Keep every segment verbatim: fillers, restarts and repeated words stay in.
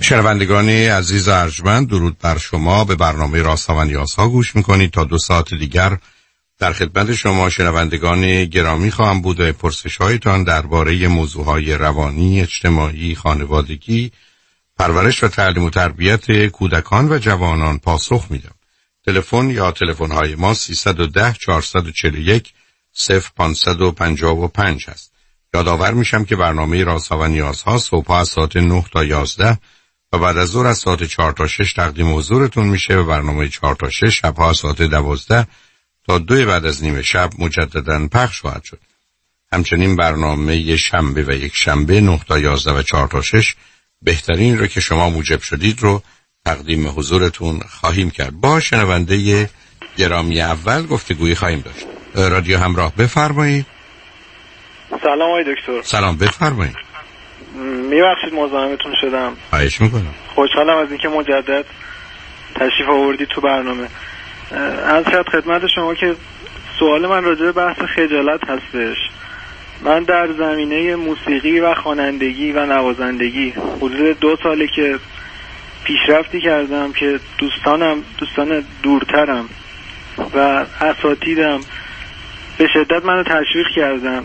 شنوندگان عزیز ارجمند، درود بر شما. به برنامه رازها و نیازها گوش میکنید. تا دو ساعت دیگر در خدمت شما شنوندگان گرامی خواهم بود و پرسش هایتان درباره موضوعهای روانی، اجتماعی، خانوادگی، پرورش و تعلیم و تربیت کودکان و جوانان پاسخ میدم. تلفن یا تلفن های ما سیصد و ده چهارصد و چهل و یک صفر پانصد و پنجاه و پنج است. یادآور میشم که برنامه رازها و نیازها صبح از ساعت نه تا یازده و بعد از ظهر از ساعت چهار تا شش تقدیم حضورتون میشه و برنامه چهار تا شش شبها از ساعت دوازده تا دو بعد از نیمه شب مجددا پخش خواهد شد. همچنین برنامه شنبه و یک شنبه نه تا یازده و چهار تا شش بهترین رو که شما موجب شدید رو تقدیم حضورتون خواهیم کرد. با شنونده گرامی اول گفتگویی خواهیم داشت. رادیو همراه، بفرمایید. سلام آقای دکتر. سلام، بفرمایید. میبخشید مزاحمتون شدم. خواهش میکنم. خوشحالم از اینکه مجدد تشریف آوردید تو برنامه. از شد خدمت شما که سوال من راجع به بحث خجالت هستش. من در زمینه موسیقی و خوانندگی و نوازندگی حدود دو ساله که پیشرفتی کردم که دوستانم دوستان دورترم و اساتیدم به شدت منو تشویق کردن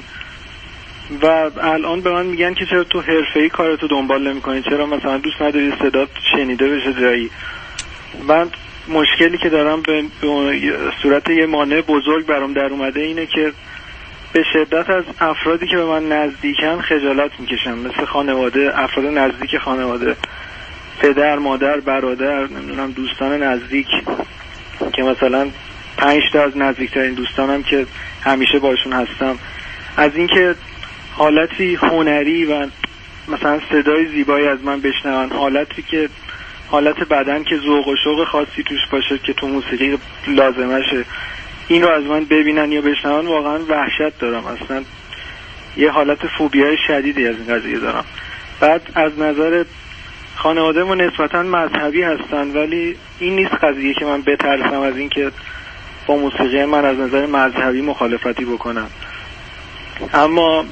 و الان به من میگن که چرا تو حرفه‌ای کارتو دنبال نمی‌کنی، چرا مثلا دوست نداری صدات شنیده بشه جایی. من مشکلی که دارم به صورت یه مانع بزرگ برام در اومده اینه که به شدت از افرادی که به من نزدیکن خجالت میکشم، مثل خانواده، افراد نزدیک خانواده، پدر، مادر، برادر، نمیدونم دوستان نزدیک که مثلا پنج تا از نزدیکترین دوستانم که همیشه باشون هستم، از اینکه حالتی هنری و مثلا صدای زیبایی از من بشنون، حالتی که حالت بدن که ذوق و شوق خاصی توش باشه که تو موسیقی لازمشه، این رو از من ببینن یا بشنون، واقعا وحشت دارم. اصلا یه حالت فوبیای شدیدی از این قضیه دارم. بعد از نظر خانواده ما نسبتا مذهبی هستن، ولی این نیست قضیه که من بترسم از این که با موسیقی من از نظر مذهبی مخالفتی بکنم، اما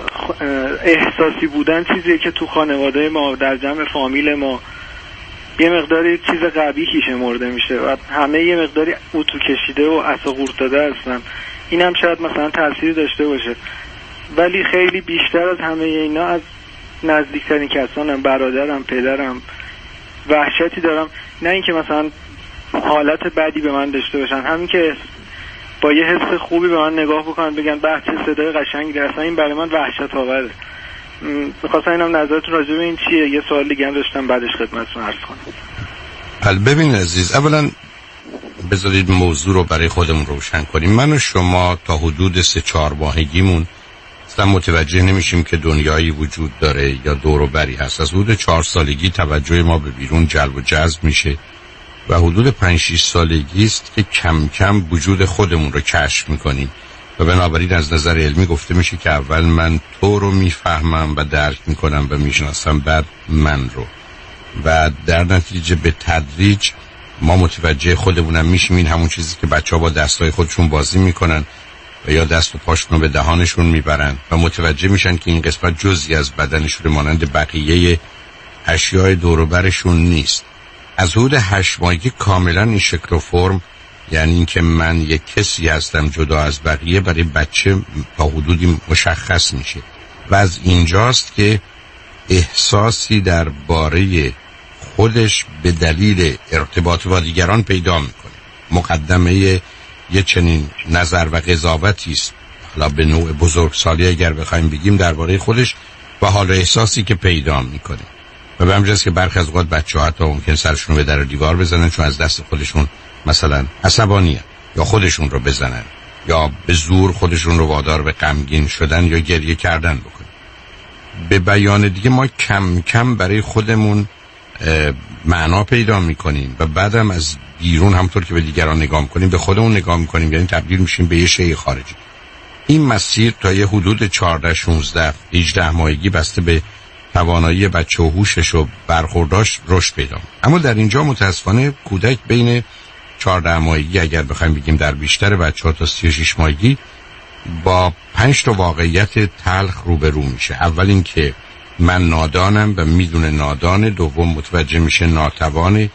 احساسی بودن چیزیه که تو خانواده ما، در جمع فامیل ما، یه مقداری چیز قبیحی شمرده میشه و همه یه مقداری اتو کشیده و عصا داده هستن. این هم شاید مثلا تأثیر داشته باشه، ولی خیلی بیشتر از همه اینا از نزدیکترین کسانم، برادرم، پدرم، وحشتی دارم. نه اینکه مثلا حالت بدی به من داشته باشن، همین که با یه حس خوبی به من نگاه بکنن، بگن به چه صدای قشنگی داره، این برای من وحشت آوره. می‌خواستم اینم نظرتون راجع به این چیه. یه سوال دیگه هم داشتم بعدش خدمتتون عرض کنم. حالا ببین عزیز، اولا بذارید موضوع رو برای خودمون روشن کنیم. من و شما تا حدود سه چهار ماهگیمون اصلا متوجه نمیشیم که دنیایی وجود داره یا دور و بری هست. از حدود چهار سالگی توجه ما به بیرون جلب و جذب میشه و حدود پنج شش سالگی است که کم کم وجود خودمون رو کشف میکنیم و بنابراین از نظر علمی گفته میشه که اول من تو رو میفهمم و درک میکنم و میشناسم، بعد من رو، و در نتیجه به تدریج ما متوجه خودمونم میشیم. این همون چیزی که بچه ها با دستای خودشون بازی میکنن و یا دست و پاشون رو به دهانشون میبرن و متوجه میشن که این قسمت جزئی از بدنشون مانند بقیه اشیاء دور و برشون نیست. از حدود هشت ماهگی کاملا این شکل و فرم، یعنی این که من یک کسی هستم جدا از بقیه، برای بچه تا حدودی مشخص میشه و از اینجاست که احساسی درباره خودش به دلیل ارتباط با دیگران پیدا میکنه. مقدمه یه چنین نظر و قضاوتی است، حالا به نوع بزرگسالی اگر بخوایم بگیم، درباره خودش و حال و احساسی که پیدا میکنه. و به همجاست که برخی از اوقات بچه‌ها حتی ممکن سرشون رو به در و دیوار بزنن چون از دست خودشون مثلا عصبانیه، یا خودشون رو بزنن، یا به زور خودشون رو وادار به غمگین شدن یا گریه کردن بکنن. به بیان دیگه ما کم کم برای خودمون معنا پیدا میکنیم و بعدم از بیرون همطور که به دیگران نگاه میکنیم به خودمون نگاه میکنیم، یعنی تبدیل میشیم به یه شی خارجی. این مسیر تا یه حدود چهارده شانزده هجده ماهگی بسته به توانایی بچه و هوشش و برخورداش رشد پیدا. اما در اینجا متاسفانه کودک بین چهارده ماهگی اگر بخوایم بگیم در بیشتر بچه‌ها تا سی و شش ماهگی با پنج تا واقعیت تلخ روبرو میشه. اول این که من نادانم و میدونه نادانه، دوم متوجه میشه ناتوانه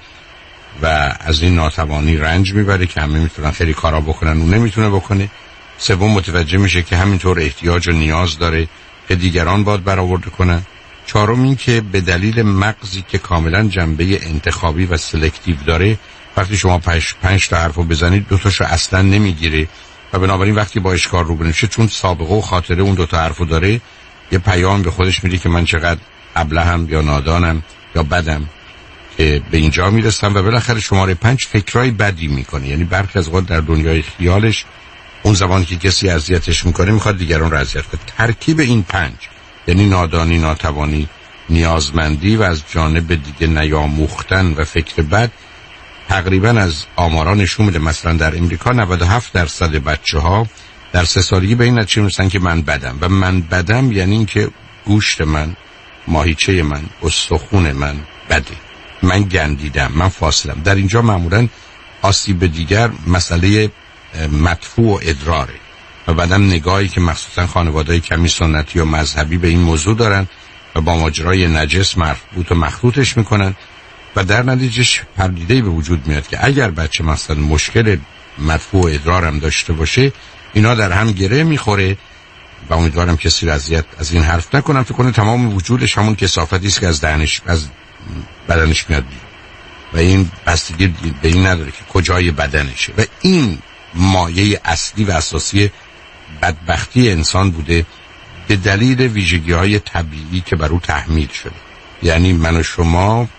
و از این ناتوانی رنج میبره که همه میتونن خیلی کارا بکنن اون نمیتونه بکنه، سوم متوجه میشه که همینطور احتیاج و نیاز داره که دیگران باید برآورده کنن، چهارم این که به دلیل مغزی که کاملا جنبه انتخابی و سلکتیو داره وقتی شما پنج, پنج تا حرفو بزنید دو تاشو اصلا نمیگیره و بنابراین وقتی با اشکار روبرو میشه چون سابقه و خاطره اون دو تا حرفو داره یه پیام به خودش میده که من چقدر ابلهم یا نادانم یا بدم که به اینجا میرسم و بالاخره شماره پنج فکرای بدی میکنه. یعنی برخی از اوقات در دنیای خیالش اون زمانی که کسی اذیتش میکنه میخواد دیگران رو اذیت کنه. ترکیب این پنج یعنی نادانی، ناتوانی، نیازمندی و از جانب دیگه نیاموختن و فکر بد تقریبا از آمارا نشون میده مثلا در امریکا نود و هفت درصد بچه ها در سه سالگی به این نتیجه میرسن که من بدم و من بدم یعنی این که گوشت من، ماهیچه من، استخون من بده، من گندیدم، من فاصلم. در اینجا معمولا آسیب دیگر مسئله مدفوع و ادراره و بعدم نگاهی که مخصوصا خانواده‌های کمی سنتی و مذهبی به این موضوع دارن و با ماجرای نجس مربوط و مخلوطش میکنن و در نتیجهش پدیده‌ای به وجود میاد که اگر بچه مثلا مشکل مدفوع و ادرارم داشته باشه اینا در هم گره میخوره و امیدوارم کسی را اذیت از این حرف نکنم فکر کنه تمام وجودش همون کثافتی است که از دهنش از بدنش میاد بیرون و این بستگی به این نداره که کجای بدنشه و این مایه اصلی و اساسی بدبختی انسان بوده به دلیل ویژگی‌های طبیعی که بر او تحمیل شده. یعنی من و شما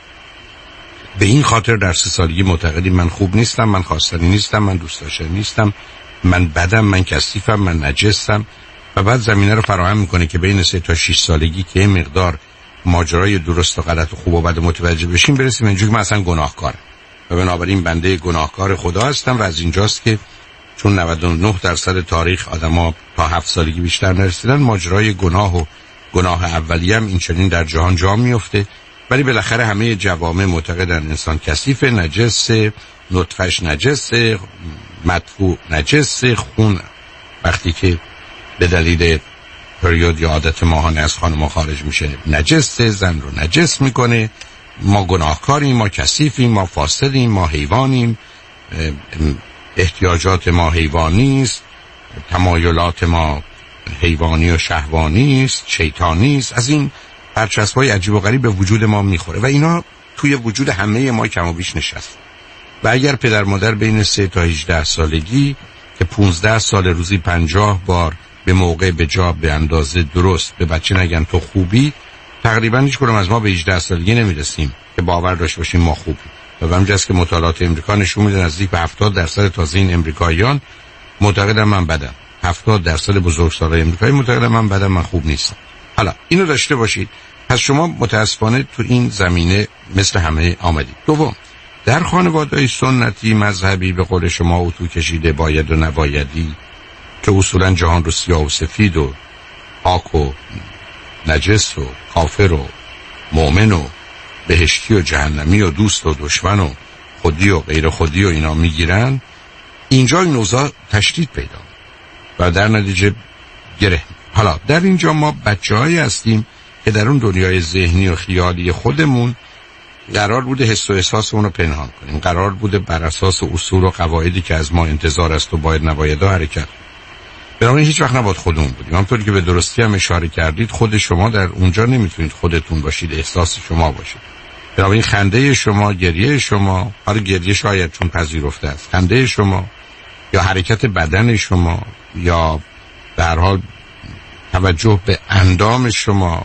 به این خاطر در سه سالگی معتقدیم من خوب نیستم، من خواستنی نیستم، من دوست داشتنی نیستم، من بدم، من کثیفم، من نجسم و بعد زمینه رو فراهم میکنه که بین سه تا شش سالگی که این مقدار ماجرای درست و غلط و خوب و بد متوجه بشیم برسیم اینجوری که من اصلا گناهکارم و بنابراین بنده گناهکار خدا هستم و از اینجاست که چون نود و نه درصد تاریخ آدما تا هفت سالگی بیشتر نرسیدن ماجرای گناه و گناه اولیه هم این چنین در جهان جا میفته ولی بالاخره همه جوامع معتقدن انسان کثیف، نجس، نطفش نجس، مدفوع نجس، خون وقتی که به دلیل پریود یا عادت ماهانه از خانم خارج میشه نجس، زن رو نجس میکنه، ما گناهکاریم، ما کثیفیم، ما فاسدیم، ما حیوانیم، احتیاجات ما حیوانی است، تمایلات ما حیوانی و شهوانی است، شیطانی است. از این برچسب‌های عجیب و غریب به وجود ما میخوره و اینا توی وجود همه ما کم و بیش نشست و اگر پدر مادر بین سه تا هجده سالگی که پونزده سال روزی پنجاه بار به موقع به جا به اندازه درست به بچه نگن تو خوبی، تقریبا هیچ کدوم از ما به هجده سالگی نمیرسیم که باور داشته باشیم ما خوبیم. و همینجاست که مطالعات امریکا نشون میده نزدیک به هفتاد درصد تازه این امریکاییان معتقدن من بدم، هفتاد درصد بزرگسالای امریکایی معتقدن من بدم، من خوب نیستم. حالا اینو داشته باشید. پس شما متاسفانه تو این زمینه مثل همه آمدید. دوم، در خانواده‌های سنتی مذهبی به قول شما اتو کشیده باید و نبایدی که اصولا جهان رو سیاه و سفید و پاک و نجس و کافر و مؤمن و بهشتی و جهنمی و دوست و دشمن و خودی و غیر خودی و اینا میگیرن، اینجا این اوضاع تشدید پیدا و در نتیجه گره. حالا در اینجا ما بچه‌هایی هستیم که در اون دنیای ذهنی و خیالی خودمون قرار بوده حس و احساسمون رو پنهان کنیم، قرار بوده بر اساس اصول و قواعدی که از ما انتظار است و باید نباید حرکت. بنابراین هیچ وقت نباید خودمون بودیم. همونطوری که به درستی هم اشاره کردید خود شما در اونجا نمیتونید خودتون باشید، احساس شما باشید. بنابراین خنده شما، گریه شما، حالا گریه شاید چون پذیرفته است، خنده شما یا حرکت بدن شما یا به هر حال توجه به اندام شما،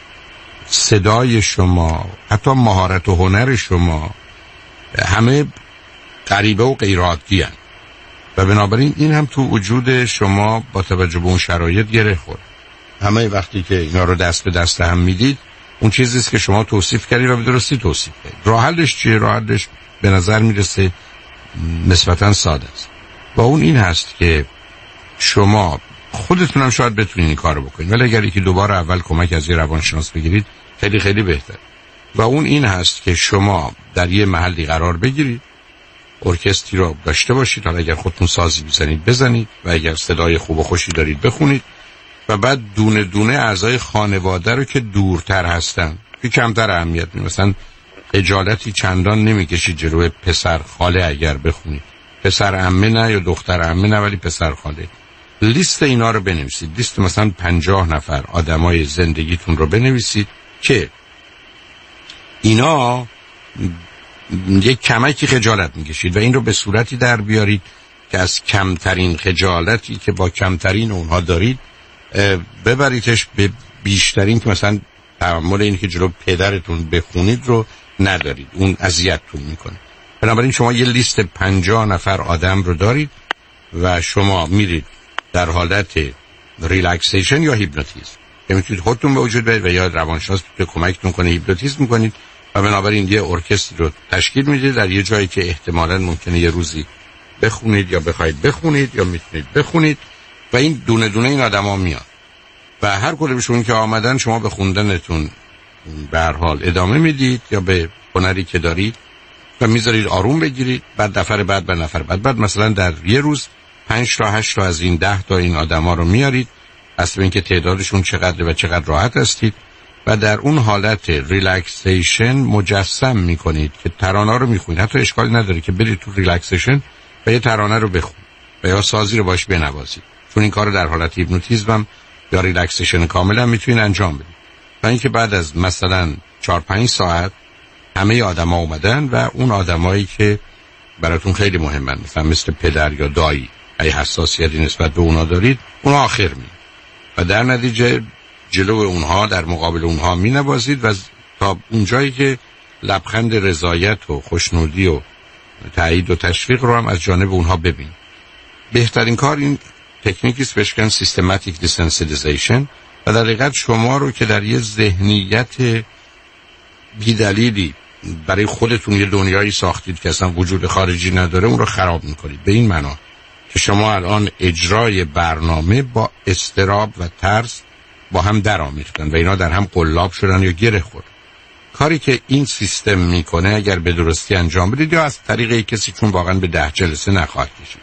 صدای شما، حتی مهارت و هنر شما همه غریبه و غیرعادی هستند و بنابراین این هم تو وجود شما با توجه به اون شرایط گره خورد. همه وقتی که اینا رو دست به دست هم میدید اون چیزی است که شما توصیف کردید و به درستی توصیف کردید. راه حلش چیه؟ راه حلش به نظر میرسه نسبتا ساده است و اون این هست که شما خودتون هم شاید بتونید این کارو بکنید ولی اگر یکی دوباره اول کمک از یه روانشناس بگیرید خیلی خیلی بهتر. و اون این هست که شما در یه محلی قرار بگیرید، ارکستری رو داشته باشید، حالا اگر خودتون سازی بزنید بزنید و اگر صدای خوب و خوشی دارید بخونید و بعد دونه دونه اعضای خانواده رو که دورتر هستن که کمتر اهمیت میدن. مثلا خجالتی چندان نمیکشید جلوی پسر خاله اگر بخونید، پسر عمه نه یا دختر عمه نه ولی پسر خاله. لیست اینا رو بنویسید، لیست مثلا پنجاه نفر آدمای زندگیتون رو بنویسید که اینا یک کمکی خجالت میکشید و این رو به صورتی در بیارید که از کمترین خجالتی که با کمترین اونها دارید ببریدش به بیشترین، که مثلا تحمل این که جلو پدرتون بخونید رو ندارید، اون اذیتتون میکنه. بنابراین شما یه لیست پنجاه نفر آدم رو دارید و شما میرید در حالت ریلکسیشن یا هیپنوتیزم که میتونید خودتون به وجود بیارید و یا روانشناس که کمکتون کنه هیپنوتیزم میکنید و بنابراین یه ارکستر رو تشکیل میدید در یه جایی که احتمالاً ممکنه یه روزی بخونید یا بخواید بخونید یا میتونید بخونید و این دونه دونه این آدما میاد و هر کدومشون که آمدن شما به خوندنتون به هر حال ادامه میدید یا به هنری که دارید و میذارید آروم بگیرید. بعد نفر بعد به نفر بعد بعد مثلا در یه روز پنج تا هشت تا از این ده تا این آدما رو میارید، اصلا اینکه تعدادشون چقدر و چقدر راحت هستید و در اون حالت ریلکسیشن مجسم میکنید که ترانه رو میخونید. حتی اشکالی نداره که برید تو ریلکسیشن و یه ترانه رو بخونید و یا سازی رو باش بنوازید، چون این کار در حالت هیپنوتیزم یا ریلکسیشن کاملا میتونید انجام بدید. و اینکه بعد از مثلا چهار پنج ساعت همه آدما اومدن و اون آدمایی که براتون خیلی مهمن، مثلا مثل پدر یا دایی، ای حساسیتی نسبت به اونا دارید، اونا آخر می و در نتیجه جلو اونها در مقابل اونها می نوازید و تا اونجایی که لبخند رضایت و خوشنودی و تایید و تشویق رو هم از جانب اونها ببین. بهترین کار این تکنیکی است بهش میگن سیستماتیک دیسنسیتیزیشن و در حقیقت شما رو که در یه ذهنیت بی‌دلیلی برای خودتون یه دنیایی ساختید که اصلا وجود خارجی نداره اون رو خراب میکنید. به این معنا که شما الان اجرای برنامه با اضطراب و ترس با هم درآمیختن و اینا در هم قلاب شدن یا گره خورد. کاری که این سیستم میکنه اگر به درستی انجام بدید یا از طریق کسی چون واقعا به ده جلسه نخواهد کشید،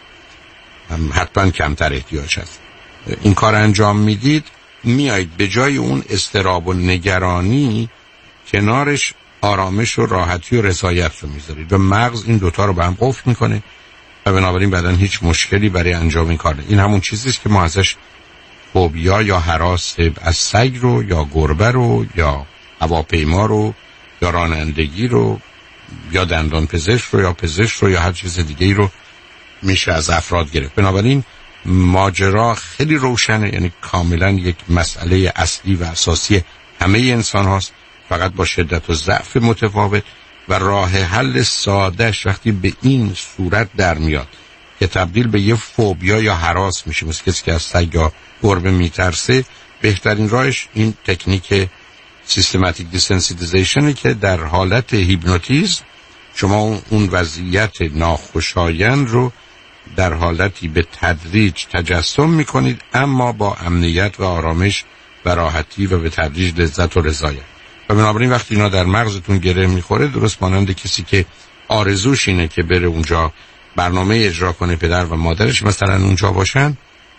حتما کمتر احتیاج هست، این کار انجام میدید، میایید به جای اون اضطراب و نگرانی کنارش آرامش و راحتی و رضایت رو میذارید و مغز این دوتا رو به هم قفل میکنه و بنابراین بعدن هیچ مشکلی برای انجام این کار نه. این همون چیزیست که ما ازش فوبیا یا هراس از سگ رو یا گربه رو یا هواپیما رو یا رانندگی رو یا دندان پزشک رو یا پزشک رو یا هر چیز دیگه‌ای رو میشه از افراد گرفت. بنابراین ماجرا خیلی روشنه، یعنی کاملا یک مسئله اصلی و اساسی همه انسان هاست، فقط با شدت و ضعف متفاوت و راه حل سادهش وقتی به این صورت در میاد که تبدیل به یه فوبیا یا هراس میشه، مثل کسی که از سگ یا گربه میترسه، بهترین راهش این تکنیک سیستماتیک دیسنسیتیزیشنه که در حالت هیپنوتیزم شما اون وضعیت ناخوشایند رو در حالتی به تدریج تجسم میکنید، اما با امنیت و آرامش و راحتی و به تدریج لذت و رضایت. و بنابراین وقتی اینا در مغزتون گره میخوره، درست مانند کسی که آرزوش اینه که بره اونجا برنامه اجرا کنه، پدر و مادرش مثلا اونجا باشن،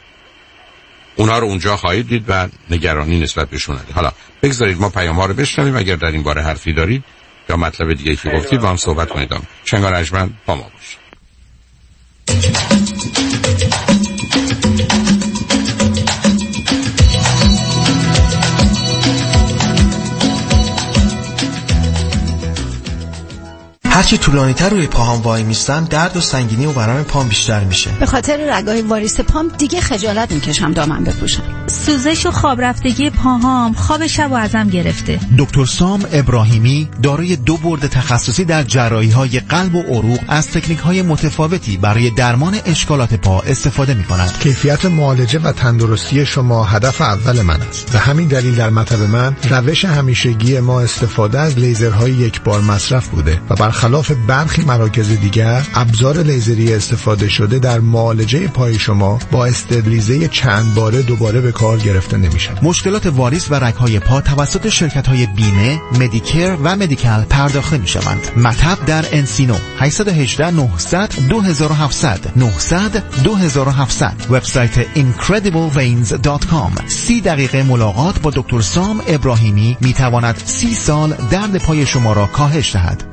اونا رو اونجا خواهید دید و نگرانی نسبت بهشون ندید. حالا بگذارید ما پیام‌ها رو بشنویم، اگر در این باره حرفی دارید یا مطلب دیگه که گفتید با هم صحبت کنید. شنگار اجمن با ما باشید. هرچی طولانی تر روی پاهام وای میستم درد و سنگینی و ورم پام بیشتر میشه. به خاطر رگای واریس پام دیگه خجالت میکشم دامن بپوشم. سوزش و خواب رفتگی پاهام خواب شب و ازم گرفته. دکتر سام ابراهیمی دارای دو برد تخصصی در جراحی‌های قلب و عروق از تکنیک‌های متفاوتی برای درمان اشکالات پا استفاده می‌کند. کیفیت معالجه و تندرستی شما هدف اول من است. به همین دلیل در مطب من روش همیشگی ما استفاده از لیزرهای یک بار مصرف بوده و برخلاف برخی مراکز دیگر ابزار لیزری استفاده شده در معالجه پای شما با استبلیزه چند باره دوباره به کار سوال گرفته نمیشن. مشکلات واریس و رگ‌های پا توسط شرکت‌های بیمه، مدیکر و مدیکال پرداخته می‌شوند. مطب در انسینو هشت یک هشت نه صفر صفر دو هفت صفر صفر نه صفر صفر دو هفت صفر صفر. وبسایت اینکردیبل وینز دات کام. سی دقیقه ملاقات با دکتر سام ابراهیمی می‌تواند سی سال درد پای شما را کاهش دهد.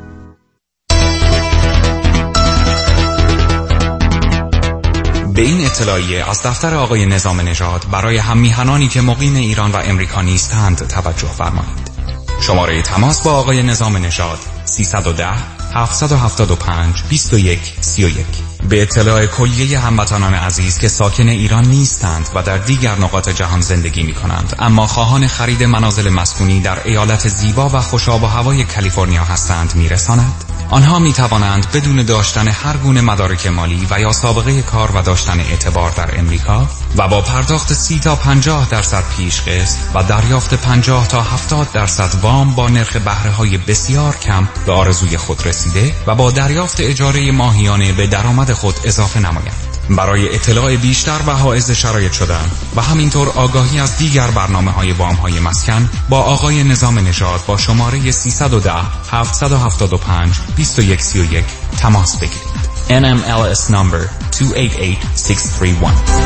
به این اطلاعیه از دفتر آقای نظام نژاد برای هم‌میهنانی که مقیم ایران و امریکا نیستند توجه فرمایید. شماره تماس با آقای نظام نژاد سیصد و ده هفتصد و هفتاد و پنج بیست و یک سی و یک. به اطلاع کلیه هموطنان عزیز که ساکن ایران نیستند و در دیگر نقاط جهان زندگی می کنند اما خواهان خرید منازل مسکونی در ایالت زیبا و خوشاب و هوای کالیفرنیا هستند میرساند. آنها می توانند بدون داشتن هر گونه مدارک مالی و یا سابقه کار و داشتن اعتبار در امریکا و با پرداخت سی تا پنجاه درصد پیش قسط و دریافت پنجاه تا هفتاد درصد وام با نرخ بهره های بسیار کم به آرزوی خود رسیده و با دریافت اجاره ماهیانه به درآمد خود اضافه نمایند. برای اطلاع بیشتر و حائز شرایط شدن و همینطور آگاهی از دیگر برنامه‌های وام‌های مسکن با آقای نظام نژاد با شماره سیصد و ده هفتصد و هفتاد و پنج بیست و یک سی و یک تماس بگیرید. ان ام ال اس number دو هشت هشت شش سه یک.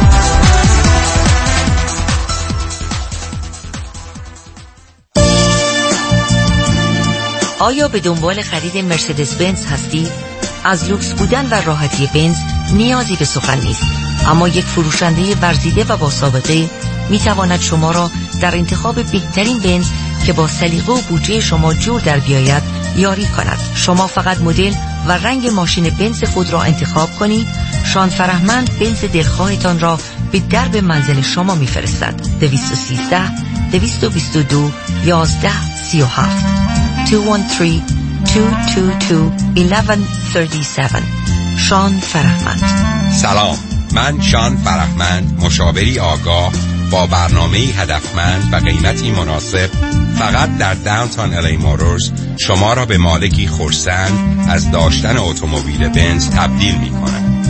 آیا به دنبال خرید مرسدس بنز هستی؟ از لوکس بودن و راحتی بنز نیازی به سخن نیست، اما یک فروشنده ورزیده و با سابقه می تواند شما را در انتخاب بهترین بنز که با سلیقه و بودجه شما جور در بیاید یاری کند. شما فقط مدل و رنگ ماشین بنز خود را انتخاب کنید. شان فرهمند بنز دلخواهتان را به درب منزل شما می فرستد. دویست و سیزده دویست و بیست و دو یازده سی و هفت دو یک سه دو دو دو یک یک سه هفت. شان فرهمند. سلام، من شان فرهمند، مشاوری آگاه با برنامه هدفمند و قیمتی مناسب فقط در داونتاون الی موتورز شما را به مالکی خرسند از داشتن اتومبیل بنز تبدیل می کنم.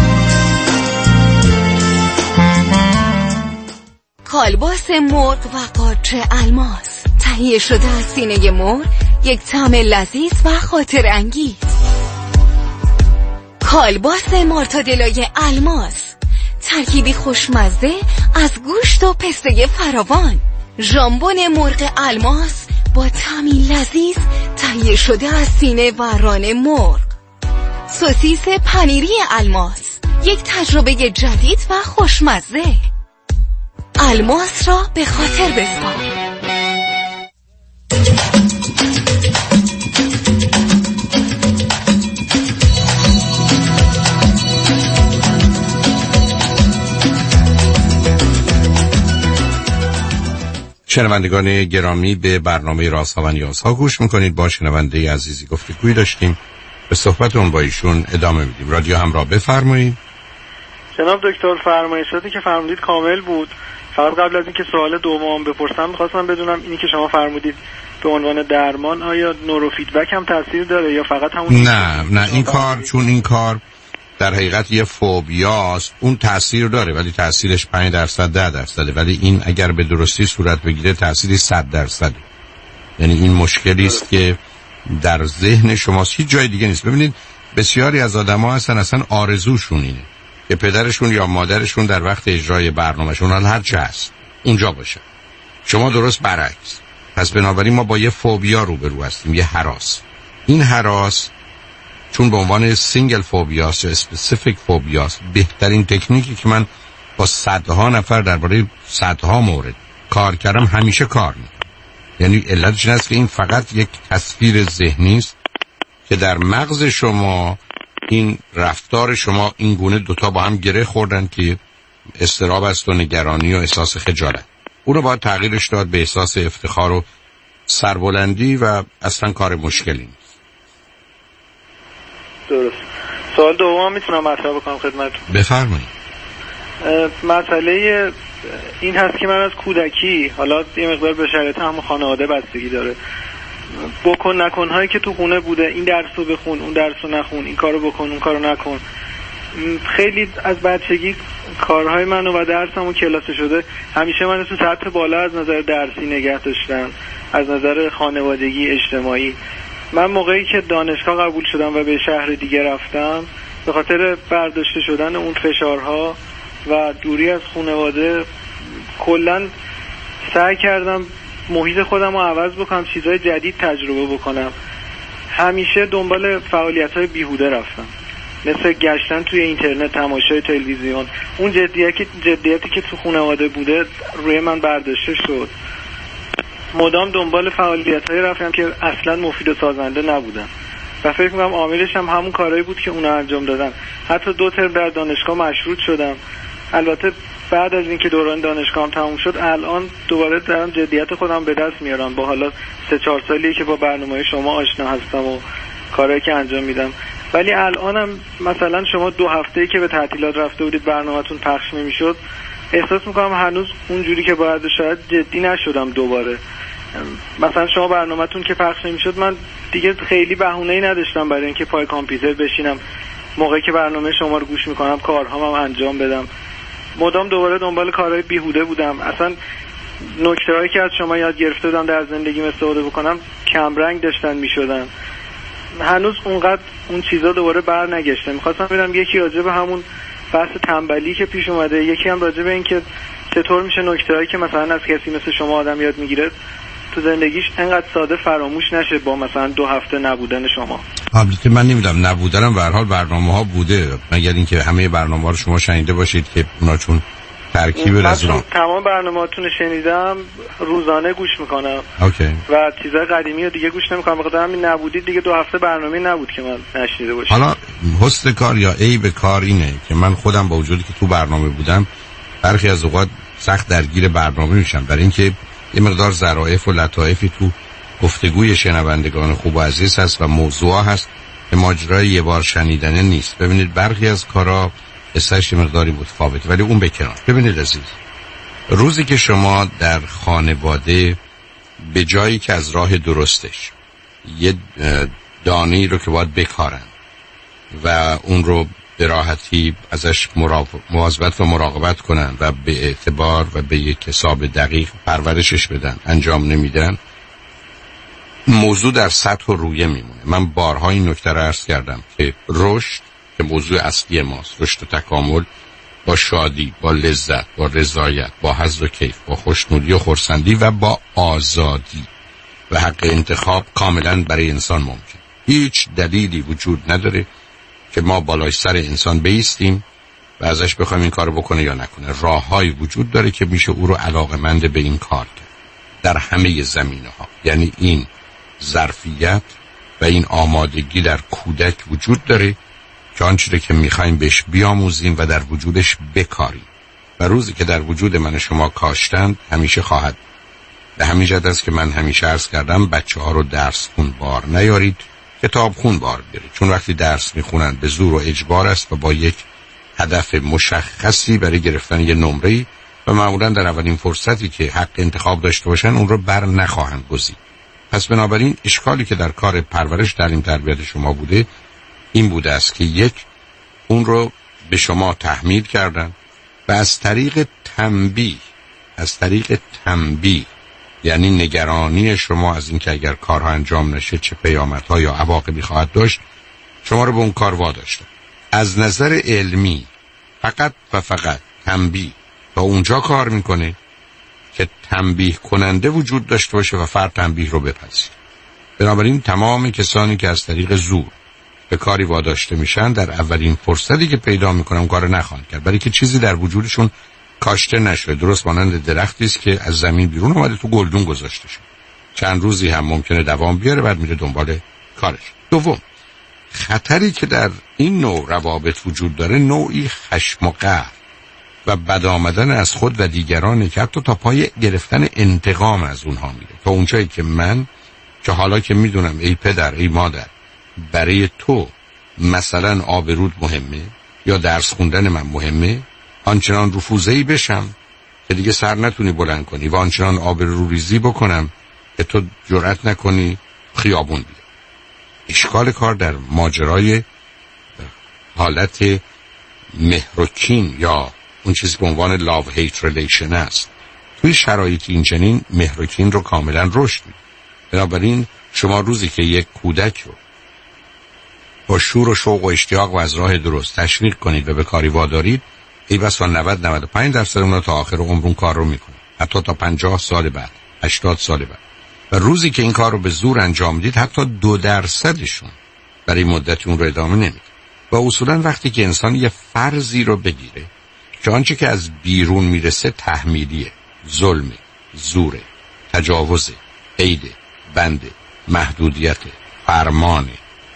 کالباس مرغ و قارچ الماس تهیه شده از سینه مرغ، یک طعم لذیذ و خاطر انگیز. کالباس مارتادلای الماس، ترکیبی خوشمزه از گوشت و پسته فراوان. ژامبون مرغ الماس با طعمی لذیذ تهیه شده از سینه و ران مرغ. سوسیس پنیری الماس، یک تجربه جدید و خوشمزه. الماس را به خاطر بسپار. شنوندگان گرامی، به برنامه رازها و نیازها گوش میکنید. با شنونده عزیزی گفتگویی داشتیم، به صحبت اون با ایشون ادامه میدیم. رادیو همراه، بفرمایید. جناب دکتر، فرمایشاتی که فرمودید کامل بود. فقط قبل از اینکه سوال دومم بپرسم می‌خواستم بدونم اینی که شما فرمودید به عنوان درمان آیا نورو فیدبک هم تاثیر داره یا فقط همون؟ نه نه این کار، چون این کار در حقیقت یه فوبیاست، اون تاثیر داره ولی تاثیرش پنج درصد ده درصده، ولی این اگر به درستی صورت بگیره تاثیری صد درصد. یعنی این مشکلی است که در ذهن شماست، هیچ جای دیگه نیست. ببینید بسیاری از آدم‌ها هستن اصلا آرزوشون اینه که پدرشون یا مادرشون در وقت اجرای برنامه‌شون هر چه هست اونجا باشه. شما درست برعکس. پس بنابراین ما با یه فوبیا روبرو هستیم، یه هراس. این هراس چون به عنوان سینگل فوبیاست یا اسپسیفیک فوبیاست، بهترین تکنیکی که من با صدها نفر درباره صدها مورد کار کردم همیشه کار میکنه. یعنی علتش این است که این فقط یک تصویر ذهنی است که در مغز شما این رفتار شما این گونه دوتا با هم گره خوردن که اضطراب است و نگرانی و احساس خجالت. او رو باید تغییرش داد به احساس افتخار و سربلندی و اصلا کار مشکلی نیست. درست. سوال دوم میتونم مطرح بکنم خدمتتون؟ بفرمایید. مسئله این هست که من از کودکی، حالا یه مقدار به شرایط هم خانواده بستگی داره، بکن نکن هایی که تو خونه بوده، این درس رو بخون، اون درس رو نخون، این کارو بکن، اون کارو نکن، خیلی از بچگی کارهای منو و درسم و کلاسه شده همیشه منو تو سطح بالا از نظر درسی نگه داشتن، از نظر خانوادگی اجتماعی. من موقعی که دانشگاه قبول شدم و به شهر دیگه رفتم به خاطر برداشته شدن اون فشارها و دوری از خانواده کلا سعی کردم محیط خودم رو عوض بکنم، چیزهای جدید تجربه بکنم. همیشه دنبال فعالیت‌های بیهوده رفتم، مثل گشتن توی اینترنت، تماشای تلویزیون. اون جدیتی جدیتی که تو خانواده بوده روی من برداشته شد. مدام دنبال فعالیت‌های رفتم که اصلا مفید و سازنده نبودن و فکر می‌کنم عاملش هم همون کارهایی بود که اونا انجام دادن. حتی دو ترم در دانشگاه مشروط شدم. البته بعد از اینکه دوران دانشگاهم تموم شد الان دوباره دارم جدیت خودم به دست میارم. با حالا سه چهار سالیه که با برنامه شما آشنا هستم و کارهایی که انجام میدم. ولی الانم مثلا شما دو هفته‌ای که به تعطیلات رفته بودید برنامه‌تون پخش نمی‌شد، احساس می‌کنم هنوز اونجوری که باید شاید جدی نشدم دوباره. مثلا شما برنامه‌تون که پخش نمی‌شد من دیگه خیلی بهونه‌ای نداشتم برای اینکه پای کامپیوتر بشینم موقعی که برنامه شما رو گوش می‌کنم کارهامم انجام بدم. مدام دوباره دنبال کارهای بیهوده بودم. اصلا نکته‌هایی که از شما یاد گرفته بودم در زندگیم استفاده بکنم کم رنگ داشتن می‌شدن. هنوز اونقدر اون چیزا دوباره بر نگشته. می‌خواستم ببینم یکی راجع به همون بحث تنبلی که پیش اومده، یکی هم راجع به این که چطور میشه نکته‌هایی که مثلا از کسی مثل شما آدم یاد میگیره تو زندگیش انقدر ساده فراموش نشه با مثلا دو هفته نبودن شما. البته من نمیدونم نبودنم به هر حال برنامه‌ها بوده، مگر اینکه همه برنامه‌ها رو شما شنیده باشید که اونا چون ترکیب رزونا. تمام برنامه‌هاتون رو شنیدم، روزانه گوش میکنم. اوکی. و چیزای قدیمی رو دیگه گوش نمیکنم. بخاطر همین نبودید دیگه دو هفته برنامه نبود که من نشنیده باشم. حالا حسن کار یا عیب کار اینه که من خودم با وجودی که تو برنامه بودم برخی از اوقات سخت درگیر برنامه میشم، برای اینکه یه مقدار ظرافت و لطایفی تو گفتگوی شنوندگان خوب و عزیز هست و موضوع هست که ماجرای یه بار شنیدنه نیست. ببینید برخی از کارا استش مقداری متفاوته، ولی اون بکنار. ببینید عزیز، روزی که شما در خانواده به جایی که از راه درستش یه دانه‌ای رو که باید بکارن و اون رو به راحتی ازش مواظبت و مراقبت کنن و به اعتبار و به یک حساب دقیق پرورشش بدن انجام نمیدن، موضوع در سطح و رویه میمونه. من بارها این نکته رو عرض کردم که رشد که موضوع اصلی ماست، رشد و تکامل با شادی، با لذت، با رضایت، با حظ و کیف، با خوشنودی و خرسندی و با آزادی و حق انتخاب کاملا برای انسان ممکن. هیچ دلیلی وجود نداره که ما بالای سر انسان بایستیم و ازش بخوایم این کارو بکنه یا نکنه. راههایی وجود داره که میشه او رو علاقمند به این کار کرد در همه زمینه‌ها. یعنی این ظرفیت و این آمادگی در کودک وجود داره که آنچه که میخوایم بهش بیاموزیم و در وجودش بکاریم و روزی که در وجود من شما کاشتند همیشه خواهد. به همین جهت است که من همیشه عرض کردم بچه ها رو درس خون بار نیارید، کتاب خون بار بیارید، چون وقتی درس میخونن به زور و اجبار است و با یک هدف مشخصی برای گرفتن یه نمره‌ای و معمولا در اولین فرصتی که حق انتخاب داشته باشن اون رو بر نخواهند گزید. پس بنابراین اشکالی که در کار پرورش تعلیم تربیت شما بوده این بوده است که یک، اون رو به شما تحمیل کردن و از طریق تنبیه از طریق تنبیه یعنی نگرانی شما از این که اگر کارها انجام نشه چه پیامدها یا عواقبی خواهد داشت شما رو به اون کار واداشتن. از نظر علمی فقط و فقط تنبیه تا اونجا کار میکنه که تنبیه کننده وجود داشته باشه و فرد تنبیه رو بپذیره. بنابراین تمام کسانی که از طریق زور به کاری واداشته میشن در اولین فرصتی که پیدا میکنن کار نخواهند کرد، برای که چیزی در وجودشون کاشته نشده. درست مانند درختی است که از زمین بیرون اومده تو گلدون گذاشته شده، چند روزی هم ممکنه دوام بیاره بعد میره دنبال کارش. دوم، خطری که در این نوع روابط وجود داره نوعی خشم و قهر و بد آمدن از خود و دیگرانه که حتی تا پای گرفتن انتقام از اونها میره. تا اونجایی که من که حالا که میدونم ای پدر ای مادر برای تو مثلا آبرود مهمه یا درس خوندن من مهمه، آنچنان رفوزه‌ای بشم که دیگه سر نتونی بلند کنی و آنچنان آبرو ریزی بکنم که تو جرأت نکنی خیابون بیای. اشکال کار در ماجرای حالت مهر و کین یا اون چیزی به عنوان لاو هیت ریلیشن است، توی شرایط این چنین مهر و کین رو کاملا رشد میده. بنابراین شما روزی که یک کودک رو با شور و شوق و اشتیاق و از راه درست تشویق کنید و به کاری وادارید، ای بسا نود نود و پنج درصد اون تا آخر عمر اون کار رو میکنه، حتی تا پنجاه سال بعد، هشتاد سال بعد. و روزی که این کار رو به زور انجام میدید، حتی دو درصدشون برای مدت اون رو ادامه نمیده. و اصولا وقتی که انسان یه فرضی رو بگیره که آنچه که از بیرون میرسه تحمیلیه، ظلم، زوره، تجاوز، قید، بند، محدودیت، فرمانه،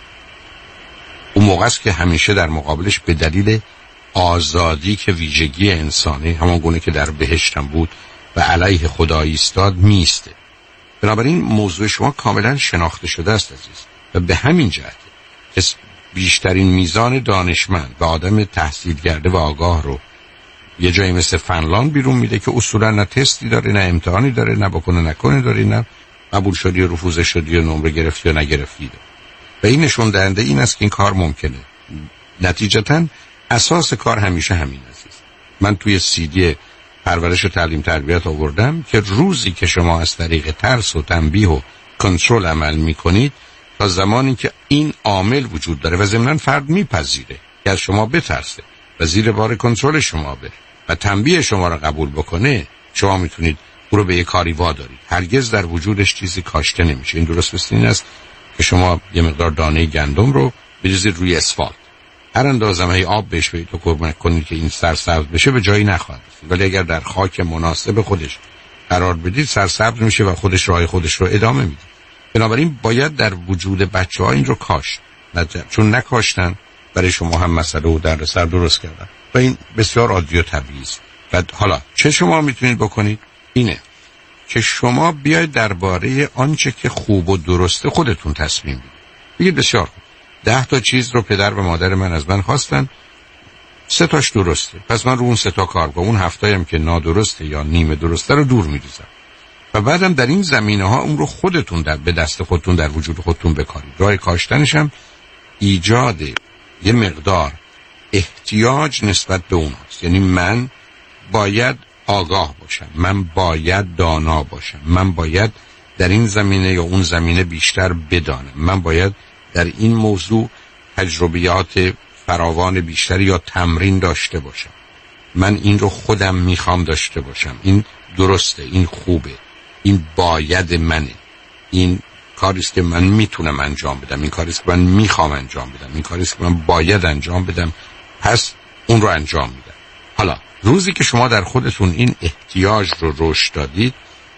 اون موقع است که همیشه در مقابلش به دلیل آزادی که ویژگی انسانی، همان گونه که در بهشتم بود و علیه خدا ایستاد، میسته. بنابراین موضوع شما کاملا شناخته شده است عزیز، و به همین جهت که بیشترین میزان دانشمند و آدم تحصیل کرده و آگاه رو یه جایی مثل فنلاند بیرون میده که اصولا نه تستی داره، نه امتحانی داره، نه بکنه نکنه داره، نه قبول شدی و رفوزه شدی و نمره گرفتی و نگرفتی داره. و این نشون دهنده این است که این کار ممکنه. نتیجتاً اساس کار همیشه همین عزیز. من توی سی دی پرورش و تعلیم تربیت آوردم که روزی که شما از طریق ترس و تنبیه و کنترل عمل میکنید، تا زمانی که این عامل وجود داره و ضمناً فرد میپذیره که از شما بترسه و زیر بار کنترل شما بره و تنبیه شما را قبول بکنه، شما میتونید او رو به یه کاری وادارید. هرگز در وجودش چیزی کاشته نمیشه. این درست مثل این است که شما یه مقدار دانه گندم رو بریزید روی اسفالت، هر اندازه هی آب بهش بدید و کمک کنید که این سرسبز بشه، به جایی نخواهد رسید. ولی اگر در خاک مناسب خودش قرار بدید، سرسبز میشه و خودش راه خودش رو ادامه میده. بنابراین باید در وجود بچه‌ها این رو کاشت، چون نکاشتن برای شما هم مسئله و دردسر درست کردن و این بسیار عادی و طبیعی است. و حالا چه شما میتونید بکنید؟ اینه که شما بیاید درباره آنچه که خوب و درسته خودتون تصمیم بگیرید. بگید بسیار خوب، ده تا چیز رو پدر و مادر من از من خواستن، سه تاش درسته، پس من رو اون سه تا کار کنم، اون هفتایی هم که نادرسته یا نیمه درسته رو دور می‌ریزم. و بعدم در این زمینه‌ها اون رو خودتون در به دست خودتون در وجود خودتون بکارید. راه کاشتنش هم ایجاد یه مقدار احتیاج نسبت به اون هست. یعنی من باید آگاه باشم، من باید دانا باشم، من باید در این زمینه یا اون زمینه بیشتر بدانم، من باید در این موضوع تجربیات فراوان بیشتری یا تمرین داشته باشم، من این رو خودم میخوام داشته باشم، این درسته، این خوبه، این باید منه، این کاریست که من میتونم انجام بدم، این کاریست که من میخوام انجام بدم، این کاریست که من باید انجام بدم، پس اون رو انجام میدم. حالا روزی که شما در خودتون این احتیاج رو رشد دادید،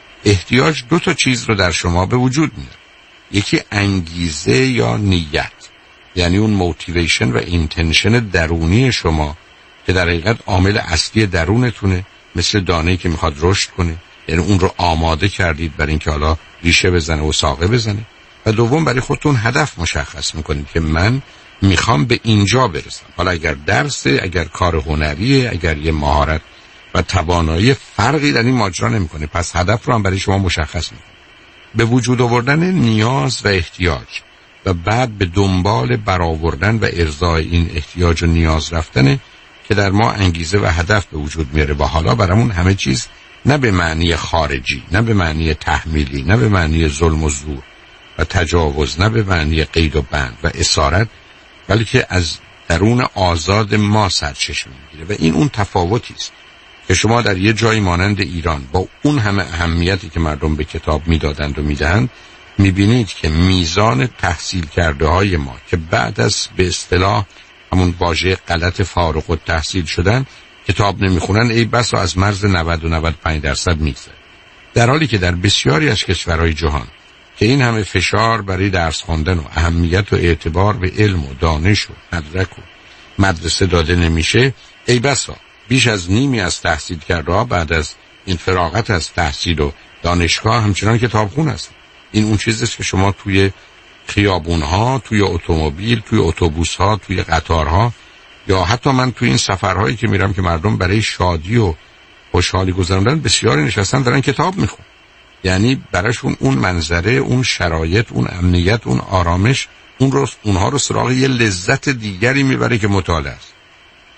احتیاج دو تا چیز رو در شما به وجود میاره. یکی انگیزه یا نیت، یعنی اون موتیویشن و اینتنشن درونی شما که در حقیقت عامل اصلی درونتونه، مثل دانه‌ای که میخواد رشد کنه، یعنی اون رو آماده کردید برای اینکه حالا ریشه بزنه و ساقه بزنه. و دوم برای خودتون هدف مشخص میکنید که من میخوام به اینجا برسم. حالا اگر درسه، اگر کار هنریه، اگر یه مهارت و توانایی، فرقی در این ماجرا نمیکنه، پس هدف رو هم برای شما مشخص میکنه. به وجود آوردن نیاز و احتیاج و بعد به دنبال برآوردن و ارضای این احتیاج و نیاز رفتنه که در ما انگیزه و هدف به وجود میاره. و حالا برامون همه چیز نه به معنی خارجی، نه به معنی تحمیلی، نه به معنی ظلم و زور و تجاوز، نه به معنی قید و بند و اسارت، بلکه از درون آزاد ما سرچشمه میگیره. و این اون تفاوتی است که شما در یه جایی مانند ایران با اون همه اهمیتی که مردم به کتاب میدادند و میدهند، میبینید که میزان تحصیل کرده های ما که بعد از به اصطلاح همون واژه غلط فارغ التحصیل شدن کتاب نمیخونن، ای بسا از مرز نود و نود و پنج درصد میگذره، در حالی که در بسیاری از کشورهای جهان که این همه فشار برای درس خواندن و اهمیت و اعتبار به علم و دانش و مدرک و مدرسه داده نمیشه، ای بسا بیش از نیمی از تحصیل کرده ها بعد از این فراغت از تحصیل و دانشگاه همچنان کتابخون هستن. این اون چیزیست که شما توی خیابون‌ها، توی اتومبیل، توی اتوبوس‌ها، توی قطارها، یا حتی من توی این سفرهایی که میرم که مردم برای شادی و خوشحالی گذراندن بسیاری نشستن دارن کتاب میخونن. یعنی براشون اون منظره، اون شرایط، اون امنیت، اون آرامش، اون رو اونها رو سراغ یه لذت دیگری میبره که مطالعه است.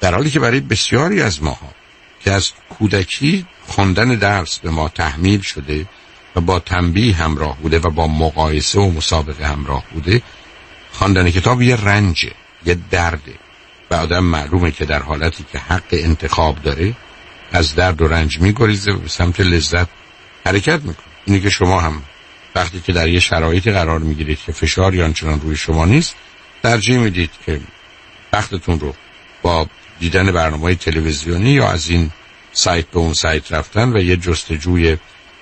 در حالی که برای بسیاری از ماها که از کودکی خواندن درس به ما تحمیل شده و با تنبیه همراه بوده و با مقایسه و مسابقه همراه بوده، خواندن کتاب یه رنجه، یه درده و آدم معلومه که در حالتی که حق انتخاب داره از درد و رنج میگریزه و به سمت لذت حرکت میکنه. اینه که شما هم وقتی که در یه شرایطی قرار میگیرید که فشار یا آنچنان روی شما نیست، ترجیح میدید که وقتتون رو با دیدن برنامه‌های تلویزیونی یا از این سایت به اون سایت رفتن و یه جستجوی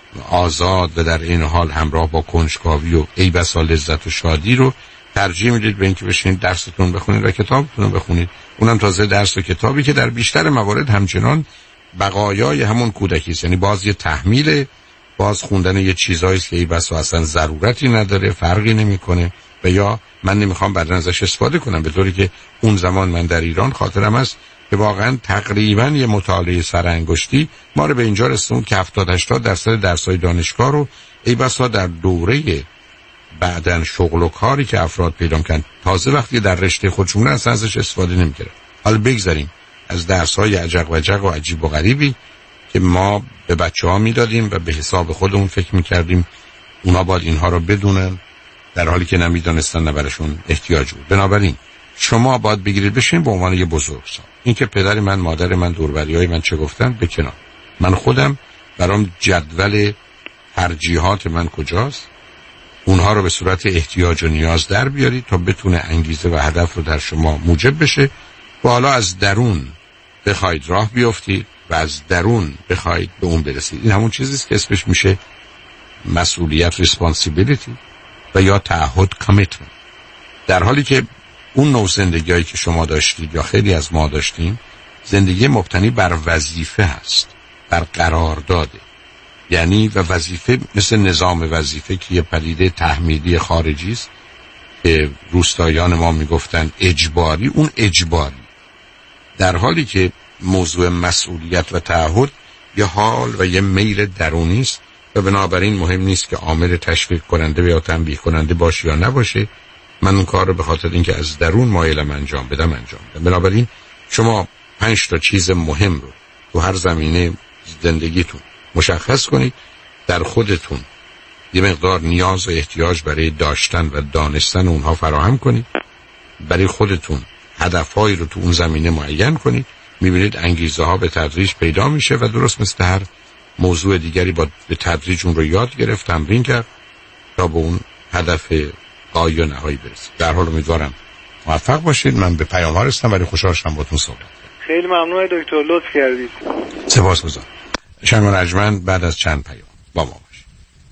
آزاد و در این حال همراه با کنجکاوی و ای بسا لذت و شادی رو ترجیح میدید به اینکه بشینید درستون بخونید و کتابتون رو بخونید. اونم تازه درس و کتابی که در بیشتر موارد همچنان بقایای همون کودکی است، یعنی باز یه تحمیل، باز خوندن یه چیزایی است که ای بسا اصلا ضرورتی نداره، فرقی نمیکنه و یا من نمیخوام بعداً ازش استفاده کنم. به طوری که اون زمان من در ایران خاطرم است که واقعا تقریبا یه مطالعه سرانگشتی ما رو به اینجا رسوند که هفتاد هشتاد درصد درس‌های دانشگاه رو ای بسا در دوره بعدن شغل و کاری که افراد پیدا کردن تازه وقتی در رشته خودشون اصلا ازش استفاده نمی‌کردن. حالا بگذاریم از درس‌های عجق و عجق و عجیب و غریبی که ما به بچه‌ها میدادیم و به حساب خودمون فکر می‌کردیم اونا باید اینها رو بدونن، در حالی که نمی‌دونستن نه براشون احتیاج بود. بنابراین شما باید بگیرید بشین به عنوان یه بزرگسال. این که پدر من، مادر من، دوروبریای من چه گفتن به کنار، من خودم برام جدول ترجیحات من کجاست، اونها رو به صورت احتیاج و نیاز در بیارید تا بتونه انگیزه و هدف رو در شما موجب بشه و حالا از درون بخواید راه بیافتید و از درون بخواید به اون برسید. این همون چیزیست که اسمش میشه مسئولیت، responsibility و یا تعهد، commitment. در حالی که اون نوع زندگی‌هایی که شما داشتید یا خیلی از ما داشتیم زندگی مبتنی بر وظیفه هست، بر قرارداده. یعنی و وظیفه مثل نظام وظیفه که یه پدیده تحمیلی خارجی است که روستاییان ما میگفتن اجباری، اون اجباری. در حالی که موضوع مسئولیت و تعهد یه حال و یه میل درونی است و بنابراین مهم نیست که عامل تشویق کننده یا تنبیه کننده باشه یا نباشه. من اون کار رو به خاطر اینکه از درون مایلم انجام بدم انجام بدم. بنابراین شما پنج تا چیز مهم رو تو هر زمینه زندگیتون مشخص کنید، در خودتون یه مقدار نیاز و احتیاج برای داشتن و دانستن اونها فراهم کنید، برای خودتون هدفهایی رو تو اون زمینه معین کنید، میبینید انگیزه ها به تدریج پیدا میشه و درست مثل هر موضوع دیگری با به تدریج اون رو یاد گرفت، تمرین کرد تا به اون هدف غایی و نهایی برسید. در حال امیدوارم موفق باشید. من به پیام ها رسیدم ولی خوشحال شدم باهاتون صحبت کردم. خیلی ممنون دکتر، لطف کردید. سپاسگزارم. شنوان رجمند بعد از چند پیام با ما باشید.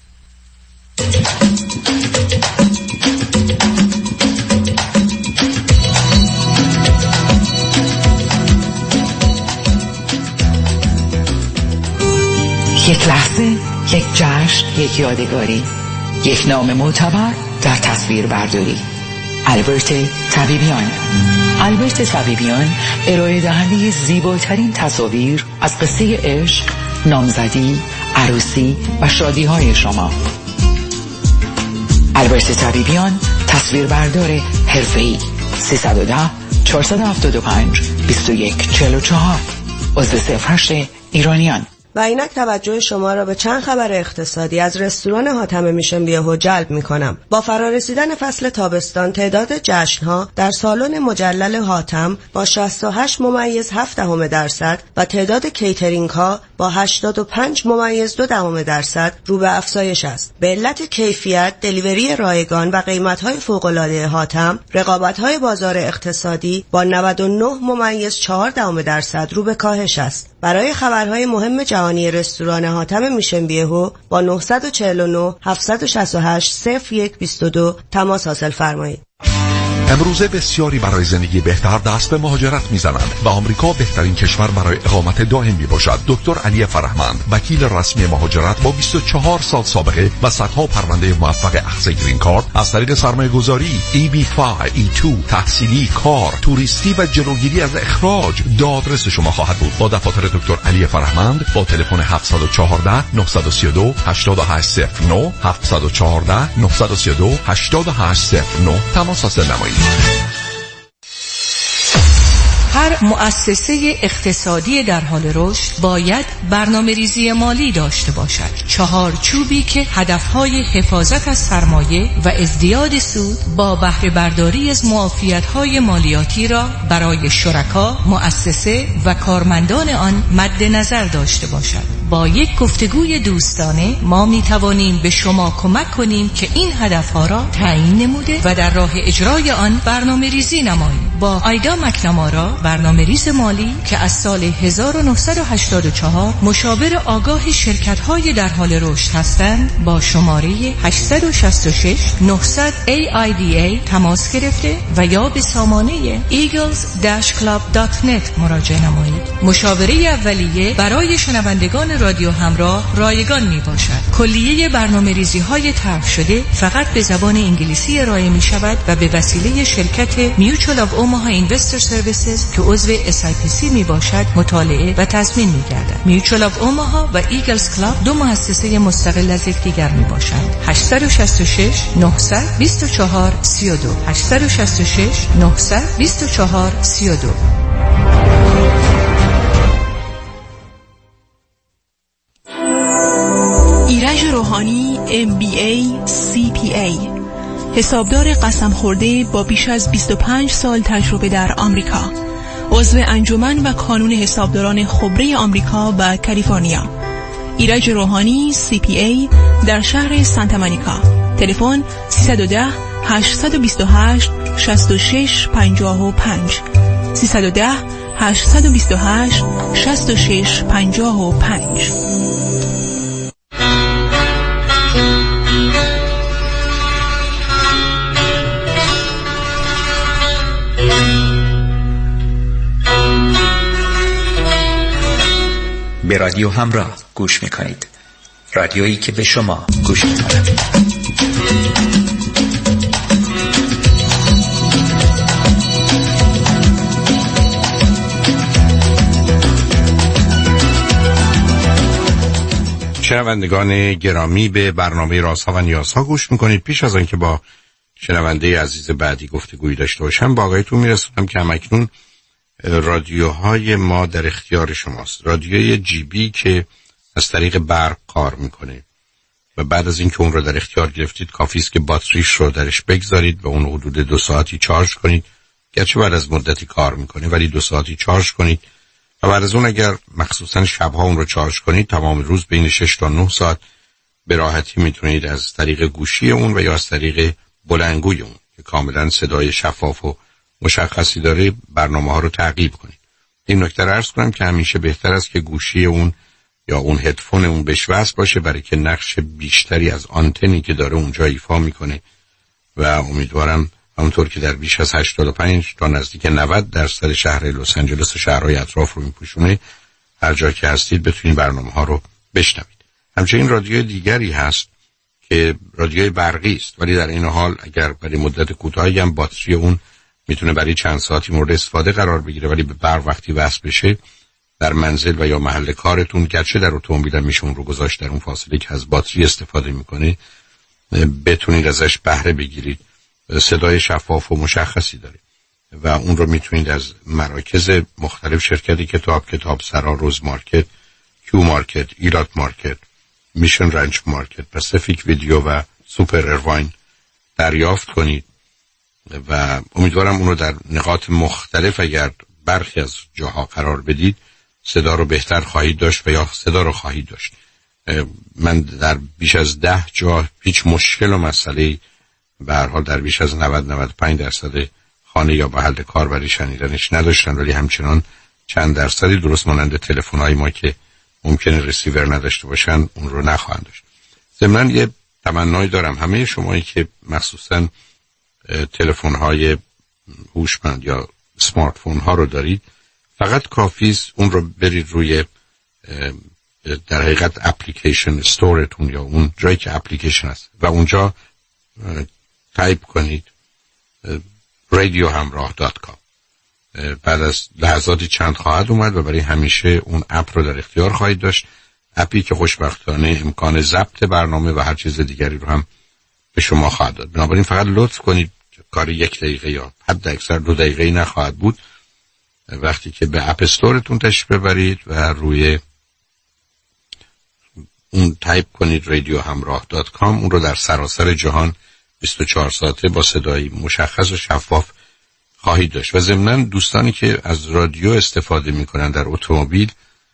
یک لحظه، یک جشن، یک یادگاری، یک نام معتبر در تصویر برداری. البرت طبیبیان. البرت طبیبیان ارائه دهنده زیباترین تصاویر از قصه عشق، نامزدی، عروسی و شادی های شما. البرت طبیبیان تصویر بردار حرفه‌ای. سیصد و ده چهارصد و هفتاد و پنج بیست و یک چهل و چهار. عضو صفر هشت ایرانیان. و اینک توجه شما را به چند خبر اقتصادی از رستوران حاتم میشن بیهو جلب می کنم. با فرارسیدن فصل تابستان تعداد جشنها در سالن مجلل حاتم با شصت و هشت ممیز هفت دهم درصد و تعداد کیترینگ ها با هشتاد و پنج ممیز دو دهم درصد رو به افزایش است. به علت کیفیت، دلیوری رایگان و قیمت های فوق العاده حاتم، رقابت های بازار اقتصادی با نود و نه ممیز چهار دهم درصد رو به کاهش است. برای خبرهای مهم جهانی رستوران حاتم میشن بیهو با نه چهار نه هفت شش هشت صفر یک دو دو تماس حاصل فرمایید. امروزه بسیاری برای زندگی بهتر دست به مهاجرت میزنند و آمریکا بهترین کشور برای اقامت دائم میباشد. دکتر علی فرهمند، وکیل رسمی مهاجرت با بیست و چهار سال سابقه و صدها پرونده موفق اخذ گرین کارت از طریق سرمایه‌گذاری، ای بی پنج، ای دو، تحصیلی، کار، توریستی و جلوگیری از اخراج دادرس شما خواهد بود. با دفاتر دکتر علی فرهمند با تلفن هفت یک چهار نه سه دو هشت هشت صفر نه هفت یک چهار نه سه دو هشت هشت صفر نه تماس حاصل نمایید. هر هر مؤسسه اقتصادی در حال رشد باید برنامه ریزی مالی داشته باشد. چهارچوبی که هدفهای حفاظت از سرمایه و ازدیاد سود با بهره برداری از معافیت‌های مالیاتی را برای شرکا، مؤسسه و کارمندان آن مد نظر داشته باشد. با یک گفتگوی دوستانه ما می توانیم به شما کمک کنیم که این هدفها را تعیین نموده و در راه اجرای آن برنامه ریزی نماییم. با آیدا مکنامارا، برنامه ریز مالی که از سال هزار و نهصد و هشتاد و چهار مشاور آگاه شرکت‌های در حال رشد هستند، با شماره هشت شش شش نه صفر صفر ای آی دی ای تماس گرفته و یا به سامانه ایگلز داش کلاب دات نت مراجعه نمایید. مشاوره اولیه برای شنوندگان رادیو همراه رایگان می باشد. کلیه برنامه ریزی های طرح شده فقط به زبان انگلیسی ارائه می شود و به وسیله شرکت میوچوال آف اوماها اینوستر سرویسز که عضو اس آی پی سی می باشد مطالعه و تضمین می گردد. میوچوال آف اوماها و ایگلز کلاب دو مؤسسه مستقل از یکدیگر می باشند. هشت شش شش نه صفر دو چهار سه دو هشت شش شش نه صفر دو چهار سه دو. ایرج روحانی ام بی ای سی پی ای، حسابدار قسم خورده با بیش از بیست و پنج سال تجربه در آمریکا، عضو انجمن و کانون حسابداران خبره آمریکا و کالیفرنیا. ایرج روحانی سی پی ای در شهر سانتا مونیکا. تلفن سیصد و ده هشتصد و بیست و هشت شصت و شش پنجاه و پنج سیصد و ده هشتصد و بیست و هشت شصت و شش پنجاه و پنج. به رادیو همراه گوش میکنید، رادیویی که به شما گوش میکنه. شنوندگان گرامی، به برنامه رازها و نیازها گوش میکنید. پیش از آنکه با شنونده عزیز بعدی گفتگویی داشته باشم، با آقایتون میرسونم که همکنون رادیوهای ما در اختیار شماست. رادیوی جیبی که از طریق برق کار میکنه و بعد از اینکه اون رو در اختیار گرفتید کافی است که باتریش رو درش بگذارید و اون حدود دو ساعتی چارج کنید، گرچه بعد از مدتی کار میکنه ولی دو ساعتی چارج کنید و بعد از اون اگر مخصوصا شبها اون رو چارج کنید تمام روز بین شش تا نه ساعت به راحتی میتونید از طریق گوشی اون و یا از طریق بلندگوی اون که کاملا صدای شفاف و مشخصی داره برنامه ها رو تعقیب کنید. این نکته رو عرض کنم که همیشه بهتر است که گوشی اون یا اون هدفون اون بهش وصل باشه، برای که نقش بیشتری از آنتنی که داره اونجا ایفا میکنه و امیدوارم همونطور که در بیش از هشتاد و پنج تا نزدیک نود درصد شهر لس آنجلس و شهرهای اطراف رو میپوشونه، هر جا که هستید بتونید برنامه ها رو بشنوید. همچنین رادیوی دیگری هست که رادیوی برقی است، ولی در این حال اگر برای مدت کوتاهی هم باتری اون میتونه برای چند ساعتی مورد استفاده قرار بگیره، ولی به برق وقتی وصل بشه در منزل و یا محل کارتون، گرچه در اتومبیل هم میشه اون رو گذاشت در اون فاصله که از باتری استفاده میکنه، بتونید ازش بهره بگیرید. صدای شفاف و مشخصی داره و اون رو میتونید از مراکز مختلف شرکتی کتاب کتاب سرا، روز مارکت، کیو مارکت، ایرات مارکت، میشن رنچ مارکت، پاسیفیک ویدیو و سوپر ارواین دریافت کنید و امیدوارم اون رو در نقاط مختلف اگر برخی از جاها قرار بدید صدا رو بهتر خواهید داشت و یا صدا رو خواهید داشت. من در بیش از ده جا هیچ مشکل و مسئله به هر حال در بیش از نود نود و پنج درصد خانه یا محل کار برای شنیدنش نداشتن، ولی همچنان چند درصدی درست مانند تلفن‌های ما که ممکنه رسیور نداشته باشن اون رو نخواهند داشت. ضمناً یه تمنایی دارم همه شمایی که مخصوصاً تلفن‌های هوشمند یا اسمارت فون ها رو دارید، فقط کافی است اون رو برید روی در حقیقت اپلیکیشن استورتون یا اون جایی که اپلیکیشن هست و اونجا تایپ کنید رادیو همراه دات کام. بعد از لحظاتی چند خواهد اومد و برای همیشه اون اپ رو در اختیار خواهید داشت، اپی که خوشبختانه امکان ضبط برنامه و هر چیز دیگری رو هم به شما خواهد داد. بنابراین فقط لطف کنید، کار یک دقیقه یا حد اکثر دو دقیقه نخواهد بود، وقتی که به اپ استورتون تشریف ببرید و روی اون تایپ کنید رادیو همراه دات کام، اون رو در سراسر جهان بیست و چهار ساعته با صدای مشخص و شفاف خواهید داشت. و ضمناً دوستانی که از رادیو استفاده میکنن در اتومبیل،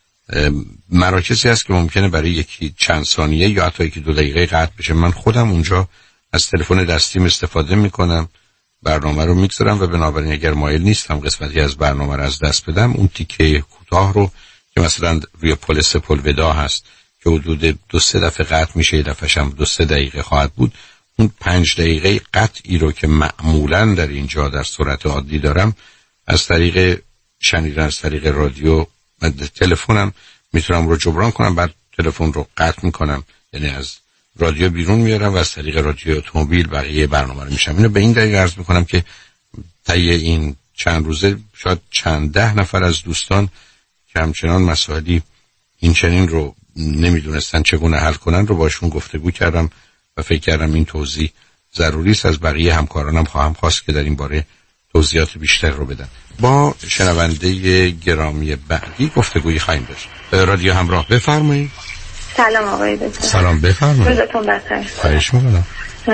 مراکزی هست که ممکنه برای یکی چند ثانیه یا حتی یکی دو دقیقه قطع بشه. من خودم اونجا از تلفن دستیم استفاده میکنم، برنامه رو میگذارم و بنابراین اگر مایل نیستم قسمتی از برنامه رو از دست بدم، اون تیکه کوتاه رو که مثلا روی پل سپولودا هست که حدود دو سه دفعه قطع میشه، یه دفعه هم دو سه دقیقه خواهد بود، اون پنج دقیقه قطعی رو که معمولا در اینجا در سرعت عادی دارم از طریق شنیدن از طریق رادیو و تلفنم میتونم رو جبران کنم. بعد تلفن رو قطع میکنم، یعنی از رادیو بیرون میارم و از طریق رادیو اتومبیل بقیه برنامه رو میشم. اینو به این دلیل عرض میکنم که طی این چند روزه شاید چند ده نفر از دوستان که همچنان مسائلی این چنین رو نمیدونستن چگونه حل کنن رو باشون گفتگو کردم و فکر کردم این توضیح ضروری است. از بقیه همکارانم خواهم خواست که در این باره توضیحات بیشتر رو بدن. با شنونده گرامی بعدی گفتگویی خواهیم داشت. رادیو همراه، بفرمایید. سلام آقای دکتر. سلام، بفرمایید. روزتون بخیر. خواهش می‌کنم.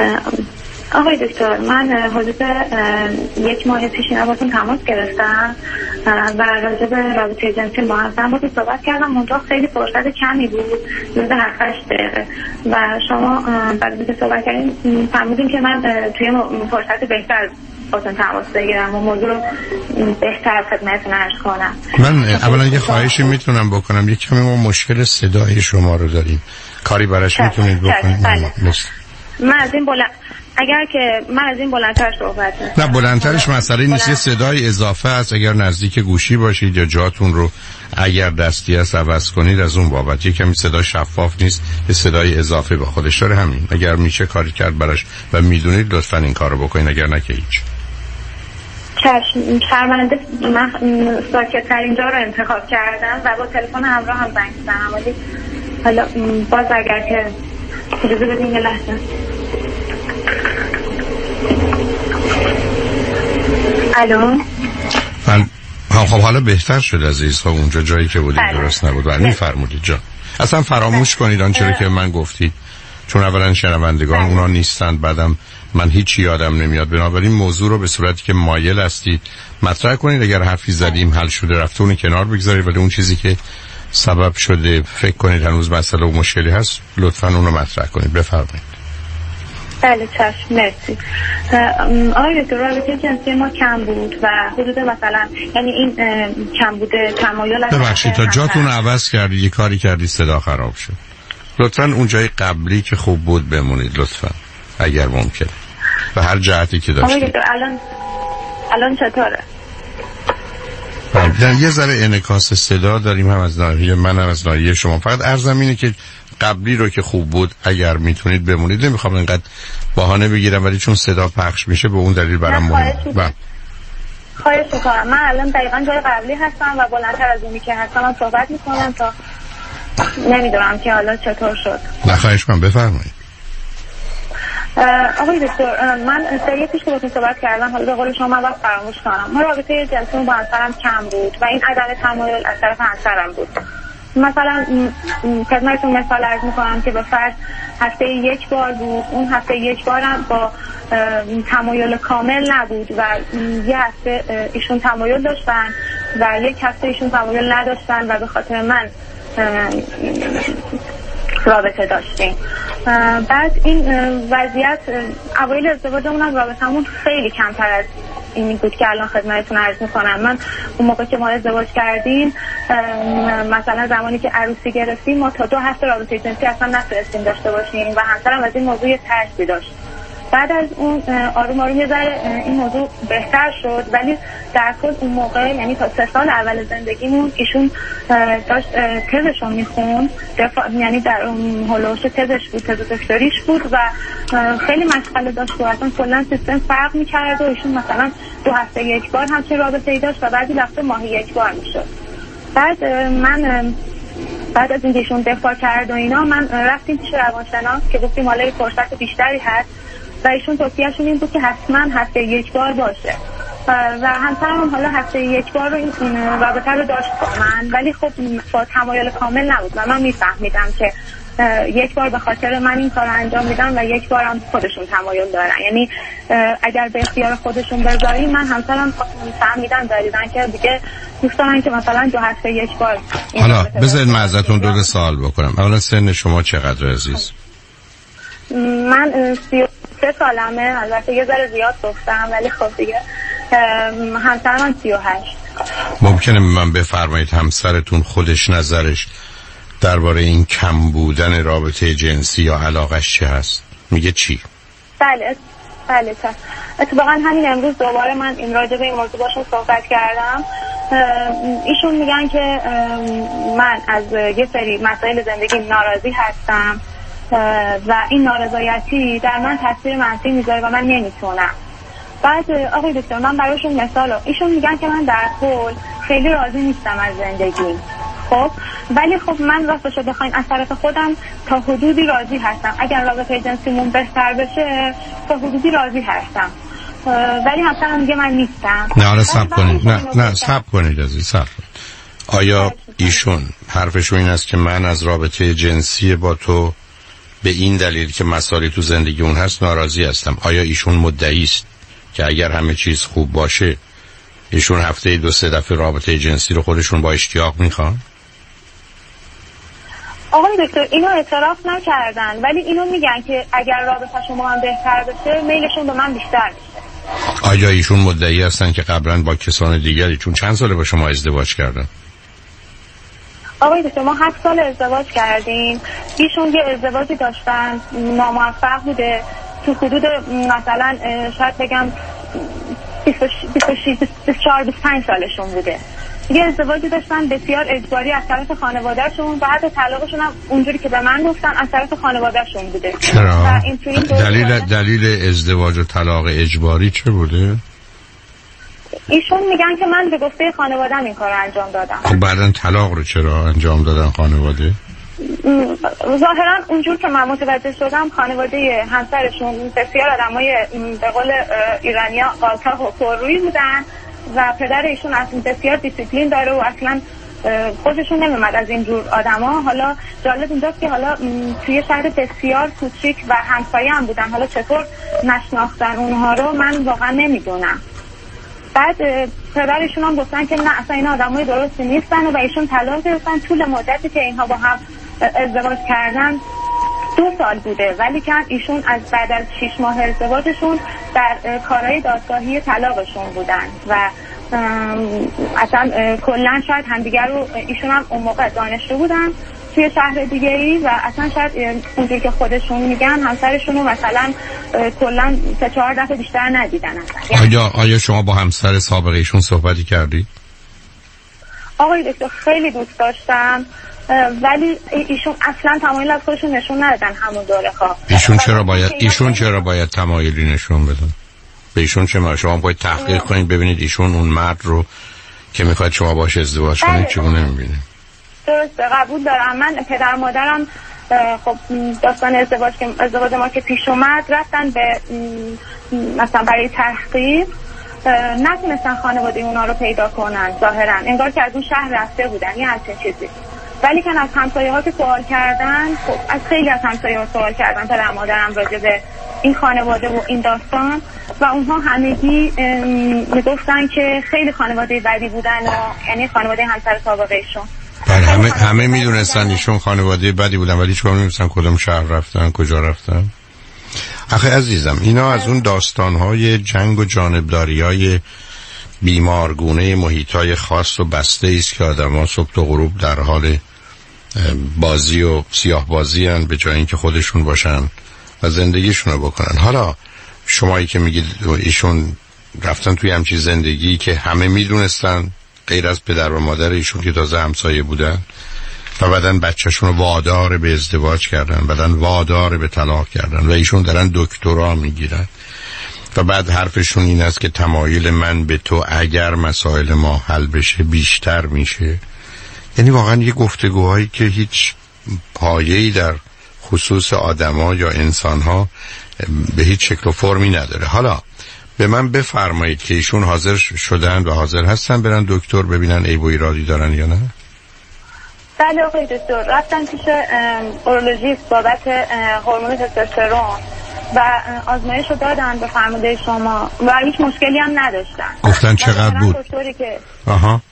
آقای دکتر، من حدود یک ماه پیش اینا باتون تماس گرفتم و راجع به رابطه جنسی ما هم باتون صحبت کردم. منطقه خیلی فرصت کمی بود، حدود هفت هشت دقیقه، و شما بعد از اینکه صحبت کردیم فهمیدیم که من توی فرصت بهتر باتون تماس بگیرم و موضوع رو بهتر خدمتتون عرض کنم. من اولا یه خواهشی میتونم بکنم، یک کمی ما مشکل صدای شما رو داریم، کاری براش میتونید بکنید؟ من از این بلند اگر که من از این بلندتر صحبت کنم. نه بلندترش مسئله نیست، یه صدای اضافه است. اگر نزدیک گوشی باشید یا جاتون رو اگر دستی است عوض کنید از اون بابت. یه کمی صدا شفاف نیست، یه صدای اضافه با خودش داره. همین اگر میشه کاری کرد براش و میدونید لطفاً این کارو بکنید، اگر نه که هیچ. چشم، شرمنده. من ساکت‌ترین جا رو انتخاب کردم و با تلفن همراه هم زنگ زدم، ولی حالا باز اگر که اجازه بدین یه لحظه. الو. خب حالا بهتر شد عزیز. خب اونجا جایی که بودید درست نبود. ولی میفرمودید جا اصلا فراموش کنید آنچه رو که من گفتید، چون اولا شنوندگان اونا نیستند، بعدم من هیچی یادم نمیاد. بنابراین موضوع رو به صورتی که مایل هستید مطرح کنید. اگر حرفی زدیم حل شده رفته اون کنار بگذارید، ولی اون چیزی که سبب شده فکر کنید هنوز مسئله و مشکلی هست لطفاً اون رو مطرح کنید. بفرمایید. بله چشم، مرسی. آقای دکتر، رابطه جنسی ما کم بود و حدود مثلا یعنی این کم بوده تمایل. ببخشید تا جاتون رو عوض کردی یه کاری کردی صدا خراب شد. لطفاً اون جای قبلی که خوب بود بمونید لطفاً اگر ممکنه، و هر جهتی که داشتید. آقای دکتر الان الان چطوره؟ یه ذره انعکاس صدا داریم، هم از ناحیه من هم از ناحیه شما. فقط عرضم اینه که قبلی رو که خوب بود اگر میتونید بمونید. نمیخوام اینقدر بهانه بگیرم، ولی چون صدا پخش میشه به اون دلیل برام مهمه. خواهش میکنم. من الان دقیقا جای قبلی هستم و بلندتر از اونی که هستم من صحبت میکنم تا نمیدونم که حالا چطور شد. نه خواهش کنم، بفرمایید. آقای دکتر، من سریع پیش که باتون صحبت کردم، حالا به قول شما من وقت فراموش کنم. من رابطه جنسیم با همسرم کم بود و این عدم تمایل از طرف همسرم بود. مثلا خدمتتون مثال عرض میکنم که به فرض هفته یک بار بود، اون هفته یک بارم با تمایل کامل نبود و یه هفته ایشون تمایل داشتن و یک هفته ایشون تمایل نداشتن و به خاطر من رابطه داشتیم. بعد این وضعیت اوایل ازدواجمون هم رابطمون خیلی کمتر از اینی بود که الان خدمتتون عرض میکنم. من اون موقع که ما ازدواج کردیم، مثلا زمانی که عروسی گرفتیم، ما تا دو هفته رابطه جنسی اصلا نتونستیم داشته باشیم و همسرم از این موضوع ترسی داشت. بعد از اون آروم آروم یه ذره این موضوع بهتر شد، ولی در کل اون موقع یعنی تا سه سال اول زندگیمون ایشون داشت تزشون میخوند، یعنی در اون هولوش تزش بود، تز دکتریش بود و خیلی مشغله داشت و اصلا کلا سیستم فرق میکرد و ایشون مثلا دو هفته یک بار همچین رابطه ای داشت و بعضی وقتا ماهی یک بار میشد. بعد من بعد از اینکه ایشون دفاع کرد و اینا، من رفتیم پیش روانشناس که گفتیم حالا فرصت بیشتری هست و ایشون توصیه‌شون این بود که حتما هفته یک بار باشه. و همسرم حالا هفته یک بار این رابطه رو داشت با من، ولی خب با تمایل کامل نبود و من میفهمیدم که یک بار به خاطر من این کار انجام میدم و یک بار هم خودشون تمایل دارن. یعنی اگر به اختیار خودشون بذاریم، من همسرم فهمیدم داریدن که دیگه دوست دارن که مثلا دو هفته یک بار. حالا بذارید من ازتون دو سوال بکنم. اولا سن شما چقدر عزیز؟ من سی و سه سالمه، البته یه ذره زیاد گفتم ولی خب دیگه همسرم من سی و هشت. ممکنه من بفرمایید همسرتون خودش نظرش درباره این کم بودن رابطه جنسی یا علاقش چه هست؟ میگه چی؟ بله بله تا اتفاقا همین امروز دوباره من این راجع به این موضوع باشون صحبت کردم. ایشون میگن که من از یه سری مسائل زندگی ناراضی هستم و این نارضایتی در من تاثیر منفی میذاره و من نمیتونم. بعد آقای دکتر من براشون مثال ایشون میگن که من در کل خیلی راضی نیستم از زندگی، خب ولی خب من راستشو بخواین از طرف خودم تا حدودی راضی هستم. اگر رابطه جنسیمون بهتر بشه تا حدودی راضی هستم، ولی همسرم میگه من نیستم. نه حالا صبر کنید، نه نه صبر کنید عزیز، صبر کنید. آیا ایشون حرفشون این است که من از رابطه جنسی با تو به این دلیل که مسائلی تو زندگی اون هست ناراضی هستم؟ آیا ایشون مدعی است که اگر همه چیز خوب باشه ایشون هفته دو سه دفعه رابطه جنسی رو خودشون با اشتیاق میخوان؟ آقای دکتر اینو اعتراف نکردن، ولی اینو میگن که اگر رابطه شما هم بهتر بشه میلشون به من بیشتر میشه. آیا ایشون مدعی هستن که قبلا با کسان دیگری، چون چند ساله با شما ازدواج کردن؟ آقای دکتر ما هفت سال ازدواج کردیم. ایشون یه ازدواجی داشتن ناموفق بوده، تو حدود مثلا شاید بگم بیست و چهار بیست و پنج سالشون بوده. یه ازدواجی داشتن بسیار اجباری از طرف خانوادهشون و حتی طلاقشون هم اونجوری که به من گفتن از طرف خانوادهشون بوده. چرا؟ دلیل دلیل ازدواج و طلاق اجباری چه بوده؟ ایشون میگن که من به گفته خانواده‌ام این کار انجام دادم. خب بعدن طلاق رو چرا انجام دادن خانواده؟ ظاهرا اونجور که من متوجه شدم خانواده همسرشون بسیار آدمای به قول ایرانی‌ها قاطع و پررویی بودن و پدر ایشون اصلا بسیار دیسیپلین داره و اصلا خودشون نمی‌اومد از اینجور آدما. حالا جالب اینجاست که حالا توی شهر بسیار کوچیک و همسایه هم بودن، حالا چطور نشناختن اونها رو من واقعا نمیدونم. بعد پدرشون هم گفتن که نه اصلا این آدمای درستی نیستن و ایشون طلاق گرفتن. طول مدتی که اینها با هم ازدواج کردن دو سال بوده، ولی که ایشون از بعد از شش ماه ازدواجشون در کارهای دادگاهی طلاقشون بودن و اصلا کلا شاید همدیگر رو ایشون هم اون موقع دانشجو بودن توی شهر دیگری و اصلا شاید اونجوری که خودشون میگن همسرشون رو مثلا کلا سه چهار دفعه بیشتر ندیدن. اصلا آیا آیا شما با همسر سابق ایشون صحبتی کردید؟ آقای دکتر خیلی دوست داشتم ولی ایشون اصلا تمایل از خودشون نشون ندادن همون دوره خواه. ایشون چرا باید ایشون چرا باید تمایلی نشون بدن؟ به ایشون چه ما شما باید تحقیق کنید ببینید ایشون اون مرد رو که میخواد شما باش ازدواج کنید چگونه میبینه. درسته قبول دارم. من پدر مادرم خب داستان ازدواج که ازدواج ما که پیش اومد رفتن به مثلا برای تحقیق نتونستن خانواده اونا رو پیدا کنن، ظاهرا انگار که از اون شهر رفته بودن یه همچین چیزی. ولی که از همسایه ها که سوال کردن، خب از خیلی از همسایه ها سوال کردن پدر مادرم راجع به این خانواده و این داستان و اونها همگی میگفتن که خیلی خانواده بدی بودن و یعنی خانواده همسر سابقهشون. بله همه همه میدونستن ایشون خانواده بدی بودن ولی چون نمیدونستن کدوم شهر رفتن کجا رفتن. آخه عزیزم اینا از اون داستان‌های جنگ و جانبداری‌های بیمارگونه محیط‌های خاص و بسته است که آدم‌ها صبح تا غروب در حال بازی و سیاه بازی هن به جای اینکه خودشون باشن و زندگیشون رو بکنن. حالا شمایی که میگید ایشون رفتن توی همچین زندگی که همه میدونستن غیر از پدر و مادر ایشون که تازه همسایه بودن و بعدن بچهشون رو وادار به ازدواج کردن، بعدن وادار به طلاق کردن و ایشون دارن دکترا میگیرن و بعد حرفشون این است که تمایل من به تو اگر مسائل ما حل بشه بیشتر میشه. یعنی واقعا یه گفتگوهایی که هیچ پایه‌ای در خصوص آدما یا انسانها به هیچ شکل و فرمی نداره. حالا به من بفرمایید که ایشون حاضر شدن و حاضر هستن برن دکتر ببینن عیب و ایرادی دارن یا نه؟ بله آقای دکتر، رفتم پیش اورولوژیست بابت هورمون تستوسترون و آزمایش رو دادن به فرموده شما و هیچ مشکلی هم نداشتن. گفتن چقدر بود؟ که آها.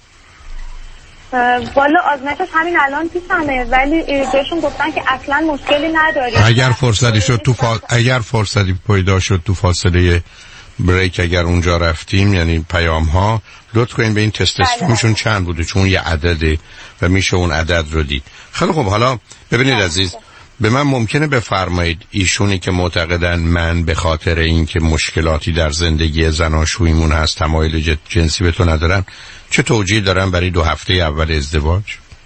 والا آزمایشش همین الان پیشمه، ولی بهشون گفتن که اصلا مشکلی نداری. اگر فرصتی شد تو فا... اگر فرصتی پیدا شد تو فاصله بریک، اگر اونجا رفتیم، یعنی پیام ها، لطف کنین به این تستوسترونشون چند بوده، چون یه عدده و میشه اون عدد رو دید. خیلی خب، حالا ببینید عزیز، به من ممکنه بفرمایید ایشونی که معتقدن من به خاطر اینکه مشکلاتی در زندگی زناشوییمون هست تمایل جنسی به تو ندارن، چه توجیه دارن برای دو هفته اول ازدواج؟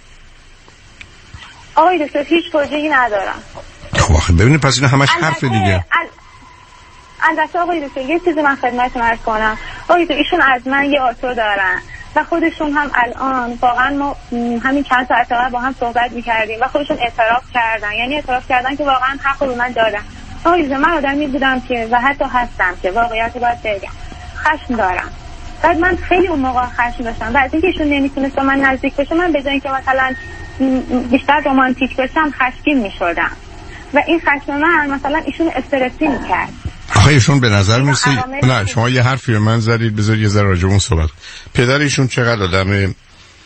آقای دکتر هیچ توجیهی ندارن. خب ببینید پس این همش حرف دیگه. البته آقای دکتر یه چیزی من خدمتتون عرض کنم. آقای دکتر ایشون از من یه آرتو دارن و خودشون هم الان واقعا ما همین چند ساعت قبل با هم صحبت می‌کردیم و خودشون اعتراف کردن، یعنی اعتراف کردن که واقعا حق رو من دارن. آقای دکتر من آدمی بودم که و حتی هستم که واقعیت باید بگم خشم دارم. بعد من خیلی اون موقع خشم داشتم و از اینکه ایشون نمیتونست با من نزدیک بشه، من به جای اینکه مثلا بیشتر رمانتیک بشم خشمگین می‌شدم و این خشم من مثلا ایشون استرسی می‌کرد. آخه ایشون به نظر میسی نه شما یه حرفی به من زدید، بذار یه ذره راجع اون صحبت. پدر ایشون چقدر آدم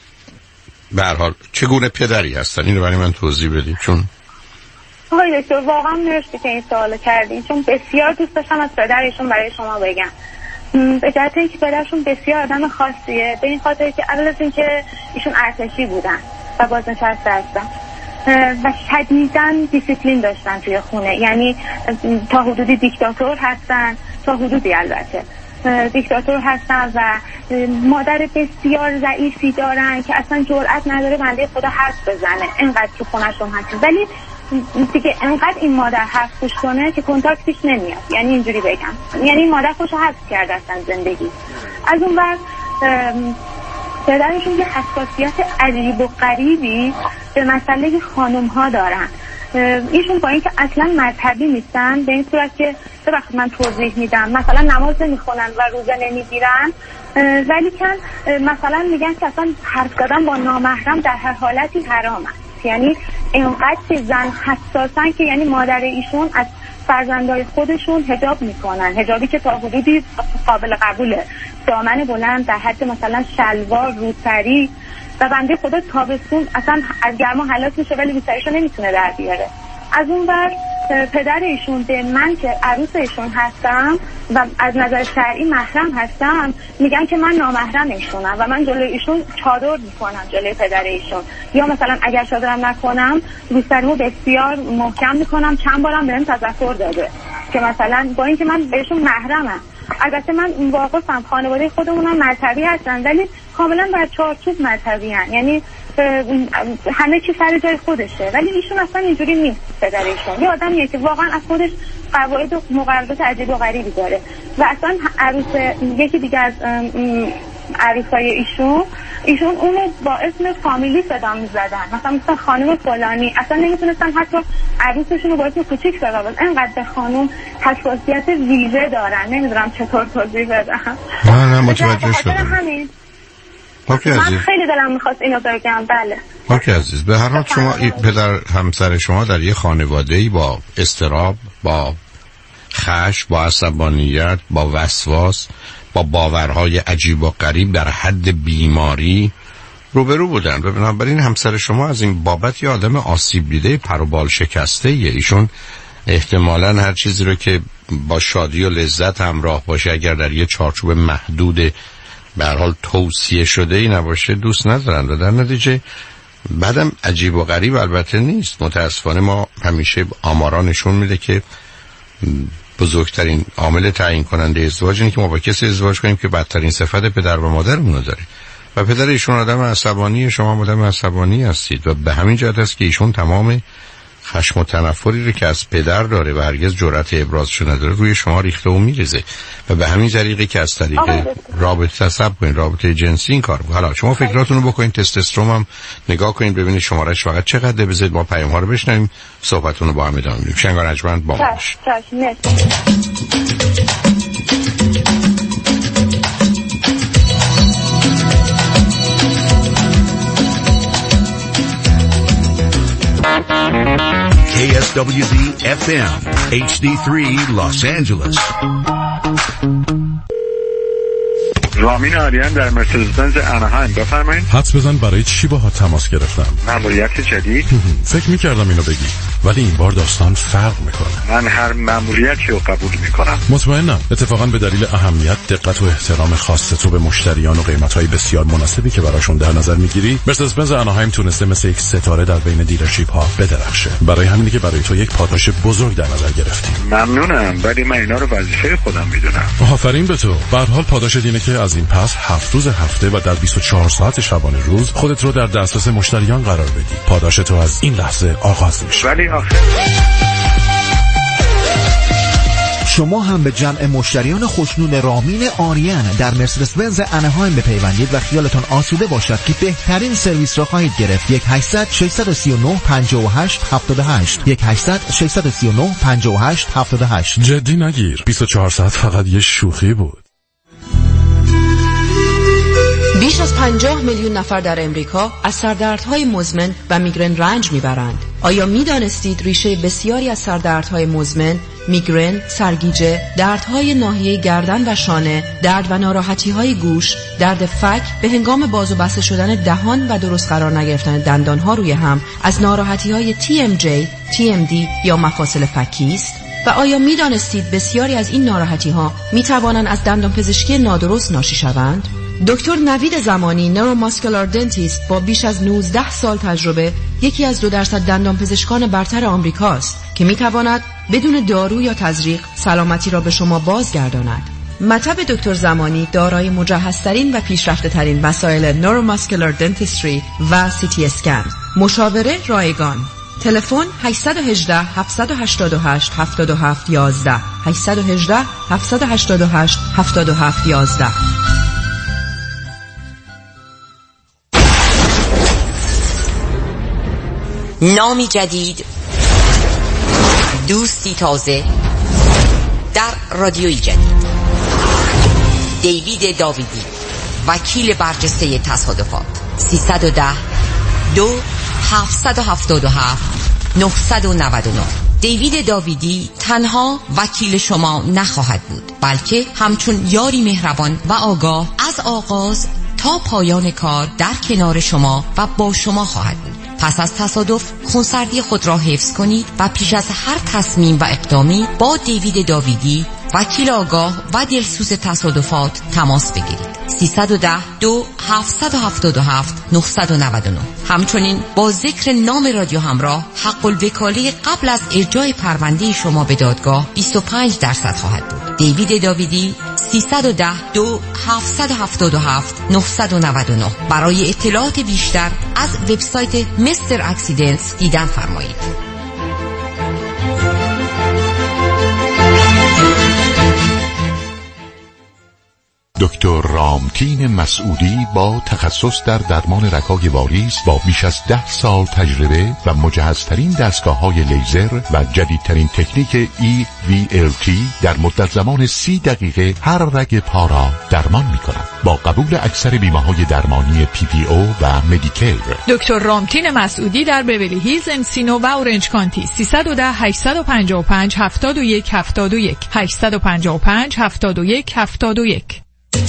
به هر حال چگونه پدری هستن؟ اینو برای من توضیح بدید. چون آقای دکتر واقعا مرسی که این سوالو کردین، چون بسیار دوست داشتم از پدرشون برای شما بگم. به جهت اینکه پدرشون بسیار آدم خاصیه، به این خاطر که اول از اینکه ایشون ارتشی بودن و بازنشسته هستن و شدیداً دیسیپلین داشتن توی خونه، یعنی تا حدودی دیکتاتور هستن، تا حدودی البته دیکتاتور هستن و مادر بسیار ضعیفی دارن که اصلا جرئت نداره بنده خدا حرف بزنه، اینقدر تو خونه‌شون هستن. ولی دیگه اینقدر این مادر حرف گوش کنه که کنتاکتش نمیاد، یعنی اینجوری بگم، یعنی این مادر خوشو حفظ کرده اصلا زندگی. از اون بعد پدرشون یه حساسیت عجیب و غریبی به مسئله خانم ها دارن. ایشون با اینکه اصلا مذهبی نیستن، به این صورت که ببخشید من توضیح میدم، مثلا نماز نمیخونن و روزه نمیگیرن، ولی کن مثلا میگن که اصلا حرف زدن با نامحرم در هر حالتی حرام است. یعنی اینقدر که زن حساسن که یعنی مادر ایشون از فرزندای خودشون حجاب میکنن، حجابی که تا حدودی قابل قبوله، دامن بلند در حد مثلا شلوار، روسری، و بنده خدا تابستون اصلا از گرما هلاک میشه ولی روسریشو نمیتونه در بیاره. از اون بر پدر ایشون به من که عروس ایشون هستم و از نظر شرعی محرم هستم میگن که من نامحرم ایشونم و من جلوی ایشون چادر میکنم جلوی پدر ایشون، یا مثلا اگر چادرم نکنم روسریمو بسیار محکم میکنم. چند بارم بهم تذکر داده که مثلا با اینکه من بهشون محرمم. البته من واقفم، خانواده خودمونم مذهبی هستن ولی کاملا بر چارچوب مذهبی هستن، یعنی همه چی سر جای خودشه، ولی ایشون اصلا اینجوری نیست. پدر ایشون یه آدمیه که واقعا از خودش قواعد و مقررات عجیب و غریبی داره و اصلا عروس یکی دیگه از عروسای ایشون ایشون اونو با اسم فامیلی صدا می‌زدن، مثلا مثلا خانم فلانی، اصلا نمیتونستن حتی عروسشون رو با اسم کوچیک صدا بزنن، انقدر به خانم حساسیت ویژه دارن. نمیدونم چطور توضیح بدم. نه نه متوجه شدم. اوکی عزیز، من خیلی دلم می‌خواست اینو بگم. بله اوکی عزیز، به هر حال شما پدر همسر شما در یه خانواده‌ای با اضطراب، با خشم، با عصبانیت، با وسواس، با باورهای عجیب و غریب در حد بیماری روبرو بودن و بنابراین همسر شما از این بابت یه آدم آسیب دیده، پر و بال شکسته ایه. ایشون احتمالاً هر چیزی رو که با شادی و لذت همراه باشه اگر در یه چارچوب محدود به هر حال توصیه شده ای نباشه دوست ندارن و در نتیجه بعدم عجیب و غریب البته نیست. متاسفانه ما همیشه آمارا نشون میده که بزرگترین عامل تعیین کننده ازدواج اینه که ما با کسی ازدواج کنیم که بدترین صفت پدر و مادرمون رو داره و پدر ایشون آدم عصبانی، شما آدم عصبانی هستید و به همین جهت است که ایشون تمام خشم و تنفری رو که از پدر داره و هرگز جرأت ابرازش نداره روی شما ریخته و میریزه و به همین طریقی که از طریق رابطه تصب کنین، رابطه جنسی این کار. حالا شما فکراتونو بکنین، تستوسترون هم نگاه کنین ببینید شمارش فقط چقدره، بذارید ما پیام ها رو بشنویم، صحبتونو با هم ادامه میدیم. شنگ ارجمند با ما باشید. دبلیو دی اف ام اچ دی سه Los Angeles. رامین آریان در مرسدس بنز اناهایم. بفرمایید. حدس بزن برای چی باهات تماس گرفتم؟ مأموریت جدید؟ فکر می‌کردم اینو بگی، ولی این بار داستان فرق میکنه. من هر مأموریتی رو قبول میکنم. مطمئنم. اتفاقا به دلیل اهمیت، دقت و احترام خاص تو به مشتریان و قیمت‌های بسیار مناسبی که براشون در نظر میگیری، مرسدس بنز اناهایم تونسته مثل یک ستاره در بین دیلرشیپ ها بدرخشه. برای همینه که برای تو یک پاداش بزرگ در نظر گرفتیم. ممنونم، ولی من اینا رو وظیفه خودم میدونم. آفرین به تو. به هر حال پاداشت اینه که از این پس هفت روز هفته و در بیست و چهار ساعت شبانه روز خودت رو در دسترس مشتریان قرار بدی. پاداش تو از این لحظه آغاز میشه. ولی آخه شما هم به جمع مشتریان خوشنود رامین آریان در مرسدس بنز اناهایم بپیوندید و خیالتان آسوده باشد که بهترین سرویس را خواهید گرفت. یک هشتصد ششصد و سی و نه پنجاه و هشت هفتاد و هشت یک هشتصد ششصد و سی و نه پنجاه و هشت هفتاد و هشت. جدی نگیر، بیست و چهار ساعت فقط یه شوخی بود. بیش از پنجاه میلیون نفر در امریکا از سردردهای مزمن و میگرن رنج میبرند. آیا میدانستید ریشه بسیاری از سردردهای مزمن، میگرن، سرگیجه، دردهای ناحیه گردن و شانه، درد و ناراحتی‌های گوش، درد فک به هنگام باز و بسته شدن دهان و درست قرار نگرفتن دندانها روی هم از ناراحتی‌های تی ام جی، تی ام دی یا مفاصل فکی است؟ و آیا میدانستید بسیاری از این ناراحتی‌ها میتوانند از دندانپزشکی نادرست ناشی شوند؟ دکتر نوید زمانی، نوروماسکولار دنتیست با بیش از نوزده سال تجربه، یکی از دو درصد دندانپزشکان برتر آمریکاست که میتواند بدون دارو یا تزریق سلامتی را به شما بازگرداند. مطب دکتر زمانی دارای مجهزترین و پیشرفته‌ترین وسایل نوروماسکولار دنتیستری و سی تی اسکن. مشاوره رایگان. تلفن هشت یک هشت، هفت هشت هشت، هفت هفت یک یک هشت یک هشت، هفت هشت هشت، هفت هفت یک یک. نامی جدید، دوستی تازه در رادیوی جدید. دیوید داویدی، وکیل برجسته تصادفات. سیصد و ده دو هفتصد و هفتاد و هفت نهصد و نود و نه. دیوید داویدی تنها وکیل شما نخواهد بود، بلکه همچون یاری مهربان و آگاه از آغاز تا پایان کار در کنار شما و با شما خواهد بود. پس از تصادف خونسردی خود را حفظ کنید و پیش از هر تصمیم و اقدامی با دیوید داویدی، وکیل آگاه و دلسوز تصادفات تماس بگیرید. سیصد و ده دو هفتصد و هفتاد و هفت نهصد و نود و نه. همچنین با ذکر نام رادیو همراه، حق الوکاله قبل از ارجاع پرونده شما به دادگاه بیست و پنج درصد خواهد بود. دیوید داویدی، سیصد و ده دو هفتصد و هفتاد و هفت نهصد و نود و نه. برای اطلاعات بیشتر از وبسایت مستر اکسیدنتس دیدن فرمایید. دکتر رامتین مسعودی با تخصص در درمان رگ‌های واریس با بیش از ده سال تجربه و مجهزترین دستگاه‌های لیزر و جدیدترین تکنیک ای وی ال تی در مدت زمان سی دقیقه هر رگ پا را درمان می‌کند. با قبول اکثر بیمه‌های درمانی پی پی او و مدیکر. دکتر رامتین مسعودی در بیولی هیلز، انسینو و اورنج کانتی. سیصد و ده هشتصد و پنجاه و پنج هفتاد و یک هفتاد و یک هشتصد و پنجاه و پنج هفتاد و یک هفتاد و یک.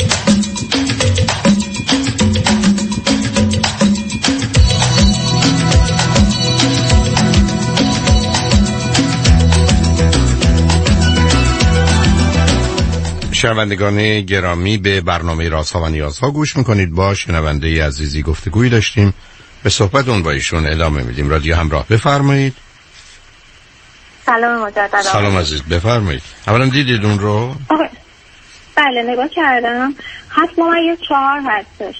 شنوندگان گرامی، به برنامه رازها و نیازها گوش میکنید. با شنونده عزیزی گفتگویی داشتیم، به صحبت اون با ایشون ادامه میدیم. رادیو همراه، بفرمایید. سلام مجدد. سلام عزیز، بفرمایید. اولا دیدید اون رو؟ آه. بله نگاه کردم. هفت ممیز چهار هستش.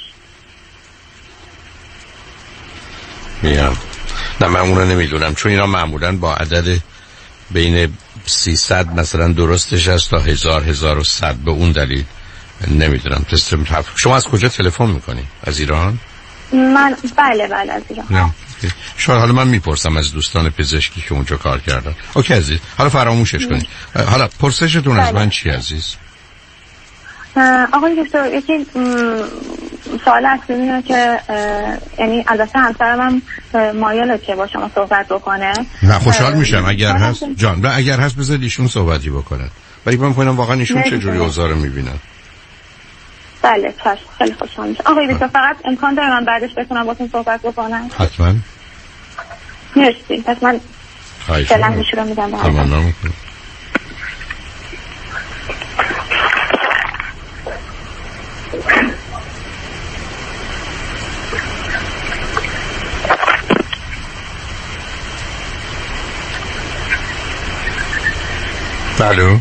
میام. نه من اون رو نمیدونم، چون اینا معمولاً با عدد بین سیصد مثلا درستش هست تا هزار هزار و صد، به اون دلیل نمیدونم. شما از کجا تلفن میکنی؟ از ایران؟ من بله بله از ایران. نه شاید حالا من میپرسم از دوستان پزشکی که اونجا کار کردن. اوکی عزیز، حالا فراموشش کنید. حالا پرسشتون از من چی عزیز؟ آقای دکتر، یکی سوال اصلی اینه که یعنی البته همسرم هم مایله که با شما صحبت بکنه. نه خوشحال میشم اگر هست جان، نه اگر هست بذار ایشون صحبتی بکنن. ولی من میگم واقعا ایشون چه جوری اوضاع رو میبینن. بله چشم، خیلی خوشحال میشم. آقای بیتا فقط امکان داره من بعدش بتونم باهاتون صحبت بکنم؟ حتما. مرسی. پس من فعلا میشه رو میدم به تمام. الو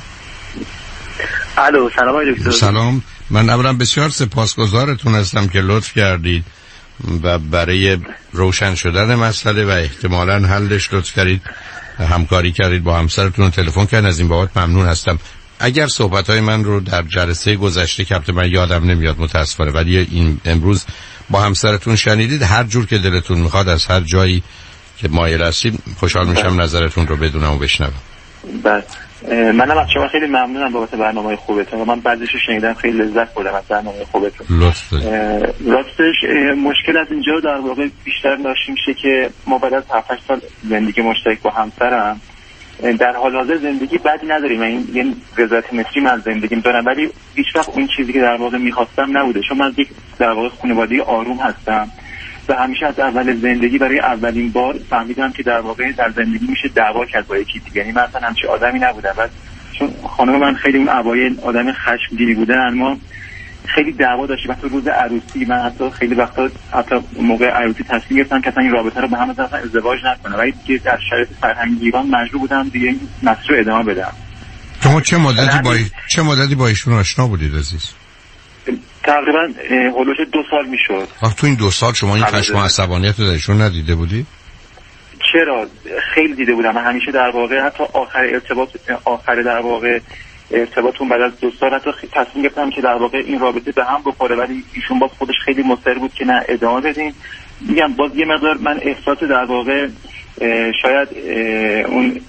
الو سلام آقای دکتر. سلام، من اولا بسیار سپاسگزارتون هستم که لطف کردید و برای روشن شدن مسئله و احتمالاً حلش لطف کردید، همکاری کردید با همسرتون، تلفن کردن، از این بابت ممنون هستم. اگر صحبت‌های من رو در جلسه گذشته که من یادم نمیاد متأسفانه، ولی این امروز با همسرتون شنیدید، هر جور که دلتون میخواد از هر جایی که مایل هستید خوشحال میشم نظرتون رو بدونم و بشنوم. بله منم از شما خیلی ممنونم بابت برنامه خوبتون و من بعضیش رو شنیدم خیلی لذت بردم از برنامه خوبتون. لطف راستش مشکل از اینجا در واقع بیشتر ناشی میشه که ما بعد از هفت هشت سال زندگی مشترک با همسرم در حال حاضر زندگی بدی نداریم. من یه رضایت نسبی من از زندگیم دارم، ولی هیچ وقت اون چیزی که در واقع میخواستم نبوده، چون من یک در واقع خانواده آروم هستم و همیشه از اول زندگی برای اولین بار فهمیدم که در واقع در زندگی میشه دعوا کرد با یکی دیگه. یعنی من اصلا همچین آدمی نبودم و چون خانم من خیلی اون اوایل آدم خشمگینی بودن، ما خیلی دعوا داشتیم. وقتی روز عروسی من حتی خیلی وقتا حتی موقع عروسی تصمیم گرفتم که اصلا این رابطه رو به هم اصلا ازدواج نکنم، ولی دیگه در شرایط فرهنگی ایران مجبور بودم دیگه این مسیر رو ادامه بدم. شما چه مدتی با چه مدتی با ایشون آشنا بودید عزیز؟ تقریبا هولوش دو سال میشد. آخه تو این دو سال شما این خشم و عصبانیت رو درشون ندیده بودی؟ چرا؟ خیلی دیده بودم. من همیشه در واقع حتی آخر ارتباط آخر در واقع ارتباطون بعد از دو سال حتی تصمیم گرفتم که در واقع این رابطه به هم بخوره، ولی ایشون باز خودش خیلی مصر بود که نه ادامه بدین. میگم باز یه مقدار من احساس در واقع شاید اون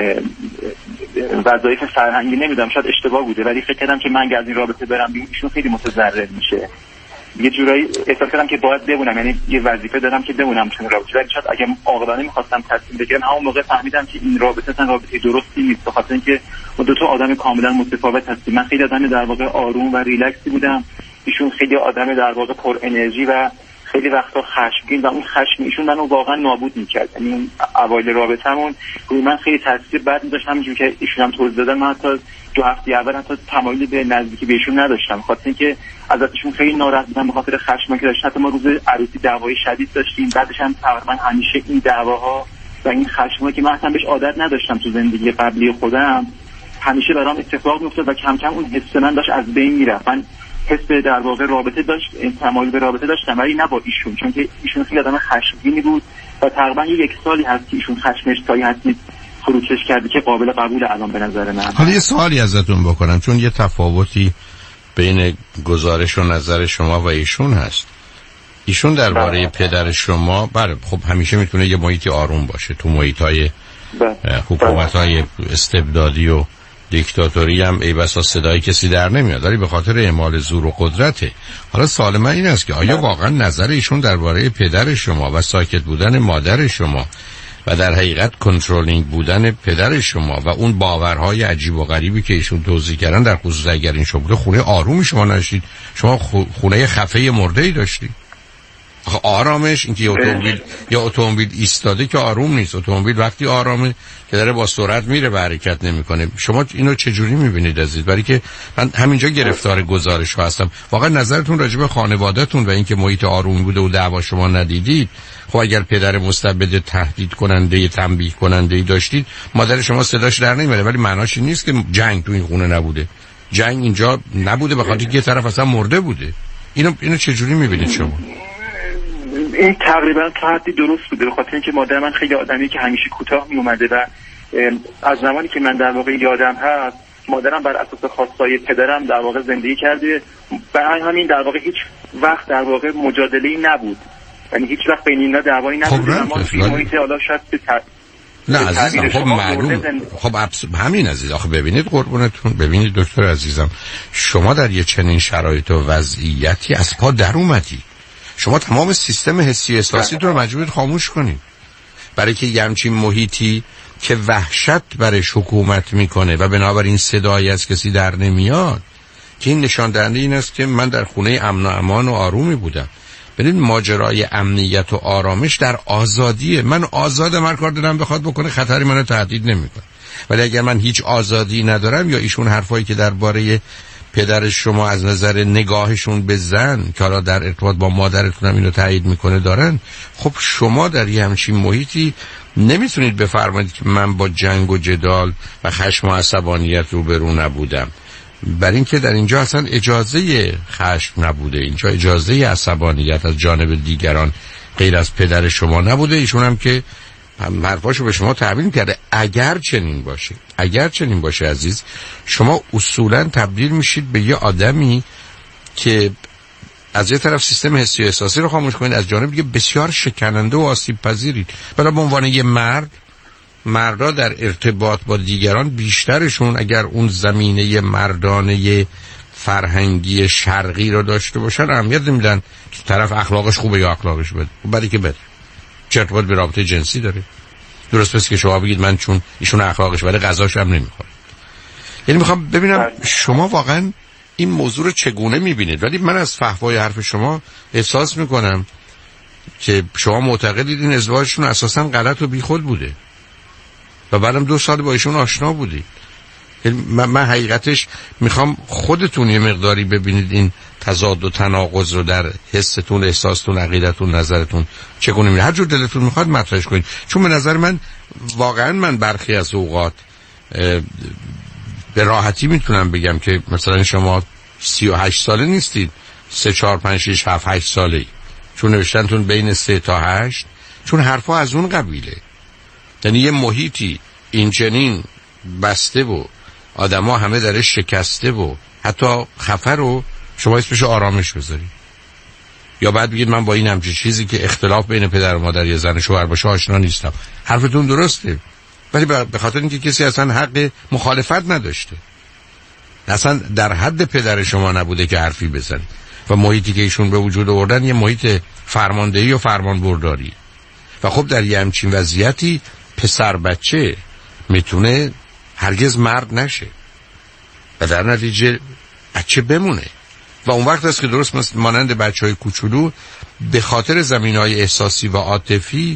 وظایف فرهنگی نمیدونم شاید اشتباه بوده، ولی فکر کردم که من اگه از این رابطه برم بیرون ایشون خیلی متضرر میشه. یه جورایی احساس کردم که باید بمونم، یعنی یه وظیفه دارم که بمونم تو رابطه، ولی شاید اگه عاقلانه می‌خواستم تصمیم بگیرم همون موقع فهمیدم که این رابطه اصلا رابطه درستی نیست، به خاطر اینکه ما دو تا آدم کاملا متفاوت هستیم. من خیلی آدم در واقع آروم و ریلکسی بودم، ایشون خیلی آدم در واقع پر انرژی و خیلی وقتا خشمگین و اون خشم ایشون منو واقعا نابود می‌کرد. یعنی اون اوایل رابطمون روی من خیلی تاثیر بد می‌ذاشت، همونجوری که ایشون هم توضیح دادن. من حتی دو هفته اول حتی تمایلی به نزدیکی بهشون نداشتم، خاطر اینکه ازشون خیلی ناراحت بودم به خاطر خشمی که داشتن. حتی ما روز عروسی دعوای شدید داشتیم، بعدش هم تقریبا همیشه این دعواها و این خشمایی که من اصلا بهش عادت نداشتم تو زندگی قبلی خودم همیشه برام اتفاق می‌افتاد و کم کم اون حس من داشت از بین میرفت. من حس در واقع رابطه داشت، تمایل به رابطه داشتم، ولی نه با ایشون، چون که ایشون خیلی آدم خشمگینی بود و تقریبا یک سالی هست که ایشون خشمش تایی هست فروکش کرده که قابل قبول الان به نظر من. حالا یه سوالی ازتون بکنم، چون یه تفاوتی بین گزارش و نظر شما و ایشون هست. ایشون درباره پدر شما بله خب همیشه میتونه یه محیطی آروم باشه، تو محیط‌های حکومت‌های استبدادی و دیکتاتوری هم ای بسا صدای کسی در نمیاد، ولی به خاطر اعمال زور و قدرته. حالا سوال من این است که آیا واقعا نظر ایشون درباره پدر شما و ساکت بودن مادر شما و در حقیقت کنترلینگ بودن پدر شما و اون باورهای عجیب و غریبی که ایشون توضیح کردن در خصوص اگر این شما خونه آرومی شما نشید، شما خونه خفه مرده‌ای داشتید؟ آرامش اینکه یه اتومبیل یا اتومبیل ایستاده که آروم نیست. اتومبیل وقتی آرامه که داره با سرعت میره و حرکت نمیکنه. شما اینو چجوری میبینید عزیز؟ برای که من همینجا گرفتار گزارش هستم. واقعا نظرتون راجع به خانواده‌تون و اینکه محیط آرومی بوده و دعوا شما ندیدید، خب اگر پدر مستبد تهدید کننده تنبیه کننده داشتید، مادر شما صداش در نمیاد، ولی معناش این نیست که جنگ تو این خونه نبوده. جنگ اینجا نبوده به خاطر اینکه یه طرف اصلا مرده بوده. اینو اینو چجوری میبینید شما؟ این تقریبا تا حدی درست بوده، به خاطر اینکه مادر من خیلی آدمی که همیشه کوتاه می اومده و از زمانی که من در واقع یادم هست مادرم بر اساس خواستای پدرم در واقع زندگی کرده. برای همین در واقع هیچ وقت در واقع مجادله‌ای نبود، یعنی هیچ وقت بین اینا دعوایی نبود. اما این محیط حالا شاید به نه عزیزم خب معلوم خب همین عزیز آخه ببینید قربونتون ببینید دکتر عزیزم شما در یه چنین شرایط و وضعیتی از پا در اومدی شما تمام سیستم حسی احساسی رو مجبور خاموش کنید برای که یه همچین محیطی که وحشت برش حکومت میکنه و بنابراین صدایی از کسی در نمیاد که این نشان دهنده این است که من در خونه امن و امان و آرومی بودم. ببین ماجرای امنیت و آرامش در آزادیه. من آزادم هر کار دلم بخواد بکنه خطری منو تهدید نمیکنه. ولی اگر من هیچ آزادی ندارم یا ایشون حرفایی که درباره پدر شما از نظر نگاهشون به زن که حالا در ارتباط با مادرتون هم اینو تایید میکنه دارن، خب شما در یه همچین محیطی نمیتونید بفرمایید که من با جنگ و جدال و خشم و عصبانیت روبرو نبودم. برای اینکه در اینجا اصلا اجازه خشم نبوده، اینجا اجازه عصبانیت از جانب دیگران غیر از پدر شما نبوده. ایشون هم که هم حرفاشو به شما تحویل کرده. اگر چنین باشه اگر چنین باشه عزیز، شما اصولا تبدیل میشید به یه آدمی که از یه طرف سیستم حسی و احساسی رو خاموش کنید، از جانب دیگه بسیار شکننده و آسیب پذیرید. برای به عنوان یه مرد، مردا در ارتباط با دیگران بیشترشون اگر اون زمینه مردانه فرهنگی شرقی رو داشته باشن اهمیت نمیدن که طرف اخلاقش خوبه یا اخلاقش بده. برای که بده چه ارتباط به رابطه جنسی داره؟ درست پس که شما بگید من چون ایشون اخلاقش بده غذاش هم نمیخوره. یعنی میخوام ببینم شما واقعا این موضوع رو چگونه میبینید. ولی من از فحوای حرف شما احساس میکنم که شما معتقدید این ازدواجشون اساسا غلط و بیخود بوده و بعدم دو سال با ایشون آشنا بودید. من, من حقیقتش میخوام خودتون یه مقداری ببینید این تضاد و تناقض رو در حستون، احساستون، عقیدتون، نظرتون چگونه میبینید. هر جور دلتون میخواد مطرحش کنید. چون به نظر من واقعا من برخی از اوقات به راحتی میتونم بگم که مثلا شما سی و هشت ساله نیستید، سه چهار پنج شش هفت هشت ساله ای. چون نوشتنتون بین سه تا هشت، چون حرفا از اون قبیله. یعنی یه محیطی این چنین بسته و آدما همه درش شکسته و حتی خفه رو شما اسمش آرامش بذارید. یا بعد بگید من با این همچین چیزی که اختلاف بین پدر و مادر یا زن شوهر باشه آشنا نیستم. حرفتون درسته، ولی به خاطر اینکه کسی اصلا حق مخالفت نداشته، اصلا در حد پدر شما نبوده که حرفی بزنید و محیطی که ایشون به وجود آوردن یه محیط فرماندهی و فرمانبرداری. و خب در یه همچین وضعیتی پسر بچه میتونه هرگز مرد نشه و در نتیجه بچه بمونه و اون وقت است که درست مثل مانند بچه های کوچولو به خاطر زمینهای احساسی و عاطفی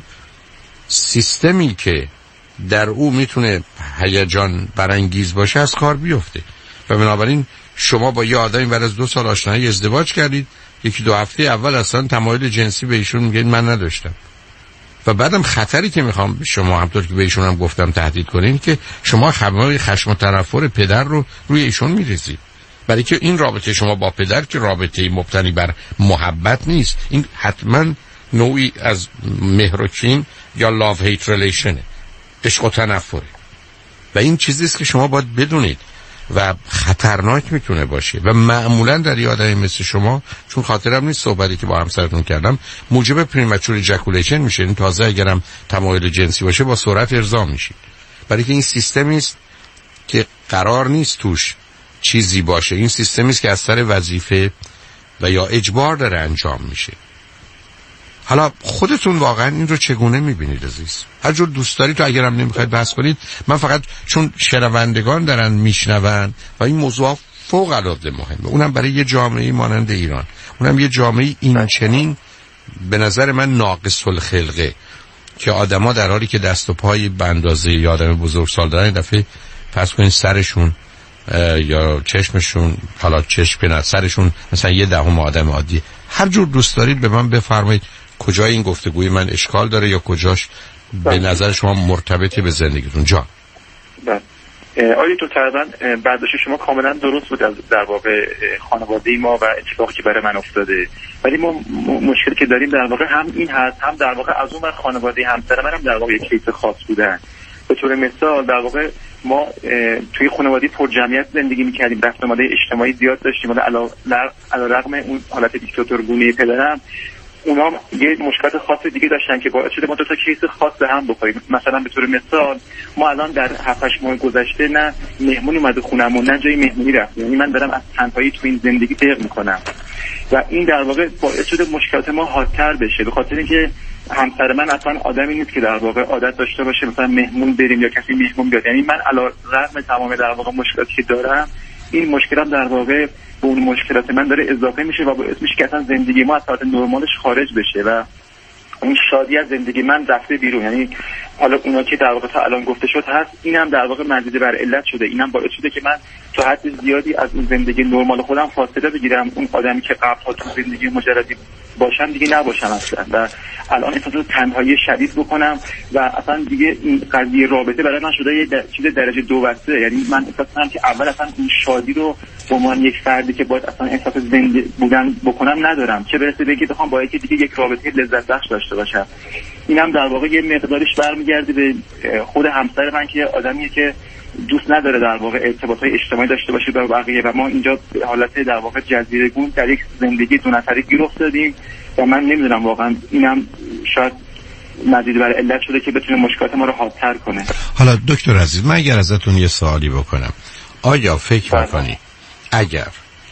سیستمی که در او میتونه هیجان برانگیز باشه از کار بیفته و بنابراین شما با یه آدمی بعد از دو سال آشنایی ازدواج کردید، یکی دو هفته اول اصلا تمایل جنسی به ایشون میگید من نداشتم و بعدم خطری که میخوام شما همطور که به ایشون هم گفتم تهدید کنین که شما خمای خشم و تنفر پدر رو روی ایشون میریزید، برای که این رابطه شما با پدر که رابطه مبتنی بر محبت نیست، این حتما نوعی از مهر و کین یا لاو هیت ریلیشنه، عشق و تنفره و این چیزیست که شما باید بدونید و خطرناک میتونه باشه و معمولا در یه آدمی مثل شما، چون خاطرم نیست صحبتی که با همسرتون کردم، موجب پریمچور اجاکولیشن میشه. این تازه اگرم تمایل جنسی باشه با سرعت ارضا میشید، برای که این سیستمی است که قرار نیست توش چیزی باشه. این سیستمی است که از سر وظیفه و یا اجبار داره انجام میشه. حالا خودتون واقعا این رو چگونه میبینید عزیز؟ هر جور دوست دارید، تو اگرم نمیخواید بحث کنید، من فقط چون شنوندگان دارن میشنون و این موضوع فوق العاده مهمه، اونم برای یه جامعه مانند ایران، اونم یه جامعه این چنین به نظر من ناقص الخلقه که آدما در حالی که دست و پای به اندازه یه آدم بزرگسال دارن، دفعه فرض کنید سرشون یا چشمشون، حالا چشم نه سرشون مثلا یه دهم آدم عادی. هر جور دوست دارید به من بفرمایید کجای این گفتگوی من اشکال داره یا کجاش به نظر شما مرتبطه به زندگیتون. جان بله آقای دکتر تقریبا برداشت شما کاملا درست بود در واقع خانواده ما و اتفاقی که برای من افتاده، ولی ما مشکلی که داریم در واقع هم این هست، هم در واقع از اون ور خانواده همسر من هم در واقع یک کیس خاص بودن. به طور مثال در واقع ما توی خانواده پر جمعیت زندگی می‌کردیم، رفت آمده اجتماعی زیاد داشتیم، ولی علی رغم اون حالت دیکتاتورگونه پدرم اونا یه مشکلات خاص دیگه داشتن که باعث شده ما دو تا کیس خاص به هم بخوریم. مثلا به طور مثال ما الان در هفت هشت ماه گذشته نه مهمون اومده خونمون نه جای مهمونی رفتیم، یعنی من دارم از تنهایی تو این زندگی دق میکنم و این در واقع باعث شده مشکلات ما حادتر بشه، به خاطر اینکه همسر من اصلا آدمی نیست که در واقع عادت داشته باشه مثلا مهمون بریم یا کسی مهمون بیاد. یعنی من علی رغم تمام در واقع مشکلاتی که دارم، این مشکلات در واقع به اون مشکلات من داره اضافه میشه و باعث میشه که اصلا زندگی ما از حالت نرمالش خارج بشه و اون شادی از زندگی من رفته بیرون. یعنی حالا اونا که در واقع تا الان گفته شد هست، اینم در واقع مزید بر علت شده، اینم باعث شده که من تا حد زیادی از اون زندگی نرمال خودم فاصله بگیرم، اون آدمی که قبلا تو زندگی مجردی باشم دیگه نباشم اصلا و الان احساس تنهایی شدید بکنم و اصلا دیگه این قضیه رابطه برای من شده یه در... چیز درجه دو بسته. یعنی من احساس کنم که اول اصلا این شادی رو به عنوان یک فردی که باید اصلا احساس زنده بودن بکنم ندارم، چه برسه به که بخوام با یکی دیگه یک رابطه لذت بخش داشته باشم. اینم در واقع یه مقدارش برمیگرده به خود همسر من که آدمیه که دوست نداره در واقع ارتباطات اجتماعی داشته باشه با بقیه و ما اینجا حالت در واقع جزیره‌گون در یک زندگی دو نفره گیر افتادیم و من نمیدونم واقعا اینم شاید مزید بر علت شده که بتونه مشکلات ما رو حادتر کنه. حالا دکتر عزیز من اگر ازتون یه سوالی بکنم، آیا فکر می‌کنی اگر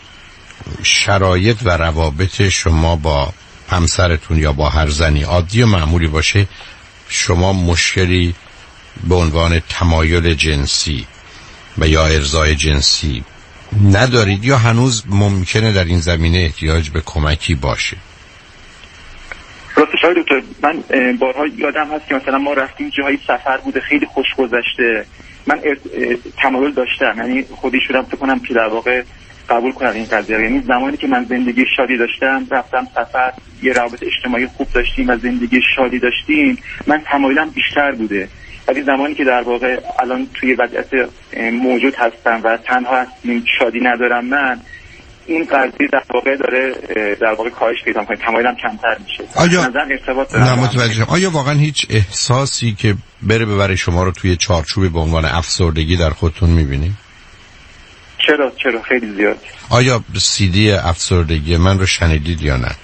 شرایط و روابط شما با همسرتون یا با هر زنی عادی و معمولی باشه، شما مشکلی به عنوان تمایل جنسی و یا ارضای جنسی ندارید یا هنوز ممکنه در این زمینه احتیاج به کمکی باشه؟ راستش های دکتر، من بارها یادم هست که مثلا ما رفتیم جایی سفر بوده خیلی خوش گذشته، من تمایل داشتم، یعنی خودی شدم فکر کنم که در واقع قبول کنم این قضیه. یعنی زمانی که من زندگی شادی داشتم، رفتم سفر، یه روابط اجتماعی خوب داشتیم و زندگی شادی داشتیم، من تمایلم بیشتر بوده. ولی زمانی که در واقع الان توی وضعیت موجود هستم و تنها هستیم، شادی ندارم، من این قضیه در واقع داره در واقع کاهش پیدا می‌کنه، تمایلم کمتر میشه. آیا ارتباط نه متوجهم. آیا واقعا هیچ احساسی که بره ببره شما رو توی چارچوبی به عنوان افسردگی در خودتون می‌بینید؟ چرا چرا خیلی زیاد. آیا سی دی افسردگی من رو شنیدید یا نه؟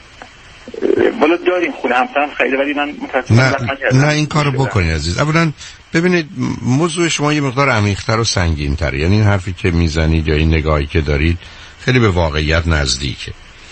والا داریم خونه همسرم خیلی، ولی من متاسفم نه نه این کارو بکنید عزیز. اولا ببینید موضوع شما یه مقدار عمیق‌تر و سنگین‌تره، یعنی این حرفی که میزنید یا این نگاهی که دارید خیلی به واقعیت نزدیکه.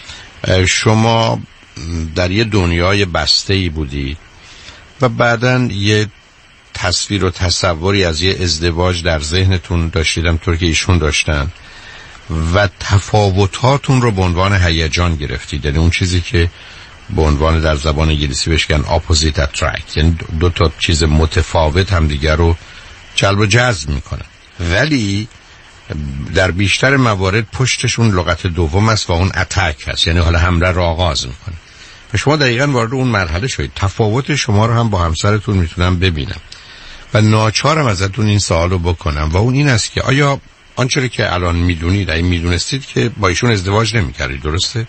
شما در یه دنیای بسته‌ای بودید و بعداً یه تصویر و تصوری از یه ازدواج در ذهنتون داشتیدم طور که ایشون داشتن و تفاوتاتون رو به عنوان هیجان گرفتید، یعنی اون چیزی که به عنوان در زبان انگلیسی بهش میگن opposite attract، یعنی دو تا چیز متفاوت هم دیگر رو جلب و جذب میکنن، ولی در بیشتر موارد پشتشون لغت دوم است و اون اتک هست، یعنی حالا حمله رو آغاز میکنه و شما دقیقاً وارد اون مرحله شدید. تفاوت شما رو هم با همسرتون میتونم ببینم و ناچارم ازتون این سوالو بکنم و اون این است که آیا آنچه که الان میدونید، اگه میدونستید که با ایشون ازدواج نمیکردید، درسته؟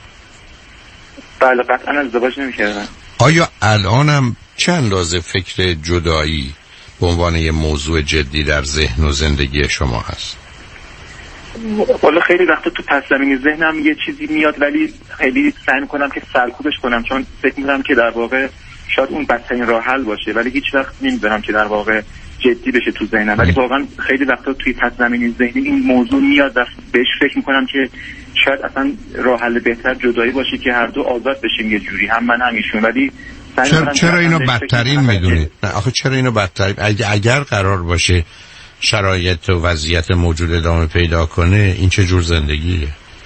بله قطعا ازدواج نمیکردم. آیا الانم چه اندازه فکر جدایی به عنوان یه موضوع جدی در ذهن و زندگی شما هست؟ والا خیلی وقتا تو پس زمینی ذهنم یه چیزی میاد ولی خیلی سعی میکنم که سرکوبش کنم، چون فکر میکنم که در واقع شاید اون بدترین راه حل باشه، ولی هیچ وقت نمیذارم که در واقع جدی بشه تو ذهنم. ولی واقعا خیلی وقتا توی پس زمینی ذهنی این موضوع میاد و بهش فکر میکنم که شاید اصلا راه حل بهتر جدایی باشه که هر دو آزاد بشیم یه جوری، هم من هم ایشون. ولی چرا, چرا اینو بدترین میدونید؟ نه آخه چرا اینو بدترین؟ اگر, اگر قرار باشه شرایط و وضعیت موجود ادامه پیدا کنه، این چه جور زندگیه؟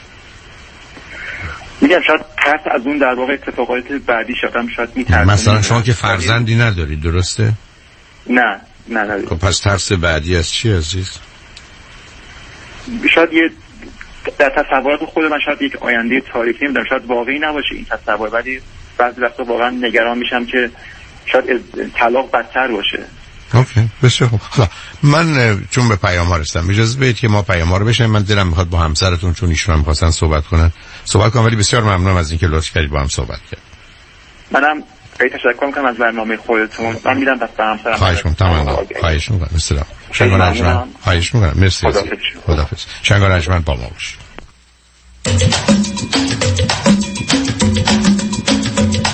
میگم شاید ترس از اون در واقع اتفاقات بعدی شدم شاید میترسم. مثلا شما که فرزندی ندارید، درسته؟ نه نه ندارید. خب پس ترس بعدی از چی عزیز؟ شاید یه در تصورات خود من شاید یک آینده تاریکی، نمیدونم شاید واقعی نباشه این تصور، ولی بعضی وقتا واقعا نگران میشم که شاید طلاق بدتر باشه. اوکی بسیار خوب. حالا من چون به پیام ها رسیدم اجازه بدید که ما پیام ها رو بشنیم. من دلم میخواد با همسرتون چون ایشون هم می‌خواستن صحبت کنن صحبت کنم، ولی بسیار ممنونم از اینکه لطف کردید با هم صحبت کردید. منم خیلی تشکر می‌کنم از برنامه خودتون. من میدم پس به همسرم. خواهش می‌کنم. تمام. خواهش می‌کنم. سلام. شنگان اجمن. خواهش می‌کنم. مرسی. خداحافظ. شنگان اجمن با ما باشید.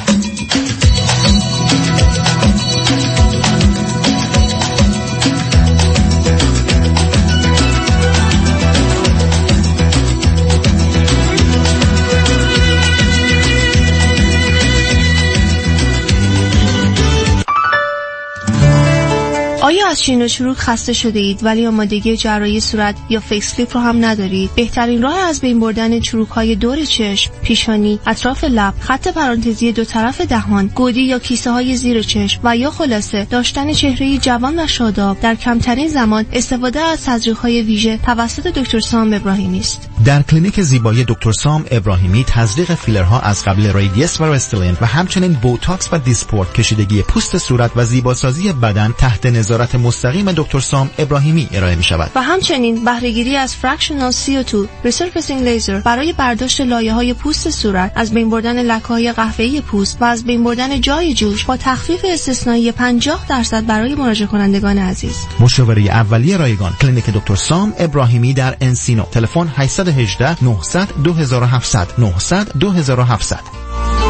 از چین و چروک خسته شده اید ولی آمادگی جراحی صورت یا فیس لیفت رو هم ندارید؟ بهترین راه از بین بردن چروک‌های دور چشم، پیشانی، اطراف لب، خط پرانتزی دو طرف دهان، گودی یا کیسه‌های زیر چشم و یا خلاصه داشتن چهره‌ای جوان و شاداب در کمترین زمان استفاده از تزریق‌های ویژه توسط دکتر سام ابراهیمی است. در کلینیک زیبایی دکتر سام ابراهیمی تزریق فیلرها از قبل رادیس و رستلین و همچنین بوتاکس و دیسپورت، کشیدگی پوست صورت و زیباسازی بدن تحت نظارت مستقیم دکتر سام ابراهیمی ارائه می شود. و همچنین بهره‌گیری از فرکشنال سی او دو ریسرفیسینگ لیزر برای برداشت لایه‌های پوست صورت، از بین بردن لکه‌های قهوه‌ای پوست و از بین بردن جای جوش با تخفیف استثنایی پنجاه درصد برای مراجعه کنندگان عزیز. مشاوره اولیه رایگان کلینیک دکتر سام ابراهیمی در انسینو. تلفن هشت یک هشت نه صفر صفر دو هفت صفر صفر نه صفر صفر دو هفت صفر صفر.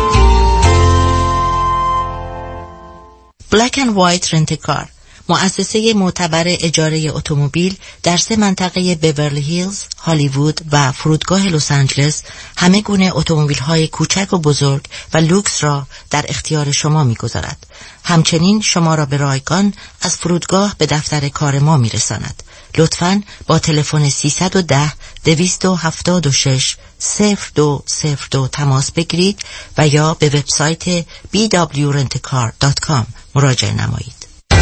بلک اند وایت رنت کار، مؤسسه معتبر اجاره اتومبیل در سه منطقه بیورلی هیلز، هالیوود و فرودگاه لس آنجلس همه گونه اتومبیل‌های کوچک و بزرگ و لوکس را در اختیار شما می‌گذارد. همچنین شما را به رایگان از فرودگاه به دفتر کار ما می‌رساند. لطفاً با تلفن سیصد و ده دویست و هفتاد و شش صفر دو صفر دو تماس بگیرید و یا به وبسایت بی دبلیو رنت کار دات کام مراجعه نمایید.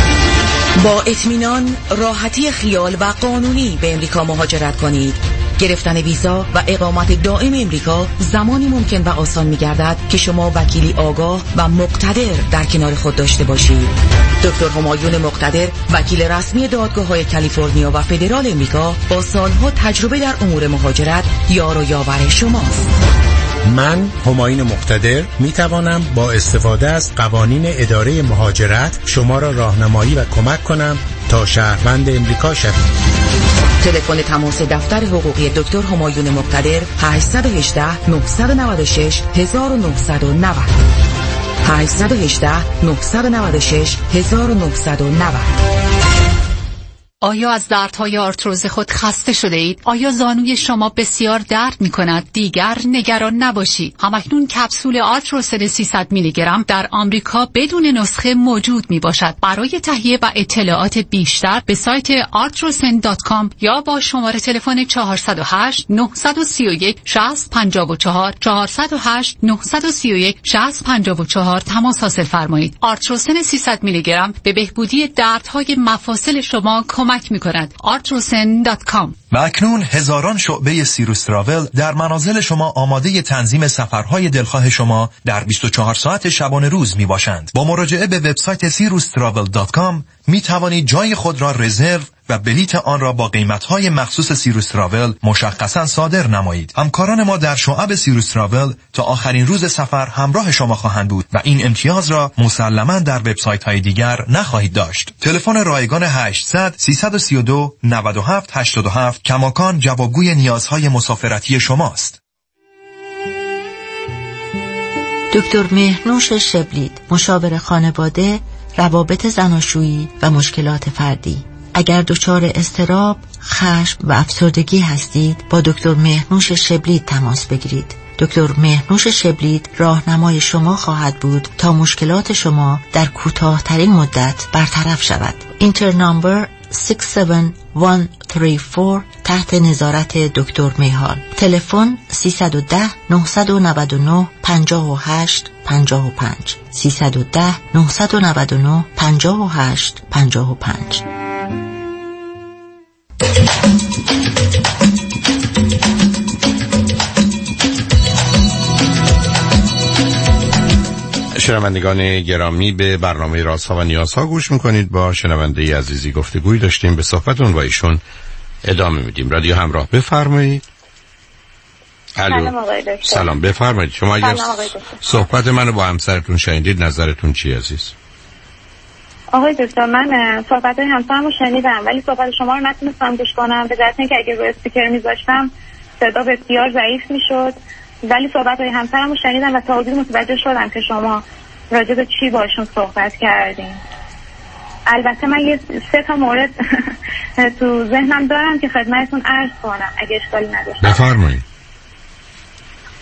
با اطمینان، راحتی خیال و قانونی به امریکا مهاجرت کنید. گرفتن ویزا و اقامت دائم امریکا زمانی ممکن و آسان می‌گردد که شما وکیلی آگاه و مقتدر در کنار خود داشته باشید. دکتر همایون مقتدر، وکیل رسمی دادگاه‌های کالیفرنیا و فدرال امریکا با سالها تجربه در امور مهاجرت، یار و یاور شماست. من همایون مقتدر می توانم با استفاده از قوانین اداره مهاجرت شما را راهنمایی و کمک کنم تا شهروند امریکا شوید. تلفن تماس دفتر حقوقی دکتر همایون مقتدر هشت یک هشت نه نه شش نه نه نه نه هشت یک هشت نه نه شش نه نه نه نه. آیا از دردهای آرتروز خود خسته شده اید؟ آیا زانوی شما بسیار درد می کند؟ دیگر نگران نباشید. همکنون کپسول آرتروسن سیصد میلی گرم در آمریکا بدون نسخه موجود می باشد. برای تهیه و اطلاعات بیشتر به سایت آرتروسن دات کام یا با شماره تلفن چهارصد و هشت نهصد و سی و یک شصت پنجاه و چهار چهارصد و هشت نهصد و سی و یک شصت پنجاه و چهار تماس حاصل فرمایید. آرتروسن سیصد میلی گرم به بهبودی دردهای مفاصل شما کمک می کند. آرتروسن دات کام. و اکنون هزاران شعبه سیروس تراول در منازل شما آماده تنظیم سفرهای دلخواه شما در بیست و چهار ساعت شبانه روز می باشند. با مراجعه به وبسایت سیروس تراول دات کام می توانید جای خود را رزرو و بلیت آن را با قیمت‌های مخصوص سیروس تراول مشخصاً صادر نمایید. همکاران ما در شعب سیروس تراول تا آخرین روز سفر همراه شما خواهند بود و این امتیاز را مسلماً در وبسایت‌های دیگر نخواهید داشت. تلفن رایگان هشتصد سیصد و سی و دو نود و هفت هشتاد و هفت کماکان جوابگوی نیازهای مسافرتی شماست. دکتر مهرنوش شبلید، مشاور خانواده، روابط زناشویی و مشکلات فردی. اگر دچار اضطراب، خشم و افسردگی هستید با دکتر مهرنوش شبلید تماس بگیرید. دکتر مهرنوش شبلید راهنمای شما خواهد بود تا مشکلات شما در کوتاه‌ترین مدت برطرف شود. اینتر نامبر شش هفت یک سه چهار تحت نظارت دکتر میهال. تلفن سیصد و ده نهصد و نود و نه پنجاه و هشت پنجاه و پنج سیصد و ده نهصد و نود و نه پنجاه و هشت پنجاه و پنج. شنوندگان گرامی، به برنامه رازها و نیازها گوش میکنید. با شنونده عزیزی گفتگوی داشتیم، به صحبتون با ایشون ادامه میدیم. رادیو همراه، بفرمایید. سلام آقای دکتر. سلام، بفرمایید. شما اگر صحبت منو با همسرتون شنیدید نظرتون چی عزیز؟ آقای دکتر، من صحبت همسرمو شنیدم ولی صحبت شما رو نتونستم گوش کنم، به جهت اینکه اگه رو اسپیکر میذاشتم صدا بسیار ضعیف میشد. ولی صحبت های همسرمو شنیدم و تا حدودی متوجه شدم که شما راجع به چی باشون صحبت کردین. البته من یه سه تا مورد تو ذهنم دارم که خدمتتون عرض کنم اگه اشکالی نداشته. بفرمایید.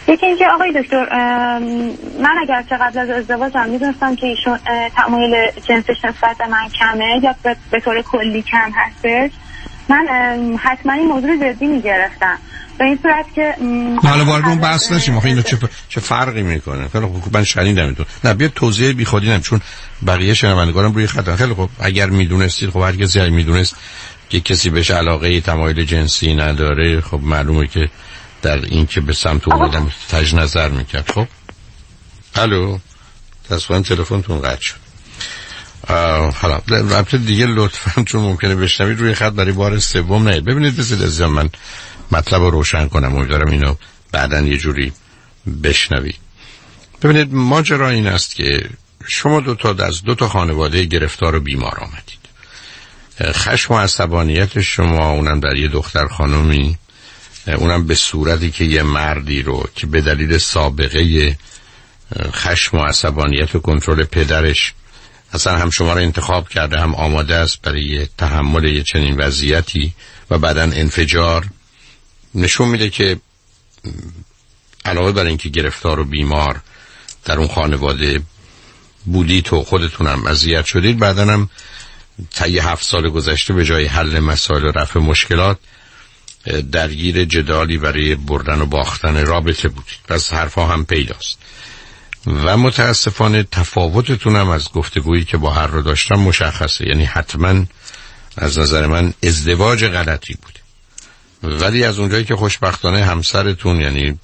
یکی اینکه آقای دکتر من اگر چه قبل از ازدواجم میدونستم که ایشون تمایل جنسش نسبت به من کمه یا به طور کلی کم هستش، من حتما این موضوع جدی میگرفتم به این صورت که حالا وارد اون بحث نشیم. آخه اینا چه چه فرقی میکنه؟ خیلی خوب من شنیدم تو. نه بیا توضیح بیخودی نم، چون بقیه شنوندگانم روی خط. خیلی خوب اگر میدونستید، خب هر کسی میدونست که کسی بهش علاقه تمایل جنسی نداره، خب معلومه که در این که به سمت اون آدم تج نظر میکرد. خب الو تصویر تلفنتون قطع شد. حالا البته دیگه لطفاً چون ممکنه بشنوید روی خط برای بار سوم نید. ببینید بذارید عزیزم من مطلب رو روشن کنم، امیدوارم اینو بعداً یه جوری بشنوید. ببینید ماجرا این است که شما دو تا از دو تا خانواده گرفتار و بیمار آمدید. خشم و عصبانیت شما اونم در یه دختر خانومی، اونم به صورتی که یه مردی رو که به دلیل سابقه خشم و عصبانیت و کنترل پدرش اصلا هم شما رو انتخاب کرده، هم آماده است برای تحمل یه چنین وضعیتی و بعداً انفجار، نشون میده که علاوه بر اینکه گرفتار و بیمار در اون خانواده بودید و خودتون هم اذیت شدید، بعداً هم طی هفت سال گذشته به جای حل مسائل و رفع مشکلات درگیر جدالی برای بردن و باختن رابطه بودید. پس حرفا هم پیداست و متاسفانه تفاوتتون هم از گفتگویی که با هر رو داشتم مشخصه. یعنی حتما از نظر من ازدواج غلطی بوده، ولی از اونجایی که خوشبختانه همسرتون یعنی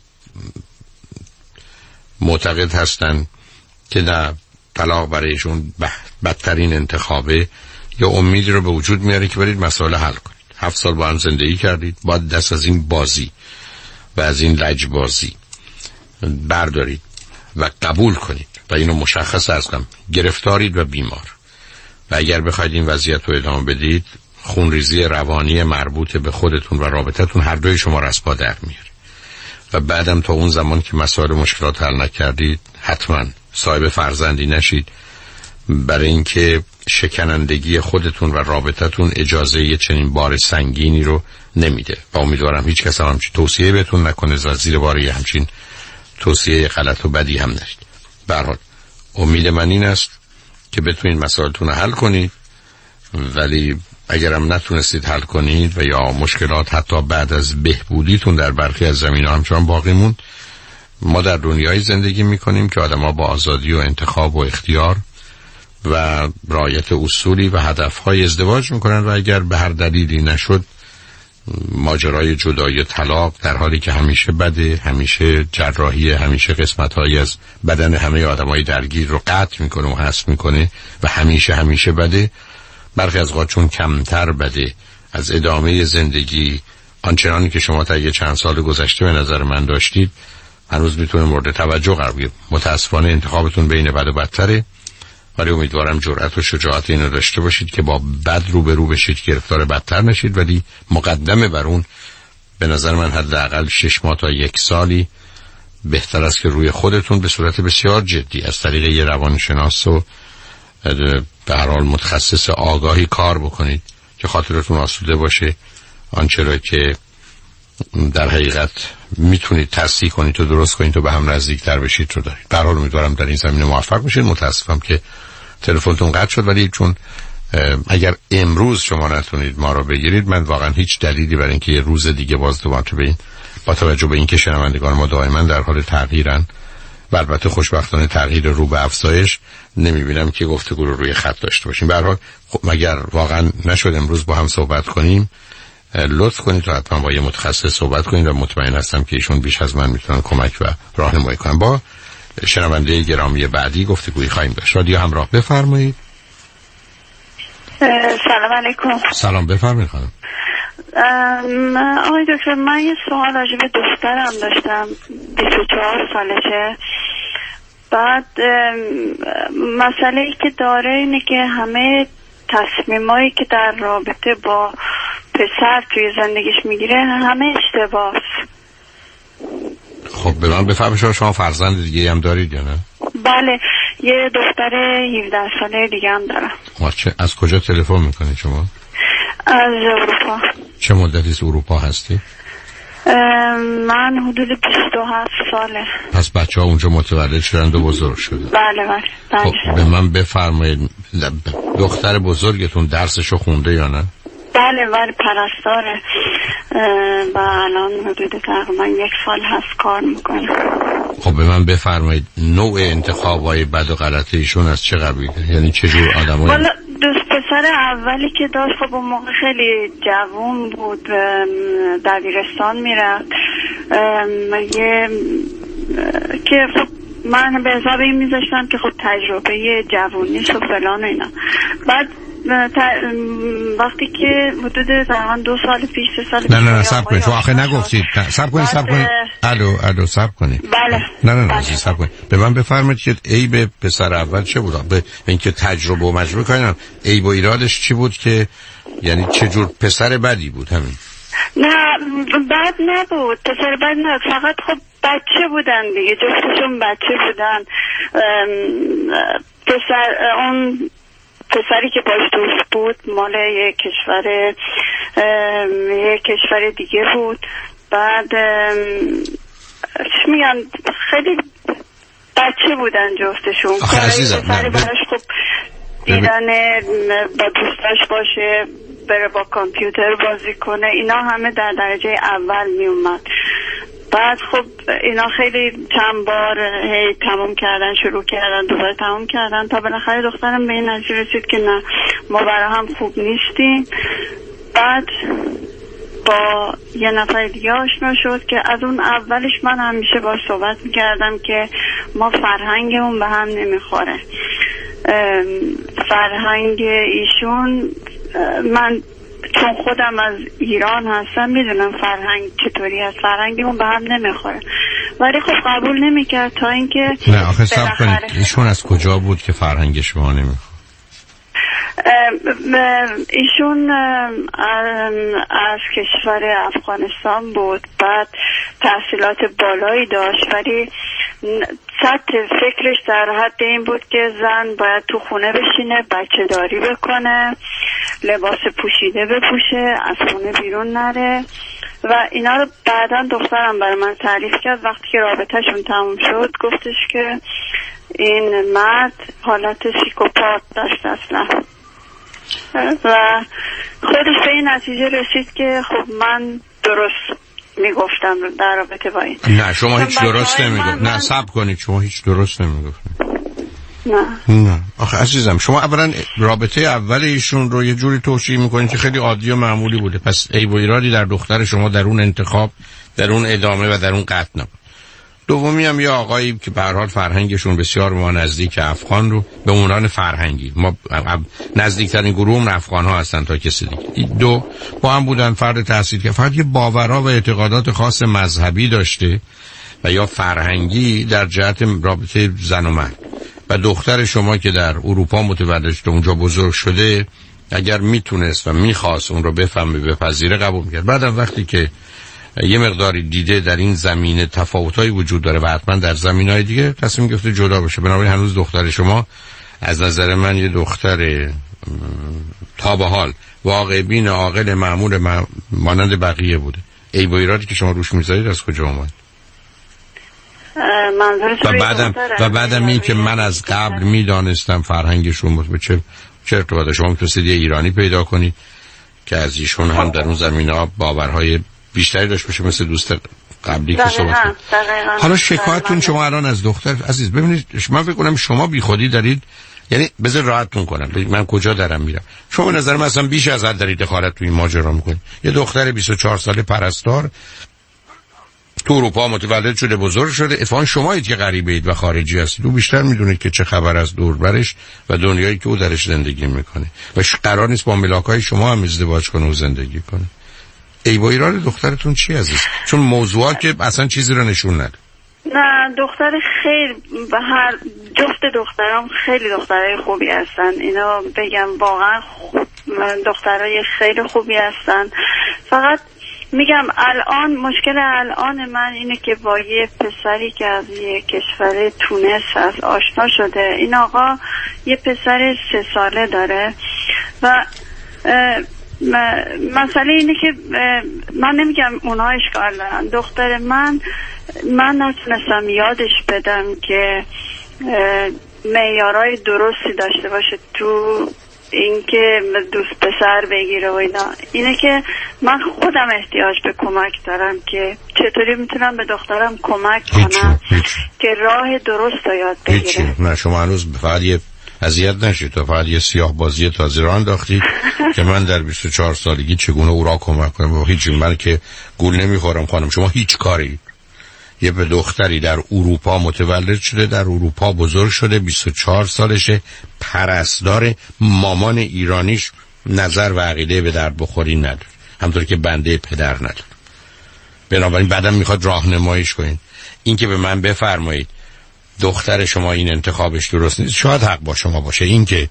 معتقد هستن که نه طلاق برایشون بدترین انتخابه، یا امیدی رو به وجود میاره که برید مسائل حل کنید. هفت سال با هم زندگی کردید، باید دست از این بازی و از این لجبازی بردارید و قبول کنید و اینو مشخص ازم گرفتارید و بیمار، و اگر بخواید این وضعیت رو ادامه بدید خونریزی روانی مربوط به خودتون و رابطتون هر دوی شما رو از پا در میاره و بعدم تا اون زمان که مسائل مشکلات حل نکردید حتما صاحب فرزندی نشید، برای اینکه شکنندگی خودتون و رابطتون اجازه یه چنین بار سنگینی رو نمیده و امیدوارم هیچ کس هم همچین توصیه بهتون نکنه و زیر بار یه همچین توصیه غلط و بدی هم نشید. به هر حال امید من این است که بتونید مسائلتون رو حل کنید، ولی اگرم نتونستید حل کنید و یا مشکلات حتی بعد از بهبودیتون در برخی از زمینه‌ها همچنان باقی موند، ما در دنیای زندگی میکنیم که آدم‌ها با آزادی و انتخاب و اختیار و رعایت اصولی و هدفهای ازدواج میکنن و اگر به هر دلیلی نشد ماجرای جدایی طلاق، در حالی که همیشه بده، همیشه جراحی، همیشه قسمت‌هایی از بدن همه آدمای درگیر رو قطع میکنه و حذف میکنه و همیشه همیشه بده، برخی از اوقات چون کمتر بده از ادامه زندگی آنچنانی که شما تا یه چند سال گذشته به نظر من داشتید هنوز میتونه مورد توجه قرار بگیره. متاسفانه انتخابتون بین بد و بدتره، ولی امیدوارم جرأت و شجاعت اینو داشته باشید که با بد روبرو بشید، گرفتار بدتر نشید، ولی مقدمه بر اون به نظر من حداقل شش ماه تا یک سالی بهتر است که روی خودتون به صورت بسیار جدی از طریق یه روانشناس و به هر حال متخصص آگاهی کار بکنید که خاطرتون آسوده باشه. آنچه را که در حقیقت میتونید تصحیح کنید و درست کنید و به هم نزدیکتر بشید رو دارید. به هر حال امیدوارم در این زمینه موفق بشید. متاسفم که تلفنتون قطع شد، ولی چون اگر امروز شما نتونید ما رو بگیرید، من واقعا هیچ دلیلی برای اینکه یه روز دیگه باز دوباره ببین، با توجه به اینکه شنوندگان ما دائما در حال تغییرن و البته خوشبختانه تغییر رو به افزایش، نمیبینم که گفتگو رو روی خط داشته باشیم. به هر حال خب مگر واقعا نشد امروز با هم صحبت کنیم، لطف کنید تا حتما با یه متخصص صحبت کنید و مطمئن هستم که ایشون بیش از من میتونن کمک و راهنمایی کنن. با شنونده گرامی بعدی گفتگویی خواهیم داشت. رادیو همراه، بفرمایید. سلام علیکم. سلام، بفرمایید خانم. آقای دکتر، من یه سوال راجع به دخترم داشتم، بیست و چهار سالشه. بعد مسئله ای که داره اینه که همه تصمیمایی که در رابطه با پسر توی زندگیش میگیره همه اشتباهه. خب به من بفرمایید شما فرزند دیگه هم دارید یا نه؟ بله، یه دختر هفده ساله دیگه هم دارم. چه از کجا تلفن میکنید شما؟ از اروپا. چه مدتی از اروپا هستی؟ من حدود بیست و هفت ساله. پس بچه ها اونجا متولد شدند و بزرگ شدند؟ بله بله. خب به من بفرمایید دختر بزرگتون درسشو خونده یا نه؟ بله بله پرستاره و الان حدود تقریبا یک سال هست کار میکنه. خب به من بفرمایید نوع انتخابای بد و غلط ایشون از چه قبیله؟ یعنی چه جور آدمایی؟ والا دوست پسر اولی که داشت خب اون موقع خیلی جوان بود، دبیرستان میرفت، یه که خب من به حساب این میذاشتم که خب تجربه جوانیش و فلان و اینا. بعد وقتی که حدود تقریبا دو سال پیش سه سال نه نه نه سب کنید، شما آخه نگفتید. سب کنید سب کنید الو الو سب کنید. بله نه نه نه سب کنید. به من بفرمایید که عیب پسر اول چه بود؟ به اینکه تجربه و مجربه کنم عیب و ایرادش چی بود که یعنی چه جور پسر بدی بود همین؟ نه بد نبود، پسر بد نه، فقط خب بچه بودن دیگه، جفتشون بچه بودن. پسر اون پسری که باش دوست بود مال یه کشور یه کشور دیگه بود. بعد چی میگن خیلی بچه بودن جفتشون. آخه عزیزم پسری باش خب دیدن با دوستاش باشه، بره با کامپیوتر بازی کنه، اینا همه در درجه اول می اومد. بعد خب اینا خیلی چند بار هی تموم کردن، شروع کردن، دوباره تموم کردن، تا بالاخره دخترم به این نتیجه رسید که نه ما برای هم خوب نیستیم. بعد با یه نفر دیگه آشنا شد که از اون اولش من همیشه باهاش صحبت میکردم که ما فرهنگمون به هم نمیخوره. فرهنگ ایشون، من چون خودم از ایران هستم میدونم فرهنگ چطوری هست، فرهنگمون به هم نمیخوره، ولی خب قبول نمیکرد تا اینکه نه آخه صبر کنید ایشون از کجا بود که فرهنگش به ما نمیخوره؟ ایشون از کشور افغانستان بود، بعد تحصیلات بالایی داشت ولی سطح فکرش در حد این بود که زن باید تو خونه بشینه، بچه داری بکنه، لباس پوشیده بپوشه، از خونه بیرون نره و اینا رو بعداً دخترم برای من تعریف کرد. وقتی که رابطهشون تموم شد گفتش که این مرد حالت سیکوپات داشت اصلا و خودش به این نتیجه رسید که خب من درست میگفتم در رابطه با این. نه شما هیچ درست نمیگفت. نه صبر کنید، شما هیچ درست نمیگفت. نه نه آخه عزیزم شما اولا رابطه اول ایشون رو یه جوری توصیف میکنید که خیلی عادی و معمولی بوده، پس عیب و ایرادی در دختر شما در اون انتخاب، در اون ادامه و در اون قطع نبود. دومی هم یه آقایی که به هر حال فرهنگشون بسیار ما نزدیک افغان رو به عنوان فرهنگی، ما نزدیکترین گروه افغان ها هستن تا کسی دیگه. دو با هم بودن، فرد تحصیل که فقط یه باورها و اعتقادات خاص مذهبی داشته و یا فرهنگی در جهت رابطه زن و مرد. و دختر شما که در اروپا متولد شده اونجا بزرگ شده اگر میتونست و میخواست اون رو بفهمه بپذیره قبول میکرد. بعدم وقتی که یه مقداری دیده در این زمینه تفاوتایی وجود داره و حتما در زمینهای دیگه تصمیم گرفته جدا بشه. بنابراین هنوز دختر شما از نظر من یه دختر تا به حال واقع بین عاقل معمول مانند بقیه بوده. عیب و ایرادی که شما روش میذارید از کجا اومد؟ و بعدم و بعدم این که من از قبل میدانستم فرهنگشون به چه چه ارتباطه. شما میتونستید یه ایرانی پیدا کنید که از ایشون هم در اون زمینه‌ها باورهای بیشتری داشت باشه مثل دوست قبلی که صحبت کرد. حالا شکایتتون شما الان از دختر عزیز ببینید، من فکر کنم شما بیخودی دارید، یعنی بذار راحتتون کنم من کجا دارم میرم. شما به نظر من اصلا بیش از حد دارید دخالت تو این ماجرا میکنید. یه دختر بیست و چهار ساله پرستار تو اروپا متولد شده بزرگ شده، اتفاقا شمایید که غریبه اید و خارجی هستید. او بیشتر میدونه که چه خبر از دور برش و دنیایی که او درش زندگی میکنه و قرار نیست با ملاکای شما هم ازدواج کنه و زندگی کنه. ای با ایران دخترتون چی عزیز؟ چون موضوعات که اصلا چیزی رو نشون نده. نه دختر خیلی به هر جفت دخترام خیلی دخترای خوبی هستن، اینا بگم واقعا خوب، دخترای خیلی خوبی هستن. فقط میگم الان مشکل الان من اینه که با یه پسری که از یه کشور تونس هست آشنا شده. این آقا یه پسر سه ساله داره و مسئله اینه که من نمیگم اونا اشکال دارن. دختر من من نتونستم یادش بدم که معیارهای درستی داشته باشه تو اینکه دوست پسر بگیره و اینا. اینه که من خودم احتیاج به کمک دارم که چطوری میتونم به دخترم کمک کنم که راه درست رو یاد بگیره. نه شما هنوز فقط یه اذیت نشید، تو فقط یه سیاه بازی تازه راه انداختید که من در بیست و چهار سالگی چگونه او را کمک کنم. هیچ، من که گول نمیخورم خانم. شما هیچ کاری. یه به دختری در اروپا متولد شده، در اروپا بزرگ شده، بیست و چهار سالشه، پرستار، مامان ایرانیش نظر و عقیده به درد بخوری نداره، همطور که بنده پدر نداره. بنابراین بعدم میخواد راهنماییش کنین. این که به من بفرمایید دختر شما این انتخابش درست نیست، شاید حق با شما باشه. این که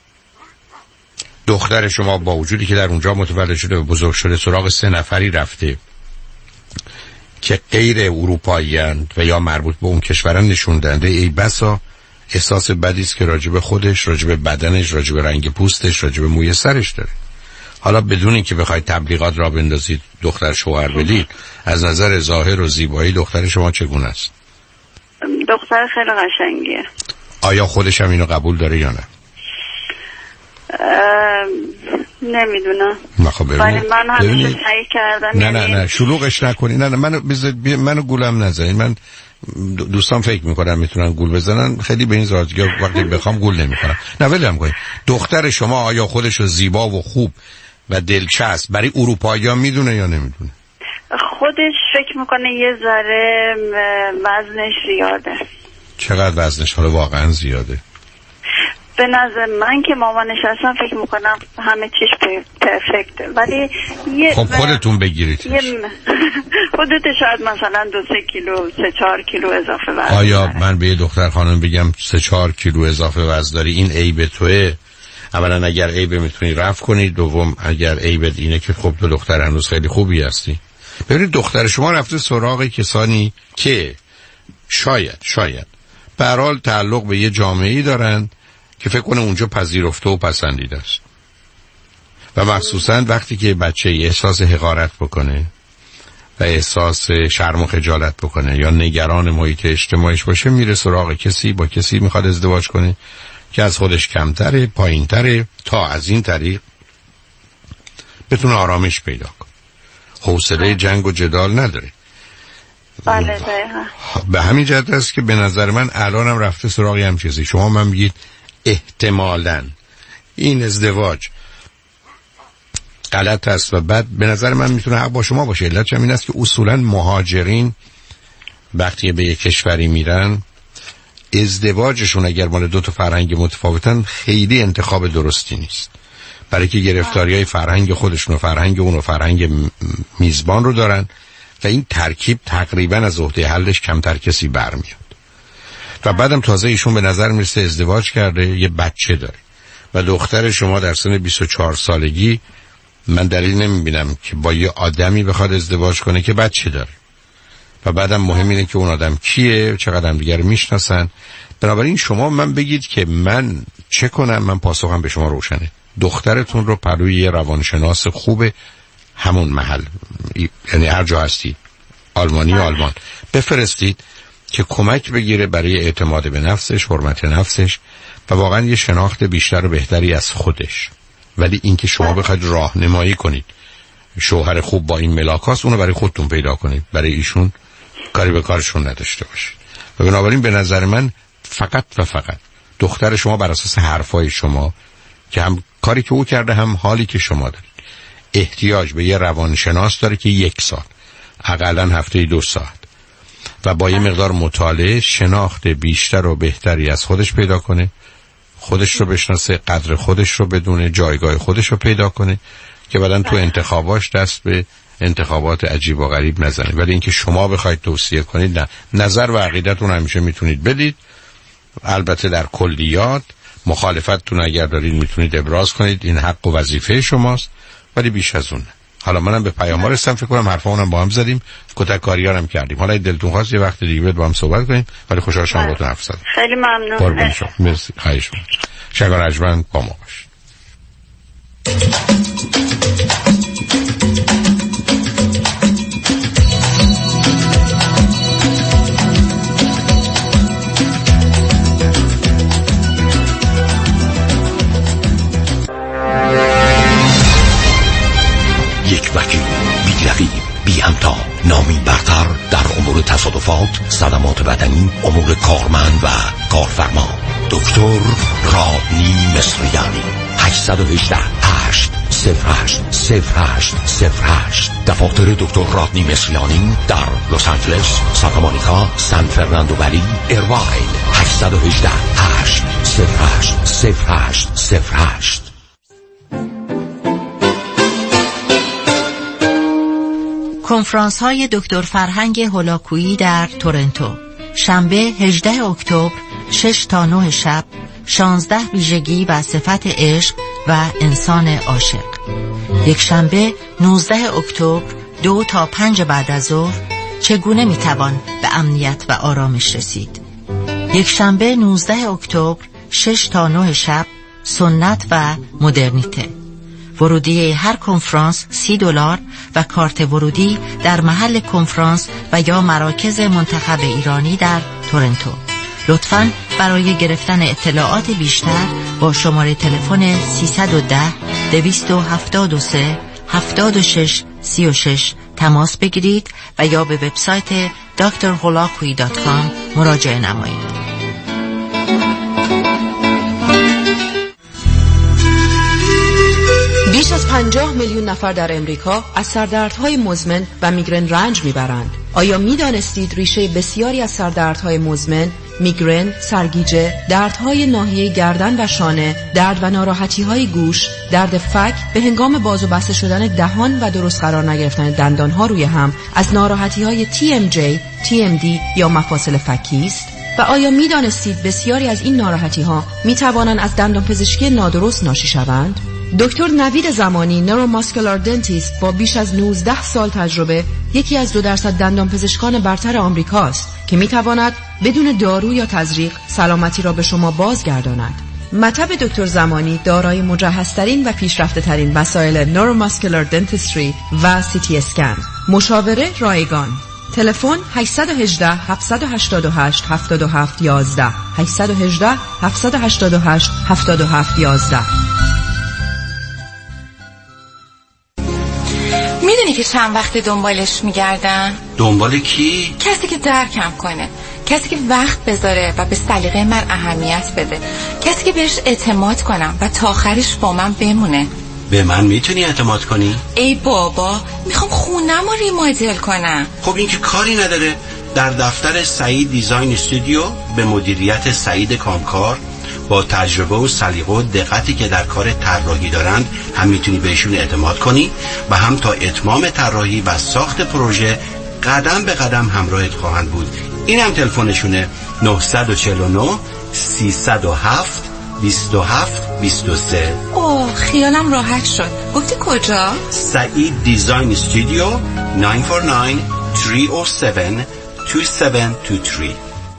دختر شما با وجودی که در اونجا متولد شده و بزرگ شده سراغ سه نفری رفته که غیر اروپایی اند و یا مربوط به اون کشورن، نشون دهنده ای بسا احساس بدی است که راجب خودش، راجب بدنش، راجب رنگ پوستش، راجب موی سرش داره. حالا بدون اینکه بخواید تبلیغات را بندازید دختر شوهر بدید، از نظر ظاهر و زیبایی دختر شما چگونه است؟ دختر خیلی قشنگیه. آیا خودش هم اینو قبول داره یا نه؟ نمیدونم. ولی من همیشه سعی کردم. نه نه نه شلوغش نکنید. نه نه منو بذار منو گولم نزنید. من دوستان فکر میکنن میتونن گول بزنن، خیلی به این زادگی وقتی بخوام گول نمیکنم. نه ولم کنید. دختر شما آیا خودش رو زیبا و خوب و دلچسب برای اروپایی‌ها میدونه یا نمیدونه؟ خودش فکر میکنه یه ذره وزنش زیاده. چقدر وزنش حالا واقعا زیاده؟ به نظر من که مامانش هستم فکر میکنم همه چیش پرفکته، ولی یه خب خودتون بگیرید. خودت شاید مثلا دو سه کیلو سه چهار کیلو اضافه وزن. آیا من به یه دختر خانم بگم سه چهار کیلو اضافه وزن داری این عیب توئه؟ اولا اگر عیب میتونی رفع کنی، دوم اگر عیب اینه که خب تو دختر هنوز خیلی خوبی هستی. ببینید دختر شما رفته سراغ کسانی که شاید شاید به هر حال تعلق به یه جامعه‌ای دارن که فکر کنه اونجا پذیرفته و پسندیده است، و مخصوصا وقتی که بچه احساس حقارت بکنه و احساس شرم و خجالت بکنه یا نگران محیط اجتماعیش باشه، میره سراغ کسی، با کسی میخواد ازدواج کنه که از خودش کمتره، پایینتره، تا از این طریق بتونه آرامش پیدا کنه. حوصله جنگ و جدال نداره. بله دقیقا. به همین جهت است که به نظر من الانم رفته سراغی هم چیزی. شما من بگید احتمالاً این ازدواج غلط است و بعد به نظر من میتونه حق با شما باشه. علتش این است که اصولاً مهاجرین وقتی به یک کشوری میرن، ازدواجشون اگر مال دو تا فرهنگ متفاوتن خیلی انتخاب درستی نیست، برای که گرفتاری‌های فرهنگ خودشون و فرهنگ اون و فرهنگ میزبان رو دارن و این ترکیب تقریباً از عهده حلش کمتر کسی برمیاد. و بعدم تازه ایشون به نظر میرسه ازدواج کرده، یه بچه داره و دختر شما در سن بیست و چهار سالگی من دلیل نمیبینم که با یه آدمی بخواد ازدواج کنه که بچه داره. و بعدم مهم اینه که اون آدم کیه، چقدر هم دیگر میشناسن. بنابراین شما من بگید که من چه کنم، من پاسخم به شما روشنه. دخترتون رو پروی یه روانشناس خوب همون محل، یعنی هر جا هستید، آلمانی آلمان، بفرستید که کمک بگیره برای اعتماد به نفسش، حرمت نفسش و واقعا یه شناخت بیشتر و بهتری از خودش. ولی اینکه شما بخواید راهنمایی کنید شوهر خوب با این ملاکاست، اونو برای خودتون پیدا کنید، برای ایشون کاری به کارشون نداشته باشید. و بنابراین به نظر من فقط و فقط دختر شما بر اساس حرفای شما که هم کاری که او کرده هم حالی که شما دارید احتیاج به یه روانشناس داره که یک سال حداقل هفته دو ساعت و با یه مقدار مطالعه شناخت بیشتر و بهتری از خودش پیدا کنه، خودش رو بشناسه، قدر خودش رو بدونه، جایگاه خودش رو پیدا کنه که بعدن تو انتخاباش دست به انتخابات عجیب و غریب نزنه. ولی اینکه شما بخواید توصیه کنید نه، نظر و عقیدتون همیشه میتونید بدید، البته در کلیات مخالفتتون اگر دارید میتونید ابراز کنید، این حق و وظیفه شماست، ولی بیش از اون. حالا منم به پیام‌ها رسیدم، فکر کنم حرفامونم با هم زدیم، کتککاری‌ها هم کردیم. حالا دلتون خواست یه وقت دیگه با هم صحبت کنیم، ولی خوشحال شدم باهاتون حرف زدم. خیلی ممنون. قربان شما. مرسی. خواهش می‌کنم. شنگ و رجمن با ما باشید. تلفات، صدمات بدنی، امور کارمند و کارفرما. دکتر رادنی مصریانی. هشت یک هشت هشت صفر هشت صفر هشت صفر هشت. دفاتر دکتر رادنی مصریانی در لس آنجلس، سانتا مونیکا، سان فرناندو ولی، ایرواین. هشت یک هشت هشت صفر هشت صفر هشت صفر هشت. کنفرانس های دکتر فرهنگ هولاکویی در تورنتو، شنبه هجدهم اکتبر شش تا نه شب، شانزده ویژگی و صفت عشق و انسان عاشق. یک شنبه نوزدهم اکتبر دو تا پنج بعد از ظهر، چگونه میتوان به امنیت و آرامش رسید. یک شنبه نوزدهم اکتبر شش تا نه شب، سنت و مدرنیته. ورودی هر کنفرانس سی دلار و کارت ورودی در محل کنفرانس و یا مراکز منتخب ایرانی در تورنتو. لطفاً برای گرفتن اطلاعات بیشتر با شماره تلفن سیصد و ده دویست و هفتاد و سه هفتاد و شش سی و شش تماس بگیرید و یا به وبسایت دکتر هولاکویی دات کام مراجعه نمایید. بیش از پنجاه میلیون نفر در امریکا از سردردهای مزمن و میگرن رنج میبرند. آیا میدانستید ریشه بسیاری از سردردهای مزمن، میگرن، سرگیجه، دردهای ناحیه گردن و شانه، درد و ناراحتی‌های گوش، درد فک به هنگام باز و بسته شدن دهان و درست قرار نگرفتن دندانها روی هم از ناراحتی‌های تی ام جی، تی ام دی یا مفاصل فکی است؟ و آیا میدانستید بسیاری از این ناراحتی‌ها میتوانند از دندانپزشکی نادرست ناشی شوند؟ دکتر نوید زمانی، نوروماسکولار دنتیست با بیش از نوزده سال تجربه، یکی از دو درصد دندانپزشکان برتر آمریکاست که میتواند بدون دارو یا تزریق سلامتی را به شما بازگرداند. مطب دکتر زمانی دارای مجهزترین و پیشرفته‌ترین وسایل نوروماسکولار دنتیستری و سی تی اسکن. مشاوره رایگان. تلفن هشت یک هشت هفت هشت هشت هفت هفت یک یک هشت یک هشت هفت هشت هشت هفت هفت یک یک. میدونی که چند وقت دنبالش میگردن؟ دنبال کی؟ کسی که درکم کنه، کسی که وقت بذاره و به سلیقه من اهمیت بده، کسی که بهش اعتماد کنم و تا آخرش با من بمونه. به من میتونی اعتماد کنی؟ ای بابا، میخوام خونم رو ریمادل کنم. خب این که کاری نداره. در دفتر سعید دیزاین استودیو به مدیریت سعید کامکار با تجربه و سلیقه و دقتی که در کار طراحی دارند هم میتونی بهشون اعتماد کنی و هم تا اتمام طراحی و ساخت پروژه قدم به قدم همراهت خواهند بود. این هم تلفنشونه نه چهار نه سیصد و هفت بیست و هفت بیست و سه. اوه خیالم راحت شد. گفتی کجا؟ سعید دیزاین استودیو نه چهار نه سه صفر هفت دو هفت دو سه.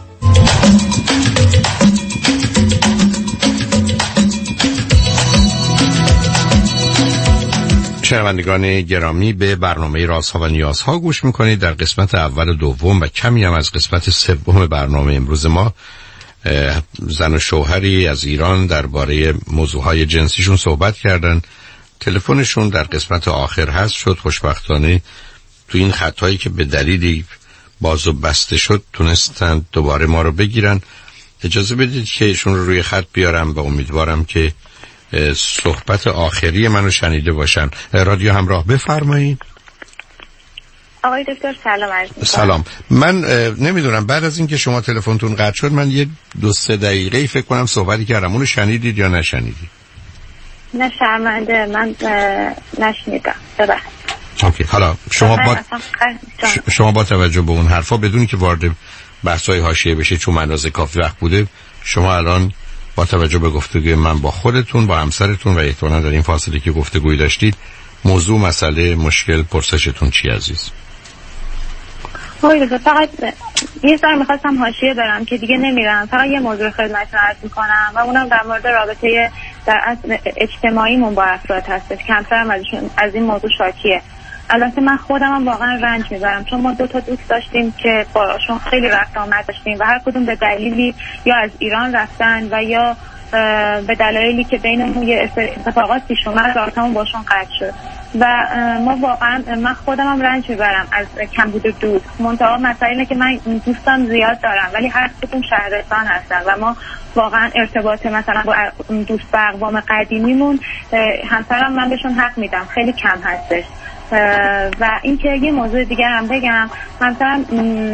شنوندگان گرامی، به برنامه رازها و نیازها گوش میکنید. در قسمت اول و دوم و کمی هم از قسمت سوم برنامه امروز ما زن و شوهری از ایران درباره موضوعهای جنسیشون صحبت کردن. تلفنشون در قسمت آخر هست شد. خوشبختانه تو این خطایی که به دلیلی باز و بسته شد تونستن دوباره ما رو بگیرن. اجازه بدید که ایشون رو روی خط بیارم و امیدوارم که صحبت آخری منو شنیده باشن. رادیو همراه، بفرمایید. آقای دکتر سلام عرض می‌کنم. سلام. من نمیدونم بعد از اینکه شما تلفنتون قطع شد من یه دو سه دقیقه فکر کنم صحبتی کردم، اونو شنیدید یا نشنیدید؟ نه شرمنده، من نشنیدم. ببخشید. اوکی. حالا شما با شما با توجه به اون حرفا بدون که وارد بحث‌های حاشیه بشه، چون اندازه کافی وقت بوده، شما الان با توجه به گفتگوی من با خودتون، با همسرتون و احتمالاً در این فاصله که گفتگویی داشتید، موضوع، مسئله، مشکل، پرسشتون چی عزیز؟ آقای دکتر فقط یه سر میخواستم حاشیه برم که دیگه نمیرم. فقط یه موضوع خدمتتون عرض میکنم و اونم در مورد رابطه در اصل اجتماعیمون با افراد هستش. کمترم ازشون از این موضوع شاکیه. البته من خودم هم واقعا رنج میبرم، چون ما دو تا دوست داشتیم که باشون خیلی رفت آمد داشتیم و هر کدوم به دلیلی یا از ایران رفتن و یا به دلایلی که بینمون یه اتفاقات پیش اومد رابطمون باشون قطع شد و ما واقعا من خودم هم رنج میبرم از کمبود دوست. منتها مسئله اینه که من دوستان زیاد دارم ولی هر کدوم شهرستان هستن و ما واقعا ارتباط مثلا با دوست با اقوام قدیمیمون همسرم من بهشون حق میدم خیلی کم هستش. و اینکه یه موضوع دیگر هم بگم، همسرم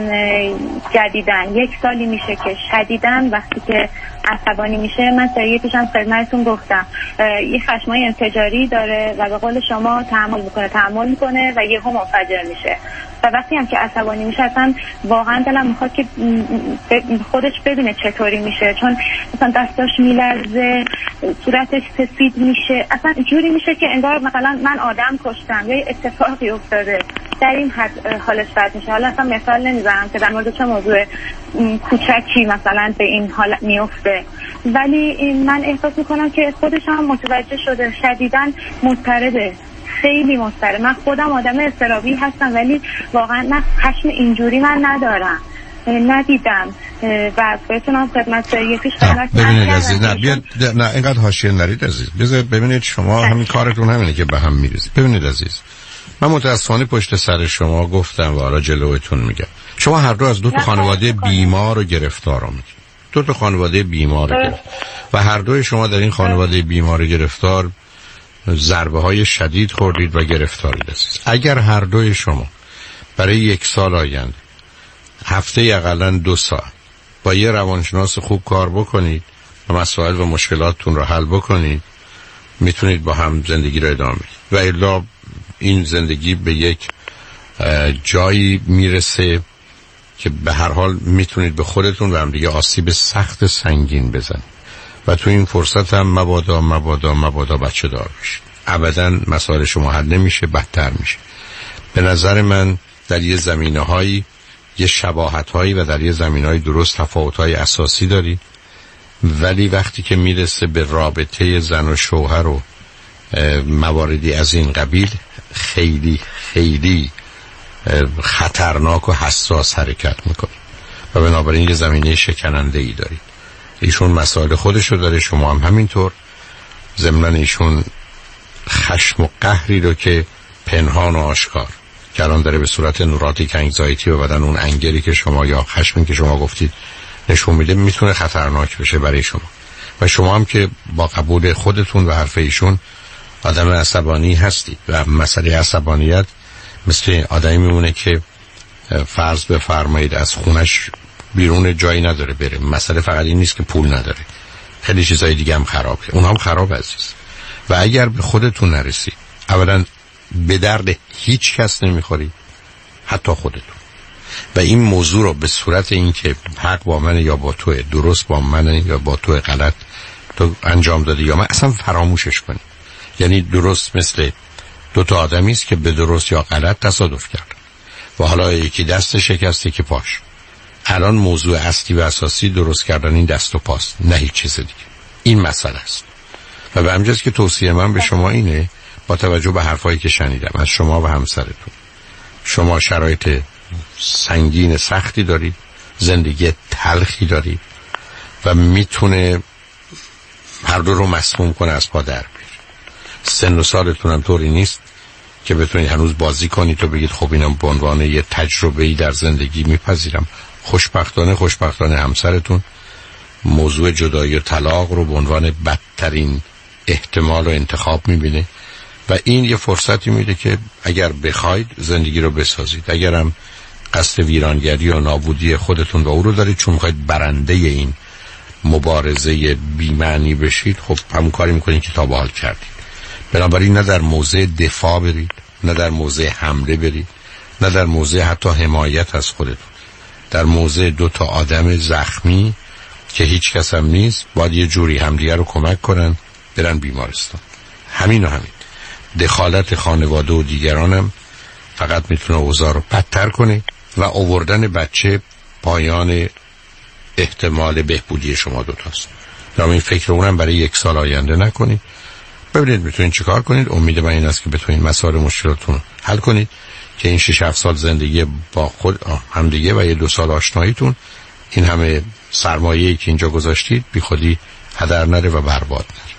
جدیدن یک سالی میشه که شدیدن وقتی که عصبانی میشه، من سریع پیشم خدمتتون گفتم یه خشمای انفجاری داره و به قول شما تحمل میکنه تحمل میکنه و یهو منفجر میشه و وقتی هم که عصبانی میشه اصلا واقعا دلم میخواد که خودش بدونه چطوری میشه، چون مثلا دستاش میلرزه، صورتش سفید میشه، اصلا جوری میشه که انگار مثلا من آدم کشتم یا اتفاقی افتاده، در این حد حالش بد میشه. حالا اصلا مثال نمیزنم که در مورد چه موضوع کوچکی مثلا به این حال میفته، ولی من احساس میکنم که خودش هم متوجه شده، شدیداً مضطربه، خیلی مضطرب. من خودم آدم اضطرابی هستم ولی واقعا من خشم اینجوری من ندارم، ندیدم و بتونم خدمت یه پیش خدمت ببینید عزیز، نه بیاد نه اینقدر حاشیه نرید عزیز، بذارید ببینید شما همین کارتون همینه که به هم میریزید. ببینید عزیز، من متاسفانه پشت سر شما گفتم و حالا جلوتون میگم، شما هر دو از دو تا خانواده بیمار و گرفتار رو میگید، دو تا خانواده بیمار و گرفتار و هر دوی شما در این خانواده بیمار و گرفتار ضربه های شدید خوردید و گرفتارید عزیز. اگر هر دوی شما برای یک سال آینده هفته اقلا دو ساعت با یه روانشناس خوب کار بکنید و مسائل و مشکلاتتون رو حل بکنید، میتونید با هم زندگی رو ادامه بدید و الا این زندگی به یک جایی میرسه که به هر حال میتونید به خودتون و هم دیگه آسیب سخت سنگین بزنید و تو این فرصت هم مبادا مبادا مبادا بچه دار بشید. ابدا مسائل شما حل نمیشه، بدتر میشه. به نظر من در یه زمینه هایی یه شباهت هایی و در یه زمینه های درست تفاوت های اساسی دارید، ولی وقتی که میرسه به رابطه زن و شوهر و مواردی از این قبیل خیلی خیلی خطرناک و حساس حرکت میکنه و بنابراین یه زمینه شکننده ای دارید. ایشون مسائل خودشو داره، شما هم همینطور. ضمن ایشون خشم و قهری رو که پنهان و آشکار که الان داره به صورت نوراتیک انگزایتی و بدن اون انگری که شما یا خشمی که شما گفتید نشون میده، میتونه خطرناک بشه برای شما و شما هم که با قبول خودتون و حرف ایشون آدم عصبانی هستید و مسئله عصبانیت مثل آدمی میمونه که فرض بفرمایید از خونش بیرون جایی نداره بره. مسئله فقط این نیست که پول نداره، خیلی چیزای دیگه هم خرابه، اون هم خراب عزیز. و اگر به خودتون نرسید، اولا به درد هیچ کس نمیخوری، حتی خودتون. و این موضوع رو به صورت این که حق با من یا با توه، درست با من یا با توه، غلط تو انجام دادی یا من، اصلا فراموشش کنی. یعنی درست مثل دو تا آدمی است که به درست یا غلط تصادف کرد و حالا یکی دست شکسته که پاش. الان موضوع اصلی و اساسی درست کردن این دست و پاست، نه هیچ چیز دیگه. این مسئله است و به همجاست که توصیه من به شما اینه، با توجه به حرفایی که شنیدم از شما و همسرتون، شما شرایط سنگین سختی دارید، زندگی تلخی دارید و میتونه هر دو رو مسموم کنه، از پا در بیاره. سن و سالتون هم طوری نیست که بتونید هنوز بازی کنید تو بگید خب اینم به عنوان یه تجربه‌ای در زندگی میپذیرم. خوشبختانه خوشبختانه همسرتون موضوع جدایی و طلاق رو به عنوان بدترین احتمال و انتخاب میبینه و این یه فرصتی میده که اگر بخواید زندگی رو بسازید. اگرم قصد ویرانگری و نابودی خودتون و او رو دارید چون میخواید برنده این مبارزه بی‌معنی بشید، خب همون کاری میکنید که تا به حال کردید. بنابراین نه در موضع دفاع برید، نه در موضع حمله برید، نه در موضع حتی حمایت از خودتون. در موضع دو تا آدم زخمی که هیچ کس هم نیست، باید یه جوری همدیگه رو کمک کنن برن بیمارستان. همین و همین. دخالت خانواده و دیگرانم فقط میتونه اوضاع رو بدتر کنه و آوردن بچه پایان احتمال بهبودی شما دوتاست. در این فکر اونم برای یک سال آینده نکنید. ببینید میتونید چیکار کنید. امید من این است که بتونید مسائل مشکلاتون حل کنید که این شش هفت سال زندگی با خود همدیگه و یه دو سال آشناییتون، این همه سرمایه‌ای که اینجا گذاشتید، بی خودی هدر نره و برباد نره.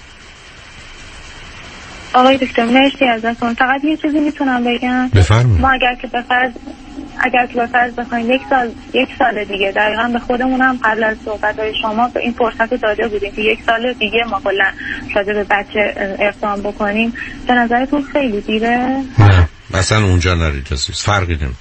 آقای دکتر مرسی ازتون. فقط یه چیزی میتونم بگم؟ بفرمایید. ما اگر که بفرض اگر که بفرض بخوایم یک سال یک سال دیگه دقیقاً به خودمونم قبل از صحبت‌های شما به این فرصت داده بودیم که یک سال دیگه ما کلا راجع به بچه اقدام بکنیم، به نظرتون خیلی دیره؟ نه مثلا اونجا نرید عزیز، فرقی نمیکنه.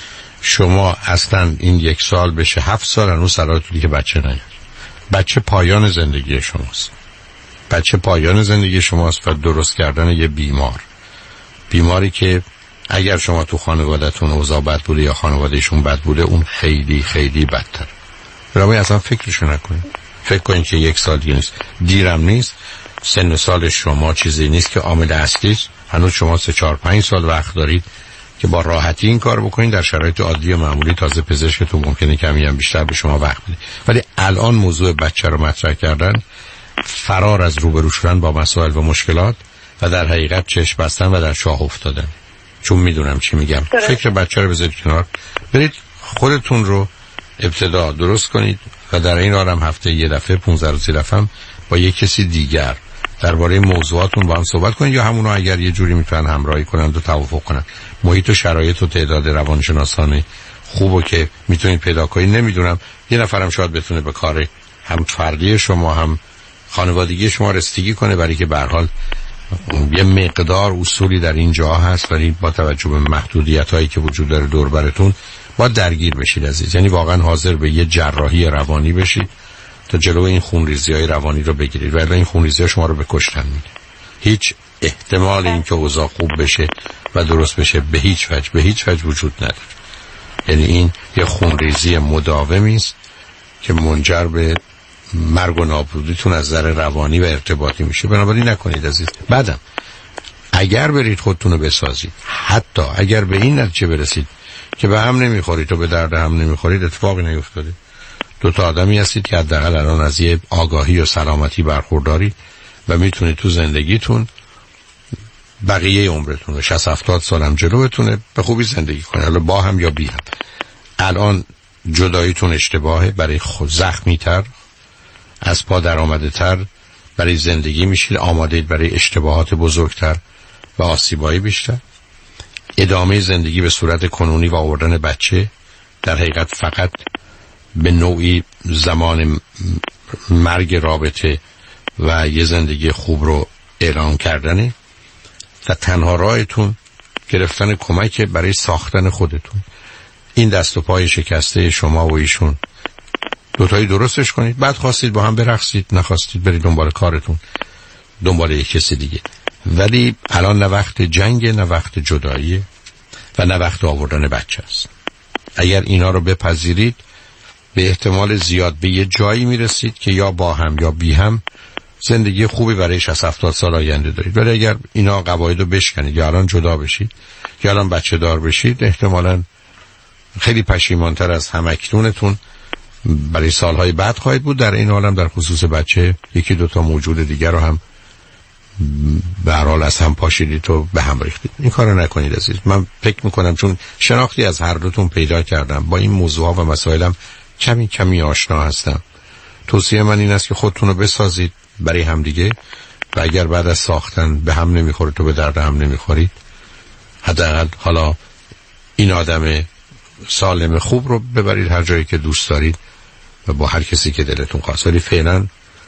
شما اصلا این یک سال بشه هفت سال هنوز سراتونی که بچه نیاد. بچه پایان زندگی شماست. بچه پایان زندگی شماست و درست کردن یه بیمار بیماری که اگر شما تو خانواده‌تون اوضاع بد بوده یا خانوادهشون بد بوده اون خیلی خیلی بدتر. برای اصلا فکرشو نکنید. فکر کنید که یک سال دیگه نیست، دیرم نیست، سن سال شما چیزی نیست که عامل اصلی است. هنوز شما سه چهار پنج سال وقت دارید که با راحتی این کار بکنید. در شرایط عادی و معمولی تازه پزشکتون ممکنه کمی هم بیشتر به شما وقت بده، ولی الان موضوع بچه رو مطرح کردن، فرار از روبرو شدن با مسائل و مشکلات و در حقیقت چشم بستن و در شاه افتادن. چون میدونم چی میگم. داره. فکر بچه رو بذارید کنار، برید خودتون رو ابتدا درست کنید و در این حال هم هفته یه دفعه پانزده روزی دفعه با یک کسی دیگر درباره موضوعاتون با هم صحبت کنید، یا همونو اگر یه جوری میتونن همراهی کنند و توافق کنند. محیط و شرایط و تعداد روانشناسان خوبو که میتونید پیدا کنید نمیدونم، یه نفرم شاید بتونه به کار هم فردی شما هم خانوادگی شما رسیدگی کنه، برای که به هر حال یه مقدار اصولی در این جا هست، ولی با توجه به محدودیت هایی که وجود داره دور براتون باید درگیر بشید عزیز. یعنی واقعا حاضر به یه جراحی روانی بشید تا جلو این خونریزی های روانی رو بگیرید، ولی این خونریزی ها شما رو به کشتن میده. هیچ احتمال این که اوضاع خوب بشه و درست بشه به هیچ وجه به هیچ وجه وجود نداره. یعنی این یه خونریزی مداومی است که منجر به مرگ و نابودیتون از نظر روانی و ارتباطی میشه. بنابراین نکنید عزیز. بعدم اگر برید خودتون رو بسازید، حتی اگر به این نتیجه برسید که به هم نمیخورید و به درد هم نمیخورید، اتفاقی نیفتاده. دو تا آدمی هستید که حداقل الان از یه آگاهی و سلامتی برخورداری و میتونید تو زندگیتون بقیه عمرتون و شصت هفتاد سال هم جلوتونه به خوبی زندگی کنید، حالا با هم یا بی هم. الان جداییتون اشتباهه، برای خود زخمی تر از پا در آمده تر برای زندگی میشید، آماده برای اشتباهات بزرگتر و آسیبایی بیشتر. ادامه زندگی به صورت کنونی و آوردن بچه در حقیقت فقط به نوعی زمان مرگ رابطه و یه زندگی خوب رو اعلان کردنه و تنها راهتون گرفتن کمک برای ساختن خودتون. این دست و پای شکسته شما و ایشون دوتایی درستش کنید، بعد خواستید با هم برقصید، نخواستید برید دنبال کارتون دنبال یک کسی دیگه. ولی الان نه وقت جنگ، نه وقت جداییه و نه وقت آوردن بچه است. اگر اینا رو بپذیرید به احتمال زیاد به یه جایی میرسید که یا با هم یا بی هم زندگی خوبی برای شصت هفتاد سال آینده دارید. ولی اگر اینا قواعد رو بشکنید یا الان جدا بشید یا الان بچه دار بشید، احتمالاً خیلی پشیمانتر از همکنونتون برای سالهای بعد خواهید بود. در این حالم در خصوص بچه یکی دوتا موجود دیگر رو هم به هر حال از هم پاشیدید و به هم ریختید. این کار رو نکنید عزیز. من فکر میکنم چون شناختی از هر دوتون پیدا کردم، با این موضوع ها و مسائلم کمی کمی آشنا هستم، توصیه من این است که خودتون رو بسازید برای هم دیگه و اگر بعد از ساختن به هم نمیخورید تو به درد هم نمیخورید، حداقل حالا این آدم سالم خوب رو ببرید هر جایی که دوست دارید و با هر کسی که دلتون خواست. ولی فعلا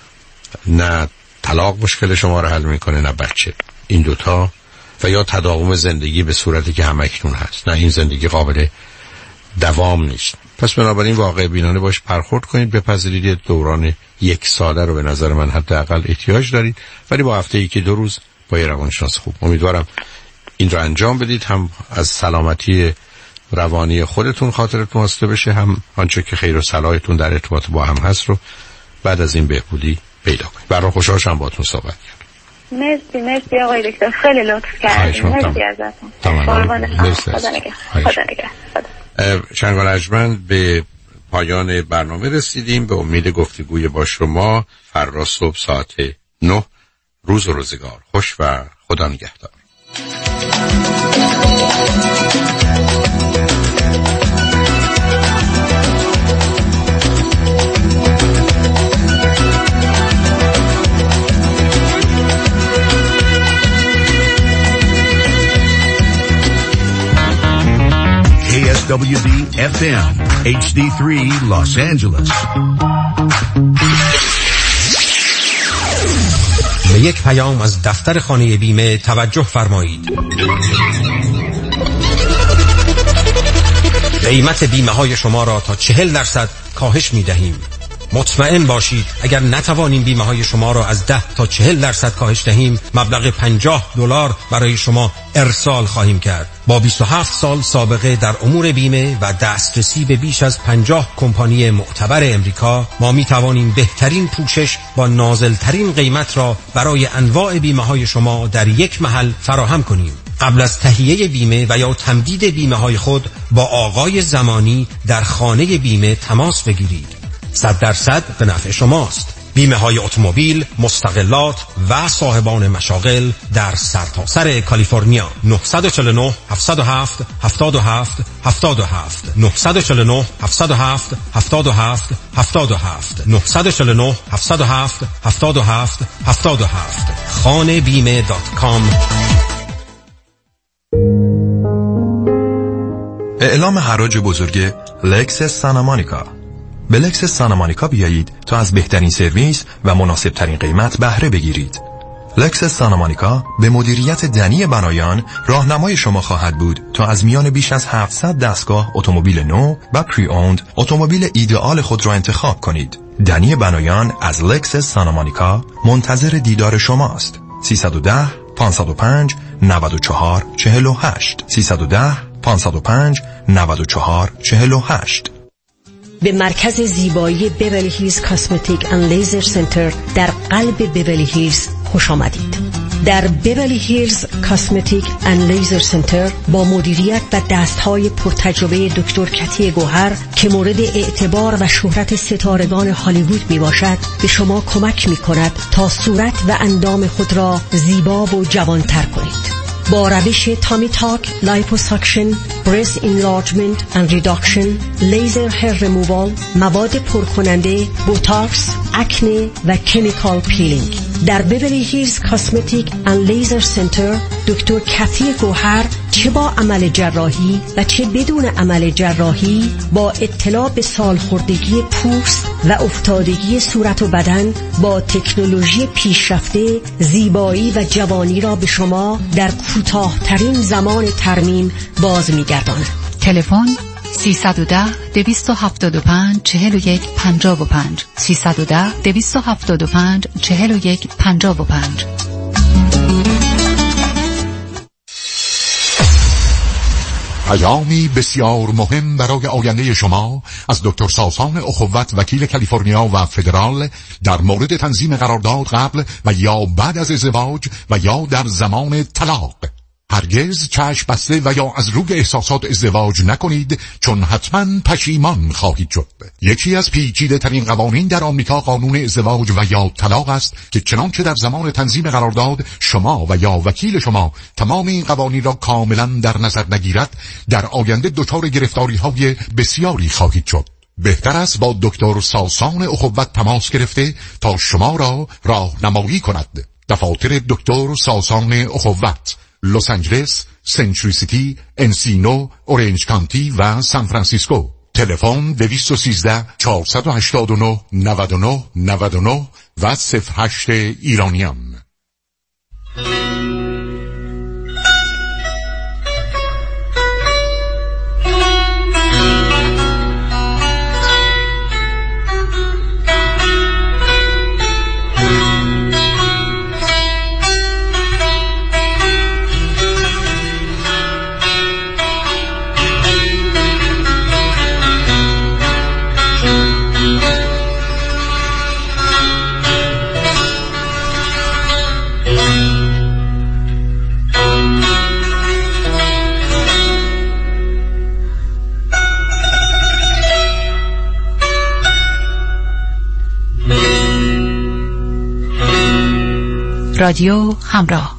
نه طلاق مشکل شما رو حل میکنه نه بچه، این دوتا و یا تداوم زندگی به صورتی که همکنون هست، نه این زندگی قابل دوام نیست. پس بنابراین واقع بینانه باش برخورد کنید، بپذیرید دوران یک ساله رو به نظر من حداقل احتیاج دارید، ولی با هفته ای که دو روز با یه روانشناس خوب. امیدوارم این رو انجام بدید، هم از سلامتی روانی خودتون خاطرتون واسطه بشه، هم آنچه که خیر و صلاحتون در ارتباط با هم هست رو بعد از این بهبودی پیدا کنید. برای خوشحالم باهاتون صحبت کردم. مرسی مرسی آقای دکتر، خیلی لطف کردید. مرسی ازتون. تمام. مرسی. خدا نگهدار. خدا نگهدار. شنگال ارجمند به پایان برنامه رسیدیم. به امید گفتگوی با شما فردا صبح ساعت نه. روز و روزگار خوش و خدا نگهدار. دبلیو دی اف ام اچ دی سه Los Angeles. به یک پیام از دفتر خانه بیمه توجه فرمایید. قیمت بیمه های شما را تا چهل درصد کاهش می دهیم. مطمئن باشید اگر نتوانیم بیمه های شما را از ده تا چهل درصد کاهش دهیم، مبلغ پنجاه دلار برای شما ارسال خواهیم کرد. با بیست و هفت سال سابقه در امور بیمه و دسترسی به بیش از پنجاه کمپانی معتبر امریکا، ما می توانیم بهترین پوشش با نازلترین قیمت را برای انواع بیمه های شما در یک محل فراهم کنیم. قبل از تهیه بیمه و یا تمدید بیمه های خود با آقای زمانی در خانه بیمه تماس بگیرید. صد درصد به نفع شماست. بیمه های اتومبیل، مستقلات و صاحبان مشاغل در سرتاسر کالیفرنیا. نه چهار نه هفت صفر هفت هفت هفت هفت هفت نه چهار نه هفت صفر هفت هفت هفت هفت هفت نه چهار نه هفت صفر هفت هفت هفت هفت هفت خانه بیمه دات کام. اعلام حراج بزرگ لکسس سانتا مونیکا. به لکسس سانتا مونیکا بیایید تا از بهترین سرویس و مناسب ترین قیمت بهره بگیرید. لکسس سانتا مونیکا به مدیریت دنی بنایان راهنمای شما خواهد بود تا از میان بیش از هفتصد دستگاه اتومبیل نو و پری اوند اتومبیل ایدئال خود را انتخاب کنید. دنی بنایان از لکسس سانتا مونیکا منتظر دیدار شماست. سیصد و ده پانصد و پنج نود و چهار چهل و هشت سیصد و ده پانصد و پنج نود و چهار چهل و هشت. به مرکز زیبایی بیولی هیلز کاسمتیک اند لیزر سنتر در قلب بیولی هیلز خوش آمدید. در بیولی هیلز کاسمتیک اند لیزر سنتر با مدیریت و دستهای پرتجربه دکتر کتی گوهر که مورد اعتبار و شهرت ستارگان هالیوود می باشد، به شما کمک می کند تا صورت و اندام خود را زیبا و جوانتر کنید. با روش تامی تاک، لایپوساکشن، برست انلارجمنت اند ریداکشن، لیزر هیر ریمووال، مواد پرکننده، بوتاکس، اکنه و کمیکال پیلینگ. در بیولی هیلز کاسمتیک اند لیزر سنتر دکتر کتی گوهر چه با عمل جراحی و چه بدون عمل جراحی با اطلاع به سالخوردگی پوست و افتادگی صورت و بدن با تکنولوژی پیشرفته زیبایی و جوانی را به شما در کوتاه‌ترین زمان ترمیم باز می‌گرداند. تلفن سیصد و ده دویست و هفتاد و پنج چهل و یک پنجاه و پنج سیصد و ده دویست و هفتاد و پنج چهل و یک پنجاه و پنج. پیامی بسیار مهم برای آینده شما از دکتر ساسان اخوت، وکیل کالیفرنیا و فدرال، در مورد تنظیم قرارداد قبل و یا بعد از ازدواج و یا در زمان طلاق. هرگز چشم بسته و یا از روی احساسات ازدواج نکنید، چون حتما پشیمان خواهید شد. یکی از پیچیده ترین قوانین در آمریکا قانون ازدواج و یا طلاق است که چنانچه در زمان تنظیم قرارداد شما و یا وکیل شما تمام این قوانین را کاملا در نظر نگیرد، در آینده دچار گرفتاری های بسیاری خواهید شد. بهتر است با دکتر ساسان اخوت تماس گرفته تا شما را راهنمایی کند. دفاتر دکتر ساسان اخوت، لس آنجلس، سنچوری سیتی، انسینو، اورنج کانتی و سان فرانسیسکو. تلفن دویست و سیزده چهارصد و هشتاد و نه نود و نه نود و نه و صفر هشت ایرانیان. رادیو همراه.